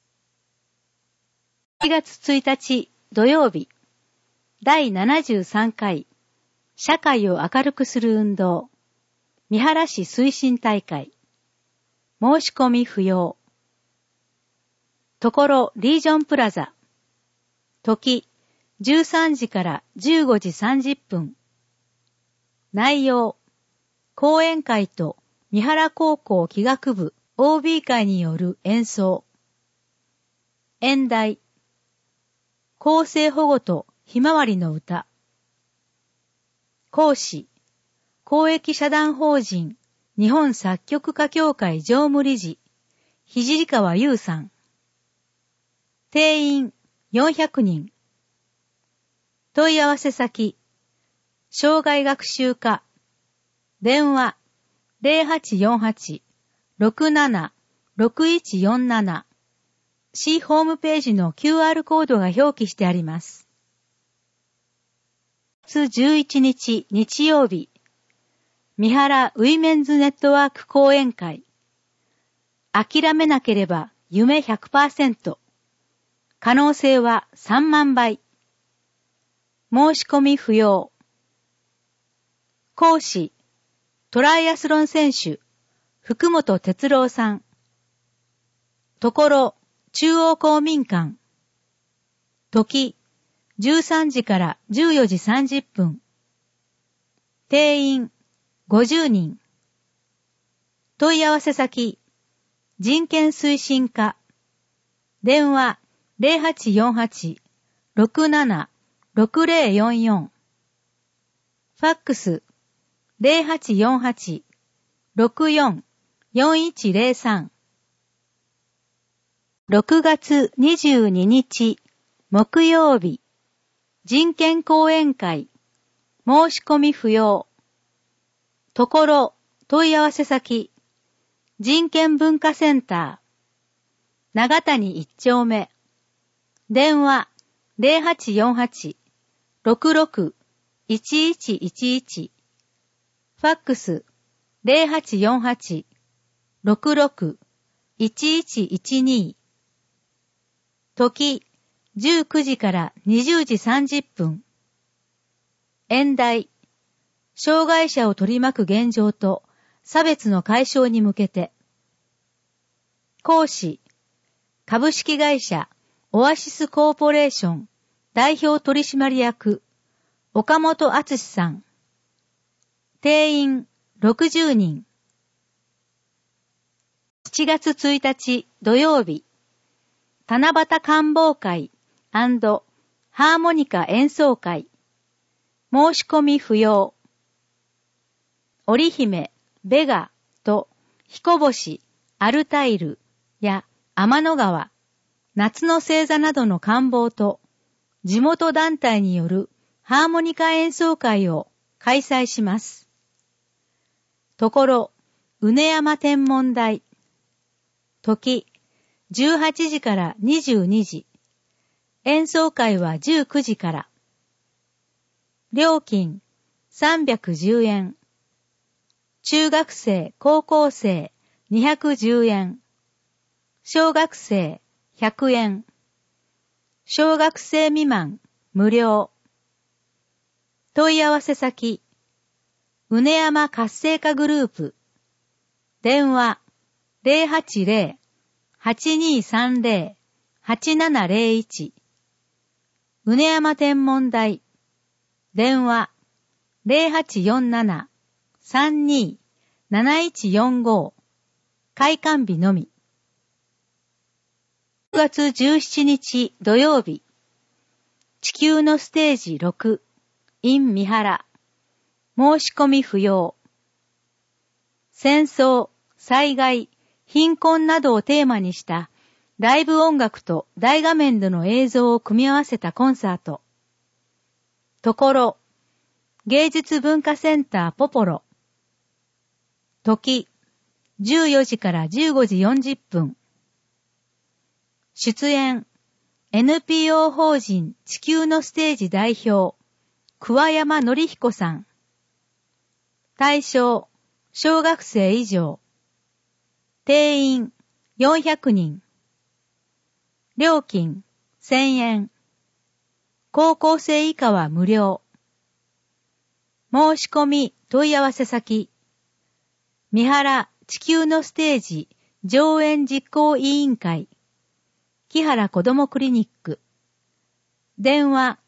。1月1日土曜日、第73回社会を明るくする運動、三原市推進大会。申し込み不要。ところリージョンプラザ。時13時から15時30分。内容、講演会と三原高校気学部 OB 会による演奏。演題、公正保護とひまわりの歌。講師、公益社団法人日本作曲家協会常務理事、聖川優さん。定員400人。問い合わせ先、障害学習課、電話 0848-67-6147、市ホームページの QR コードが表記してあります。11日日曜日、三原ウィメンズネットワーク講演会。諦めなければ夢 100%。可能性は3万倍。申し込み不要。講師、トライアスロン選手、福本哲郎さん。ところ、中央公民館。時、13時から14時30分。定員、50人。問い合わせ先、人権推進課。電話、0848-67-6044。ファックス、0848-64-4103。6月22日、木曜日、人権講演会、申し込み不要。ところ、問い合わせ先、人権文化センター、長谷1丁目、電話0848-66-1111、ファックス0848-66-1112、時19時から20時30分。演題、障害者を取り巻く現状と差別の解消に向けて。講師、株式会社オアシスコーポレーション代表取締役岡本敦さん。定員60人。7月1日土曜日、七夕観望会&ハーモニカ演奏会。申し込み不要。織姫、ベガと彦星、アルタイルや天の川、夏の星座などの観望と地元団体によるハーモニカ演奏会を開催します。ところ、畝山天文台。時、18時から22時。演奏会は19時から。料金、310円。中学生、高校生、210円。小学生、100円。小学生未満、無料。問い合わせ先、畝山活性化グループ。電話、080-8230-8701。畝山天文台。電話、0847-32-7145。開館日のみ。9月17日土曜日、地球のステージ6 in 三原。申し込み不要。戦争、災害、貧困などをテーマにしたライブ音楽と大画面での映像を組み合わせたコンサート。ところ、芸術文化センターポポロ時、14時から15時40分。出演、NPO 法人地球のステージ代表、桑山紀彦さん。対象、小学生以上。定員、400人。料金、1000円。高校生以下は無料。申し込み問い合わせ先。三原地球のステージ上演実行委員会。木原子どもクリニック。電話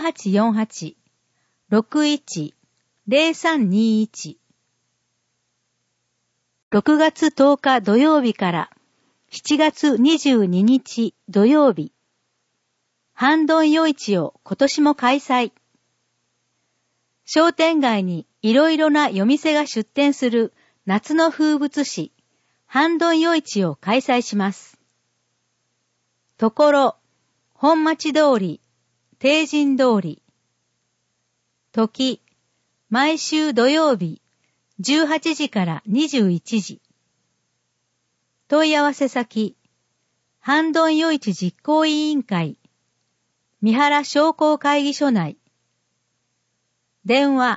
0848-61-0321。6月10日土曜日から7月22日土曜日。半ドン夜市を今年も開催。商店街にいろいろな夜店が出店する夏の風物詩、半ドン夜市を開催します。ところ、本町通り、定人通り。時、毎週土曜日、18時から21時。問い合わせ先、半ドン夜市実行委員会、三原商工会議所内。電話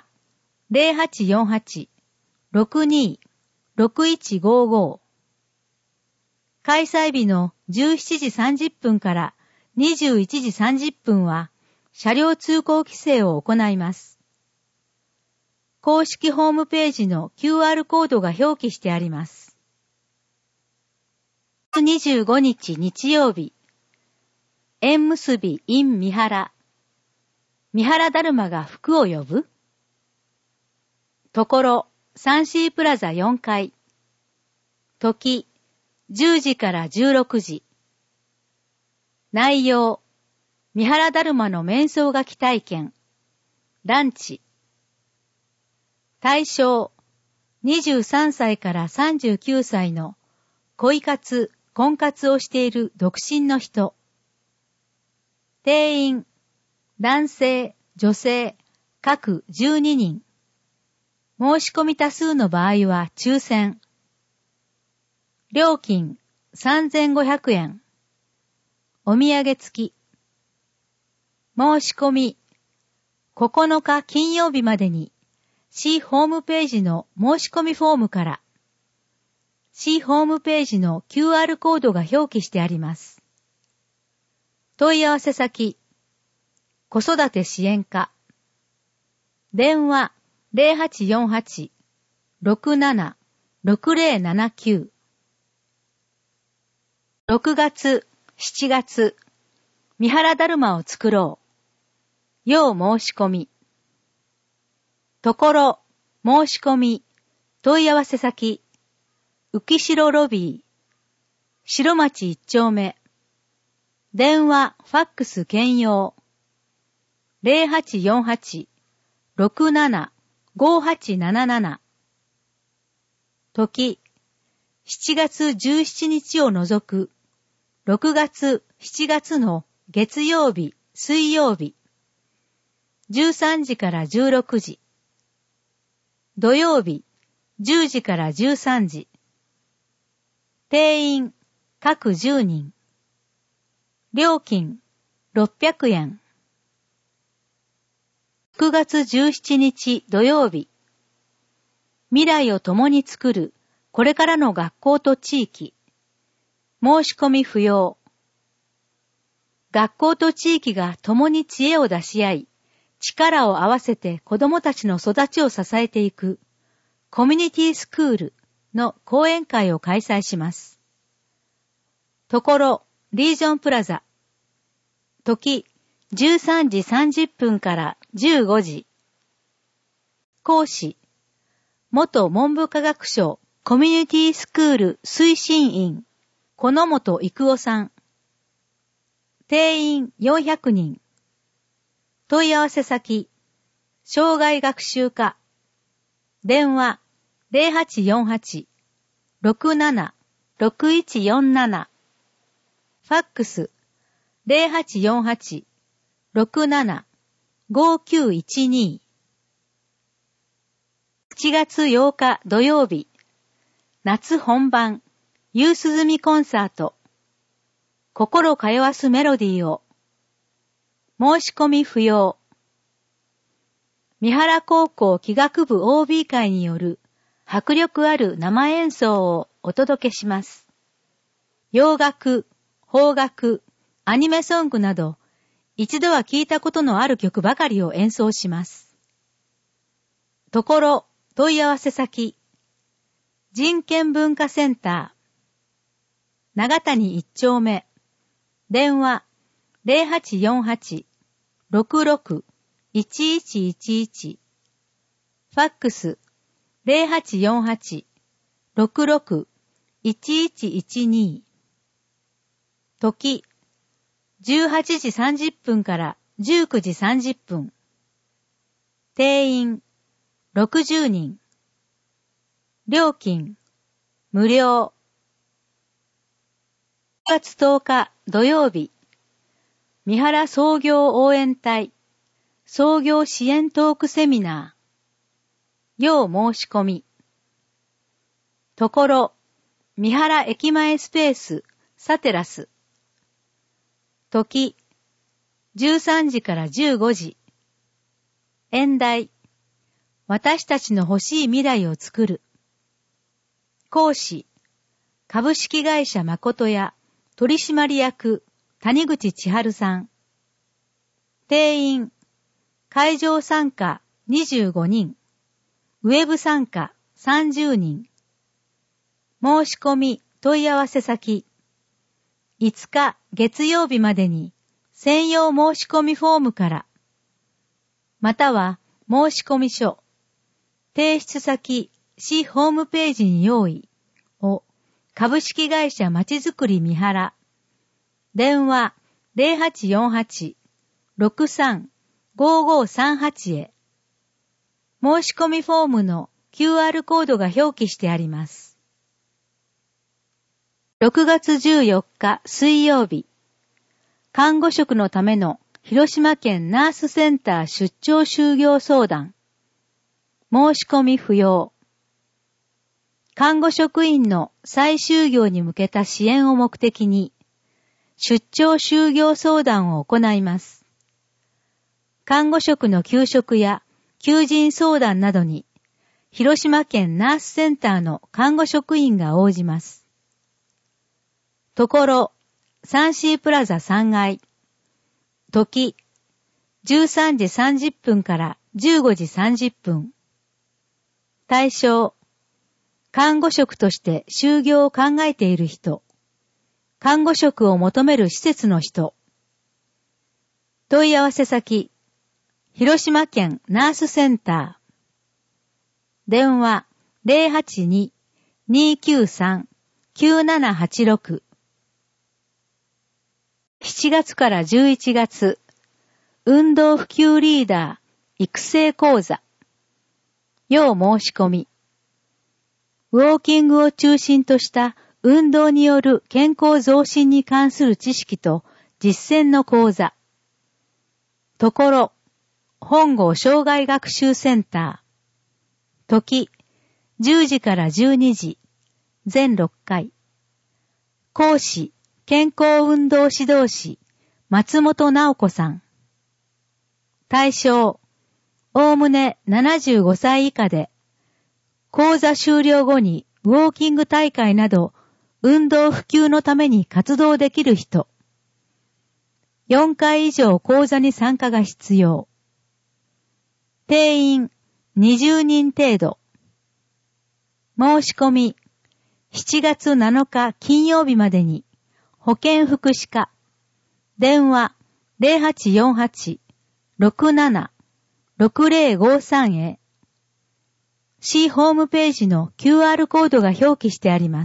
0848-62-6155。開催日の17時30分から21時30分は車両通行規制を行います。公式ホームページの QR コードが表記してあります。25日日曜日、縁結び in 三原。三原だるまが福を呼ぶ？ところ、サンシープラザ4階。時、10時から16時。内容、三原だるまの面相書き体験。ランチ。対象、23歳から39歳の恋活、婚活をしている独身の人。定員、男性、女性、各12人。申し込み多数の場合は抽選。料金、3500円。お土産付き。申し込み、9日金曜日までに、市ホームページの申し込みフォームから、市ホームページの QR コードが表記してあります。問い合わせ先、子育て支援課。電話0848-67-6079。6月、7月、三原だるまを作ろう。要申し込み。ところ、申し込み、問い合わせ先、浮城ロビー、白町1丁目。電話、ファックス兼用。0848-67-5877。時、7月17日を除く、6月、7月の月曜日、水曜日。13時から16時。土曜日、10時から13時。定員、各10人。料金、600円。6月17日土曜日。未来を共に作る、これからの学校と地域。申し込み不要。学校と地域が共に知恵を出し合い、力を合わせて子どもたちの育ちを支えていく、コミュニティスクールの講演会を開催します。ところ、リージョンプラザ。時、13時30分から15時。講師、元文部科学省コミュニティスクール推進員、小野本育夫さん。定員400人。問い合わせ先、障害学習課。電話0848-67-6147。ファックス0848-67-5912。7月8日土曜日、 夏本番、夕涼みコンサート、心通わすメロディーを、申し込み不要。三原高校器楽部 OB 会による迫力ある生演奏をお届けします。洋楽、邦楽、アニメソングなど、一度は聞いたことのある曲ばかりを演奏します。ところ、問い合わせ先、人権文化センター、長谷1丁目、電話0848-66-1111、ファックス0848-66-1112、時、18時30分から19時30分。定員、60人。料金、無料。9月10日土曜日、三原創業応援隊、創業支援トークセミナー。要申し込み。ところ、三原駅前スペース、サテラス。時、13時から15時。演題、私たちの欲しい未来を作る。講師、株式会社誠屋取締役谷口千春さん。定員、会場参加25人、ウェブ参加30人。申し込み問い合わせ先、5日月曜日までに専用申し込みフォームから、または申し込み書、提出先、市ホームページに用意を株式会社まちづくり三原、電話0848-63-5538へ、申し込みフォームの QR コードが表記してあります。6月14日水曜日、看護職のための広島県ナースセンター出張就業相談。申し込み不要。看護職員の再就業に向けた支援を目的に、出張就業相談を行います。看護職の休職や求人相談などに、広島県ナースセンターの看護職員が応じます。ところ、サンシープラザ3階。時、13時30分から15時30分。対象、看護職として就業を考えている人、看護職を求める施設の人。問い合わせ先、広島県ナースセンター。電話082-293-9786。7月から11月、運動普及リーダー育成講座。要申し込み。ウォーキングを中心とした運動による健康増進に関する知識と実践の講座。ところ、本郷障害学習センター。時、10時から12時、全6回。講師、健康運動指導士、松本直子さん。対象、おおむね75歳以下で、講座終了後にウォーキング大会など、運動普及のために活動できる人。4回以上講座に参加が必要。定員20人程度。申し込み、7月7日金曜日までに、保健福祉課、電話0848-67-6053へ、市ホームページの QR コードが表記してあります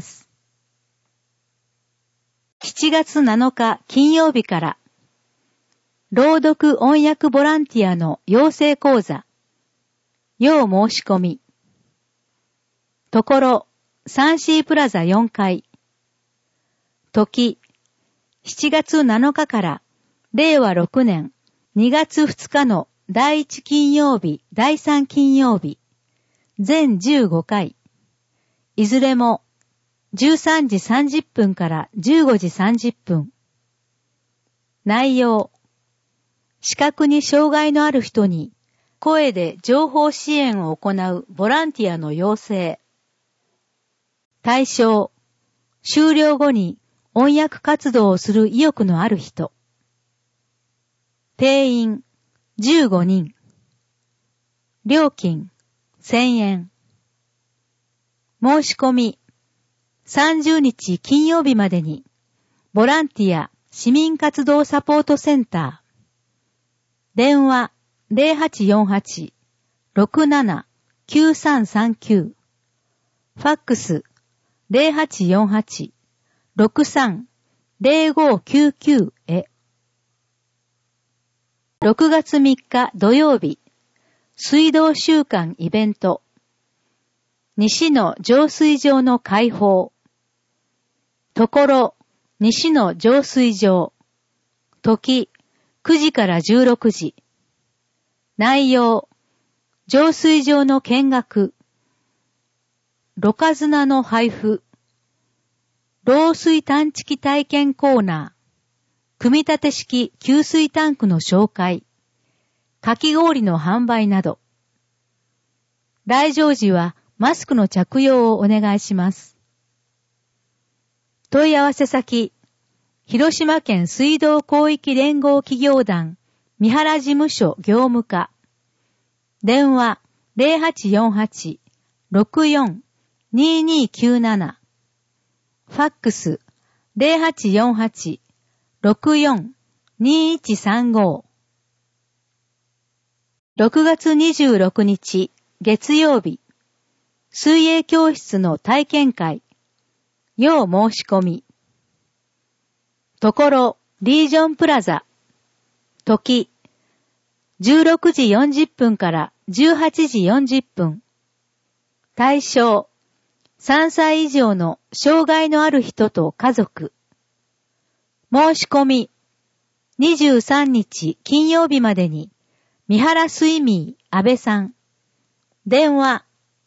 。7月7日金曜日から、朗読音訳ボランティアの養成講座、要申し込み。ところ、サンシープラザ4階。時、7月7日から令和6年2月2日の第1金曜日、第3金曜日、全15回。いずれも 13時30分から15時30分。内容。視覚に障害のある人に声で情報支援を行うボランティアの要請。対象。終了後に音訳活動をする意欲のある人。定員15人。料金1000円。申し込み30日金曜日までにボランティア市民活動サポートセンター。電話0848-67-9339。ファックス0848-63-0599へ。6月3日土曜日、水道週間イベント。西の浄水場の開放。ところ、西の浄水場。時、9時から16時。内容、浄水場の見学。ろ過砂の配布。漏水探知機体験コーナー。組み立て式給水タンクの紹介。かき氷の販売など。来場時はマスクの着用をお願いします。問い合わせ先、広島県水道広域連合企業団三原事務所業務課。電話0848-64-2297。ファックス0848-64-2135。6月26日月曜日、水泳教室の体験会。要申し込み。ところ、リージョンプラザ。時、16時40分から18時40分。対象、3歳以上の障害のある人と家族。申し込み、23日金曜日までに、三原スイミー安倍さん。電話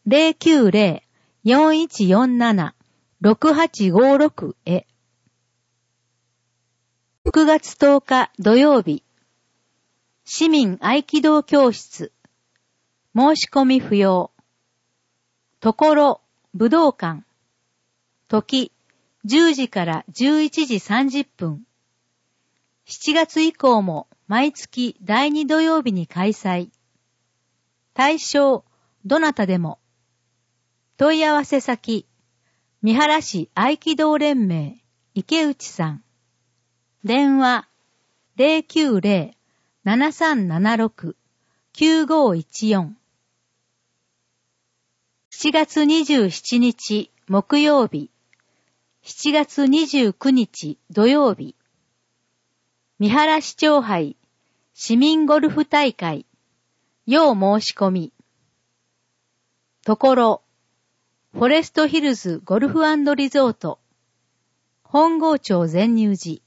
090-4147-6856へ。6月10日土曜日、市民合気道教室。申し込み不要。ところ、武道館。時、10時から11時30分。7月以降も毎月第2土曜日に開催。対象、どなたでも。問い合わせ先、三原市合気道連盟、池内さん。電話、090-7376-9514。7月27日木曜日、7月29日土曜日、三原市長杯市民ゴルフ大会、要申し込み。ところ、フォレストヒルズゴルフ&リゾート、本郷町善入寺。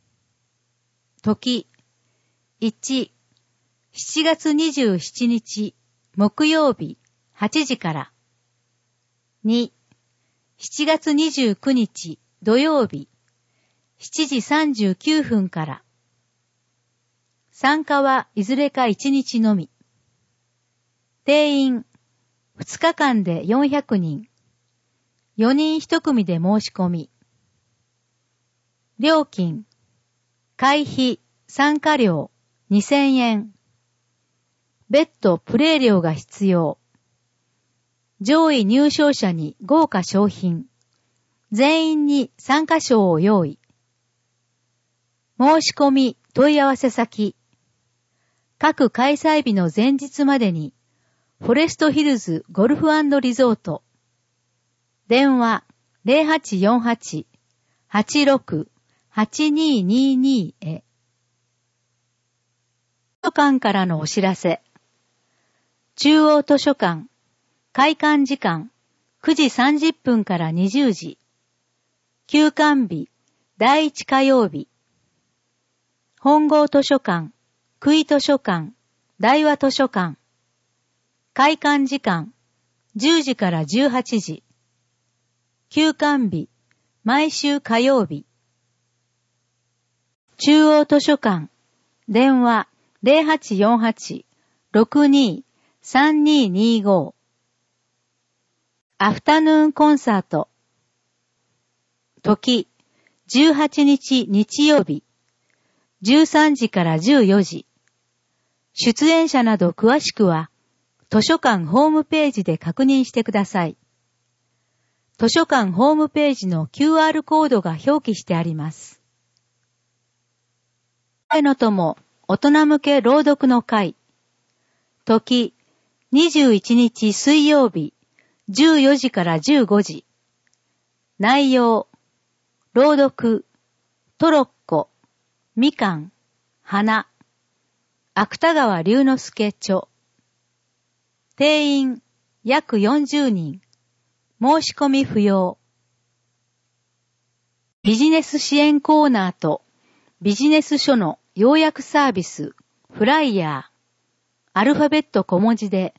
時、1、7月27日木曜日8時から。2、7月29日土曜日7時39分から。参加はいずれか1日のみ。定員2日間で400人。4人1組で申し込み。料金会費参加料2000円。別途プレイ料が必要。上位入賞者に豪華賞品。全員に参加賞を用意。申し込み問い合わせ先。各開催日の前日までに、フォレストヒルズゴルフ&リゾート。電話0848-86-8222へ。図書館からのお知らせ。中央図書館、開館時間9時30分から20時。休館日、第1火曜日。本郷図書館、久井図書館、大和図書館。開館時間10時から18時。休館日、 毎週火曜日。中央図書館、電話0848-62-3225。アフタヌーンコンサート。時、18日日曜日、13時から14時。出演者など詳しくは、図書館ホームページで確認してください。図書館ホームページの QR コードが表記してあります。の友、大人向け朗読の会。時、21日水曜日、14時から15時。内容、朗読、トロッコ、みかん、花、芥川龍之介著。定員、約40人。申し込み不要。ビジネス支援コーナーとビジネス書の要約サービス、フライヤー。アルファベット小文字で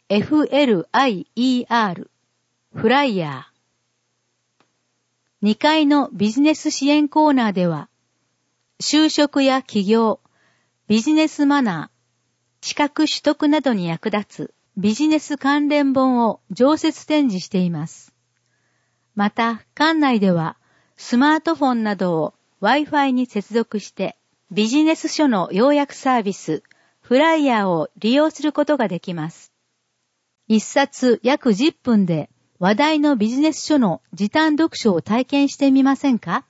FLIER、フライヤー。2階のビジネス支援コーナーでは、就職や起業、ビジネスマナー、資格取得などに役立つビジネス関連本を常設展示しています。また、館内ではスマートフォンなどを Wi-Fi に接続してビジネス書の要約サービス、フライヤーを利用することができます。一冊約10分で話題のビジネス書の時短読書を体験してみませんか？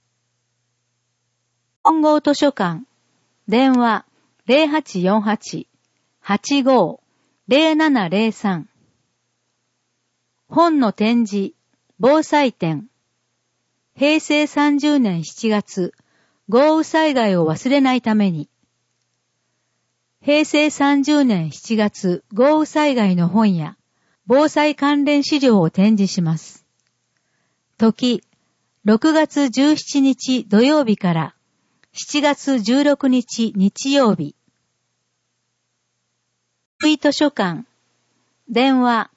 本郷図書館、電話0848-85-0703。本の展示、防災展。平成30年7月、豪雨災害を忘れないために。平成30年7月豪雨災害の本や防災関連資料を展示します。時、6月17日土曜日から7月16日日曜日。福井図書館、電話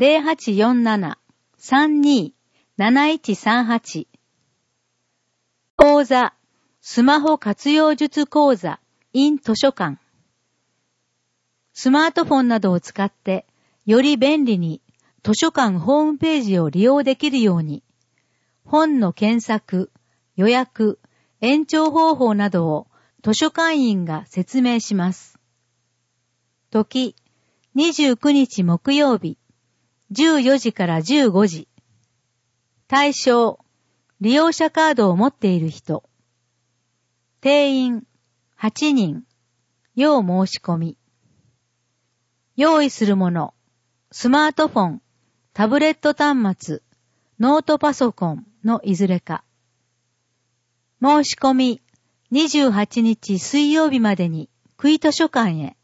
0847-32-7138。講座、スマホ活用術講座 in 図書館。スマートフォンなどを使って、より便利に図書館ホームページを利用できるように、本の検索、予約、延長方法などを図書館員が説明します。時、29日木曜日、14時から15時。対象、利用者カードを持っている人。定員、8人。要申し込み。用意するもの、スマートフォン、タブレット端末、ノートパソコンのいずれか。申し込み、28日水曜日までに、福井図書館へ。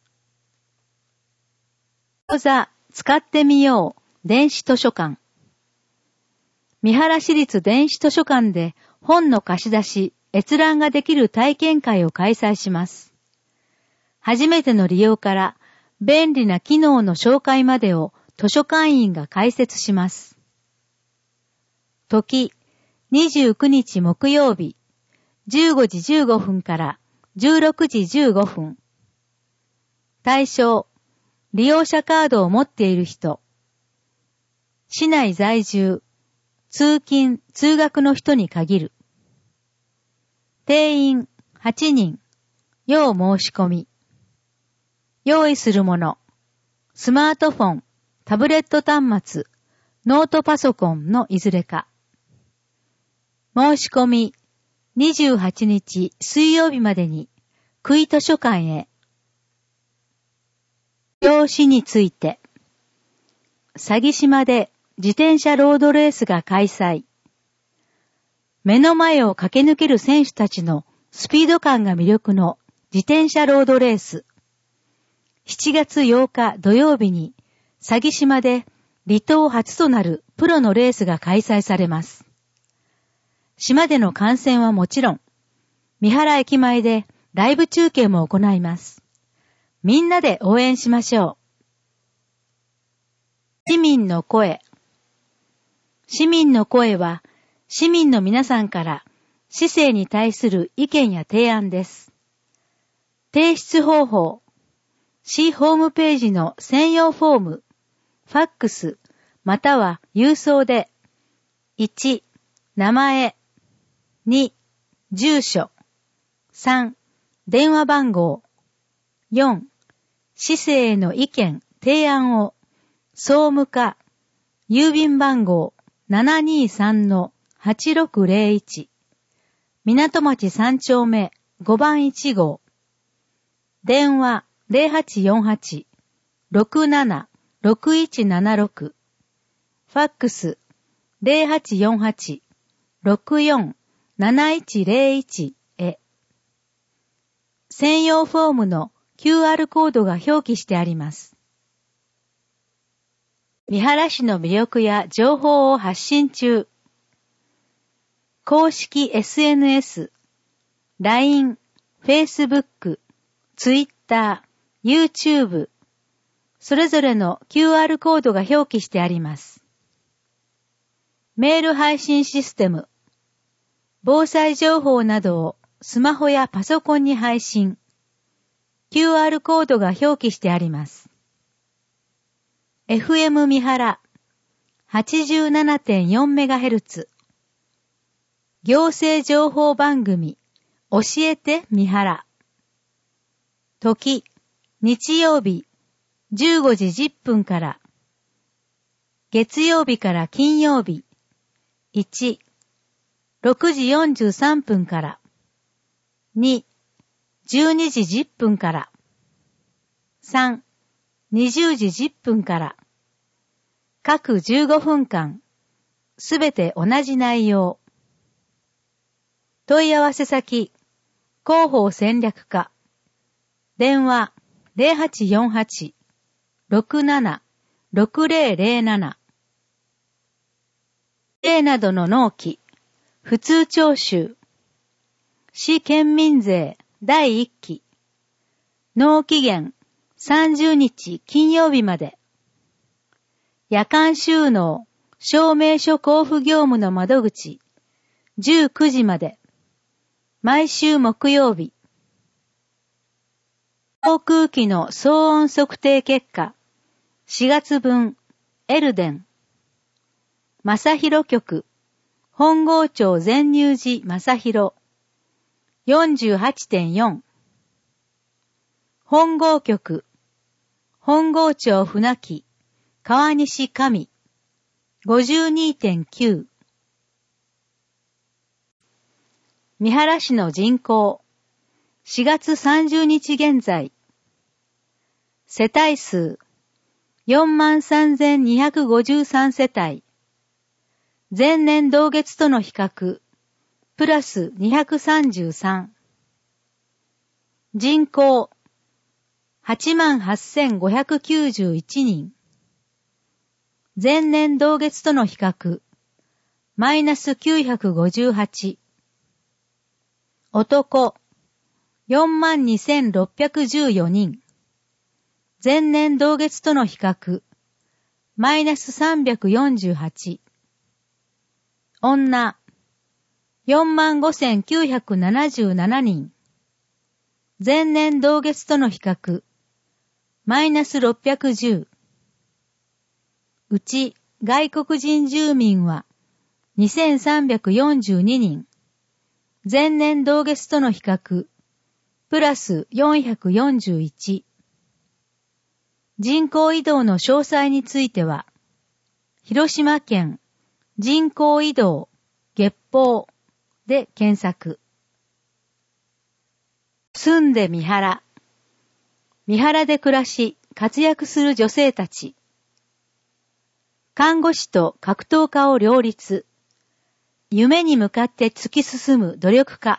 講座、使ってみよう、電子図書館。三原市立電子図書館で本の貸し出し、閲覧ができる体験会を開催します。初めての利用から便利な機能の紹介までを図書館員が解説します。時、29日木曜日、15時15分から16時15分。対象、利用者カードを持っている人。市内在住、通勤・通学の人に限る。定員8人。要申し込み。用意するもの。スマートフォン、タブレット端末、ノートパソコンのいずれか。申し込み。28日水曜日までに、福井図書館へ。表紙について。詐欺島で自転車ロードレースが開催。目の前を駆け抜ける選手たちのスピード感が魅力の自転車ロードレース。7月8日土曜日に詐欺島で離島初となるプロのレースが開催されます。島での観戦はもちろん、三原駅前でライブ中継も行います。みんなで応援しましょう。市民の声。市民の声は市民の皆さんから市政に対する意見や提案です。提出方法、市ホームページの専用フォーム、ファックス、または郵送で、1、名前、2、住所、3、電話番号、4、市政への意見、提案を、総務課、郵便番号 723-8601、港町3丁目5番1号、電話0848-67-6176、ファックス0848-64-7101へ。専用フォームの QR コードが表記してあります。三原市の魅力や情報を発信中。公式 SNS、LINE、Facebook、Twitter、YouTube、それぞれの QR コードが表記してあります。メール配信システム、防災情報などをスマホやパソコンに配信、QR コードが表記してあります。FM 三原 87.4MHz 行政情報番組教えて三原。時、日曜日15時10分から、月曜日から金曜日1、6時43分から、2、12時10分から、3、20時10分から、各15分間、すべて同じ内容。問い合わせ先、広報戦略課。電話0848-67-6007。税などの納期、普通徴収。市県民税第1期。納期限30日金曜日まで。夜間収納、証明書交付業務の窓口、19時まで。毎週木曜日。航空機の騒音測定結果、4月分、エルデン。正広局、本郷町全入寺正広、48.4。本郷局、本郷町船木、川西上、52.9。三原市の人口、4月30日現在、世帯数、43,253 世帯、前年同月との比較、プラス233。人口、88,591 人。前年同月との比較、マイナス958。男、42,614 人。前年同月との比較、マイナス348。女、45,977 人。前年同月との比較、マイナス610。うち外国人住民は 2,342 人。前年同月との比較、プラス441。人口移動の詳細については、広島県人口移動月報で検索。住んで三原。三原で暮らし、活躍する女性たち。看護師と格闘家を両立。夢に向かって突き進む努力家。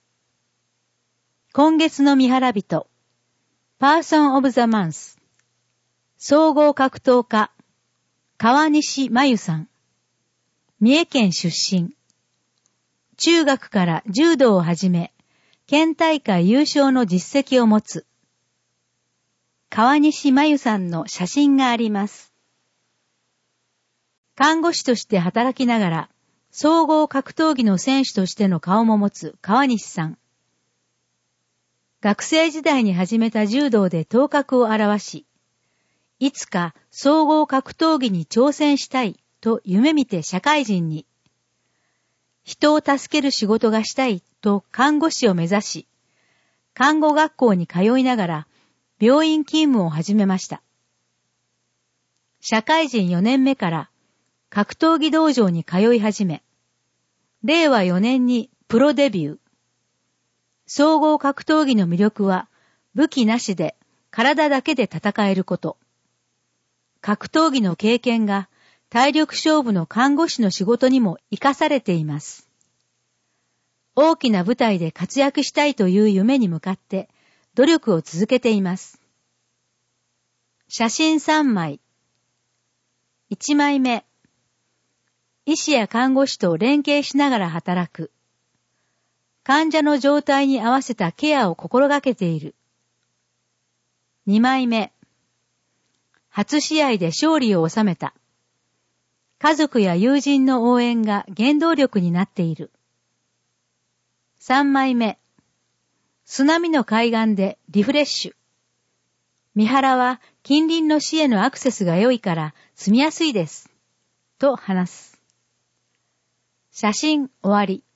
今月の三原人。パーソン・オブ・ザ・マンス。総合格闘家。川西真由さん。三重県出身。中学から柔道を始め、県大会優勝の実績を持つ。川西真由さんの写真があります。看護師として働きながら、 総合格闘技の選手としての顔も持つ川西さん。学生時代に始めた柔道で頭角を現し、いつか総合格闘技に挑戦したいと夢見て社会人に、人を助ける仕事がしたいと看護師を目指し、看護学校に通いながら病院勤務を始めました。社会人4年目から格闘技道場に通い始め、令和4年にプロデビュー。総合格闘技の魅力は武器なしで体だけで戦えること。格闘技の経験が体力勝負の看護師の仕事にも活かされています。大きな舞台で活躍したいという夢に向かって努力を続けています。写真3枚。1枚目。医師や看護師と連携しながら働く。患者の状態に合わせたケアを心がけている。2枚目。初試合で勝利を収めた。家族や友人の応援が原動力になっている。3枚目。砂見の海岸でリフレッシュ。三原は近隣の市へのアクセスが良いから住みやすいです。と話す。写真終わり。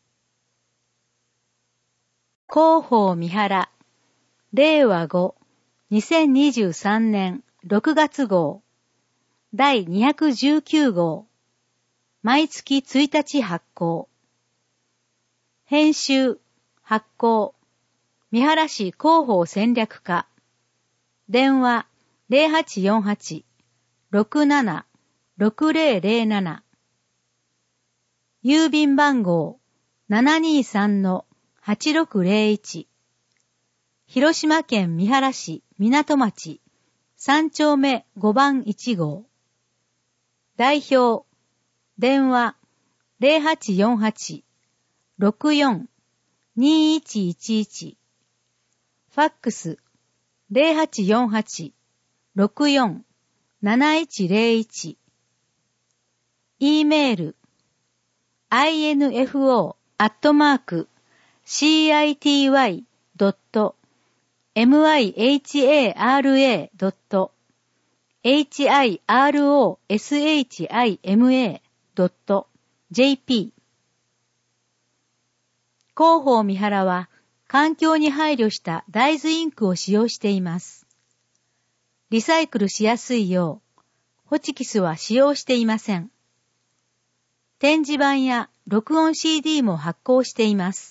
広報三原、令和5、2023年6月号、第219号、毎月1日発行。編集、発行、三原市広報戦略課。電話0848-67-6007。郵便番号723-8601。広島県三原市港町3丁目5番1号。代表、電話0848-64-2111。ファックス0848-64-7101。E メール、info@city.mihara.hiroshima.jp。 広報三原は環境に配慮した大豆インクを使用しています。リサイクルしやすいよう、ホチキスは使用していません。展示板や録音 CD も発行しています。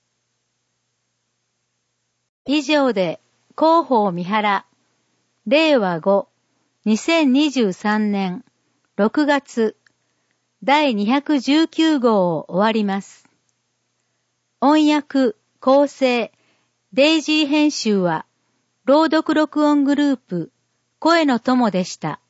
以上で広報三原、令和5、2023年6月第219号を終わります。音訳、構成、デイジー編集は、朗読録音グループ、声の友でした。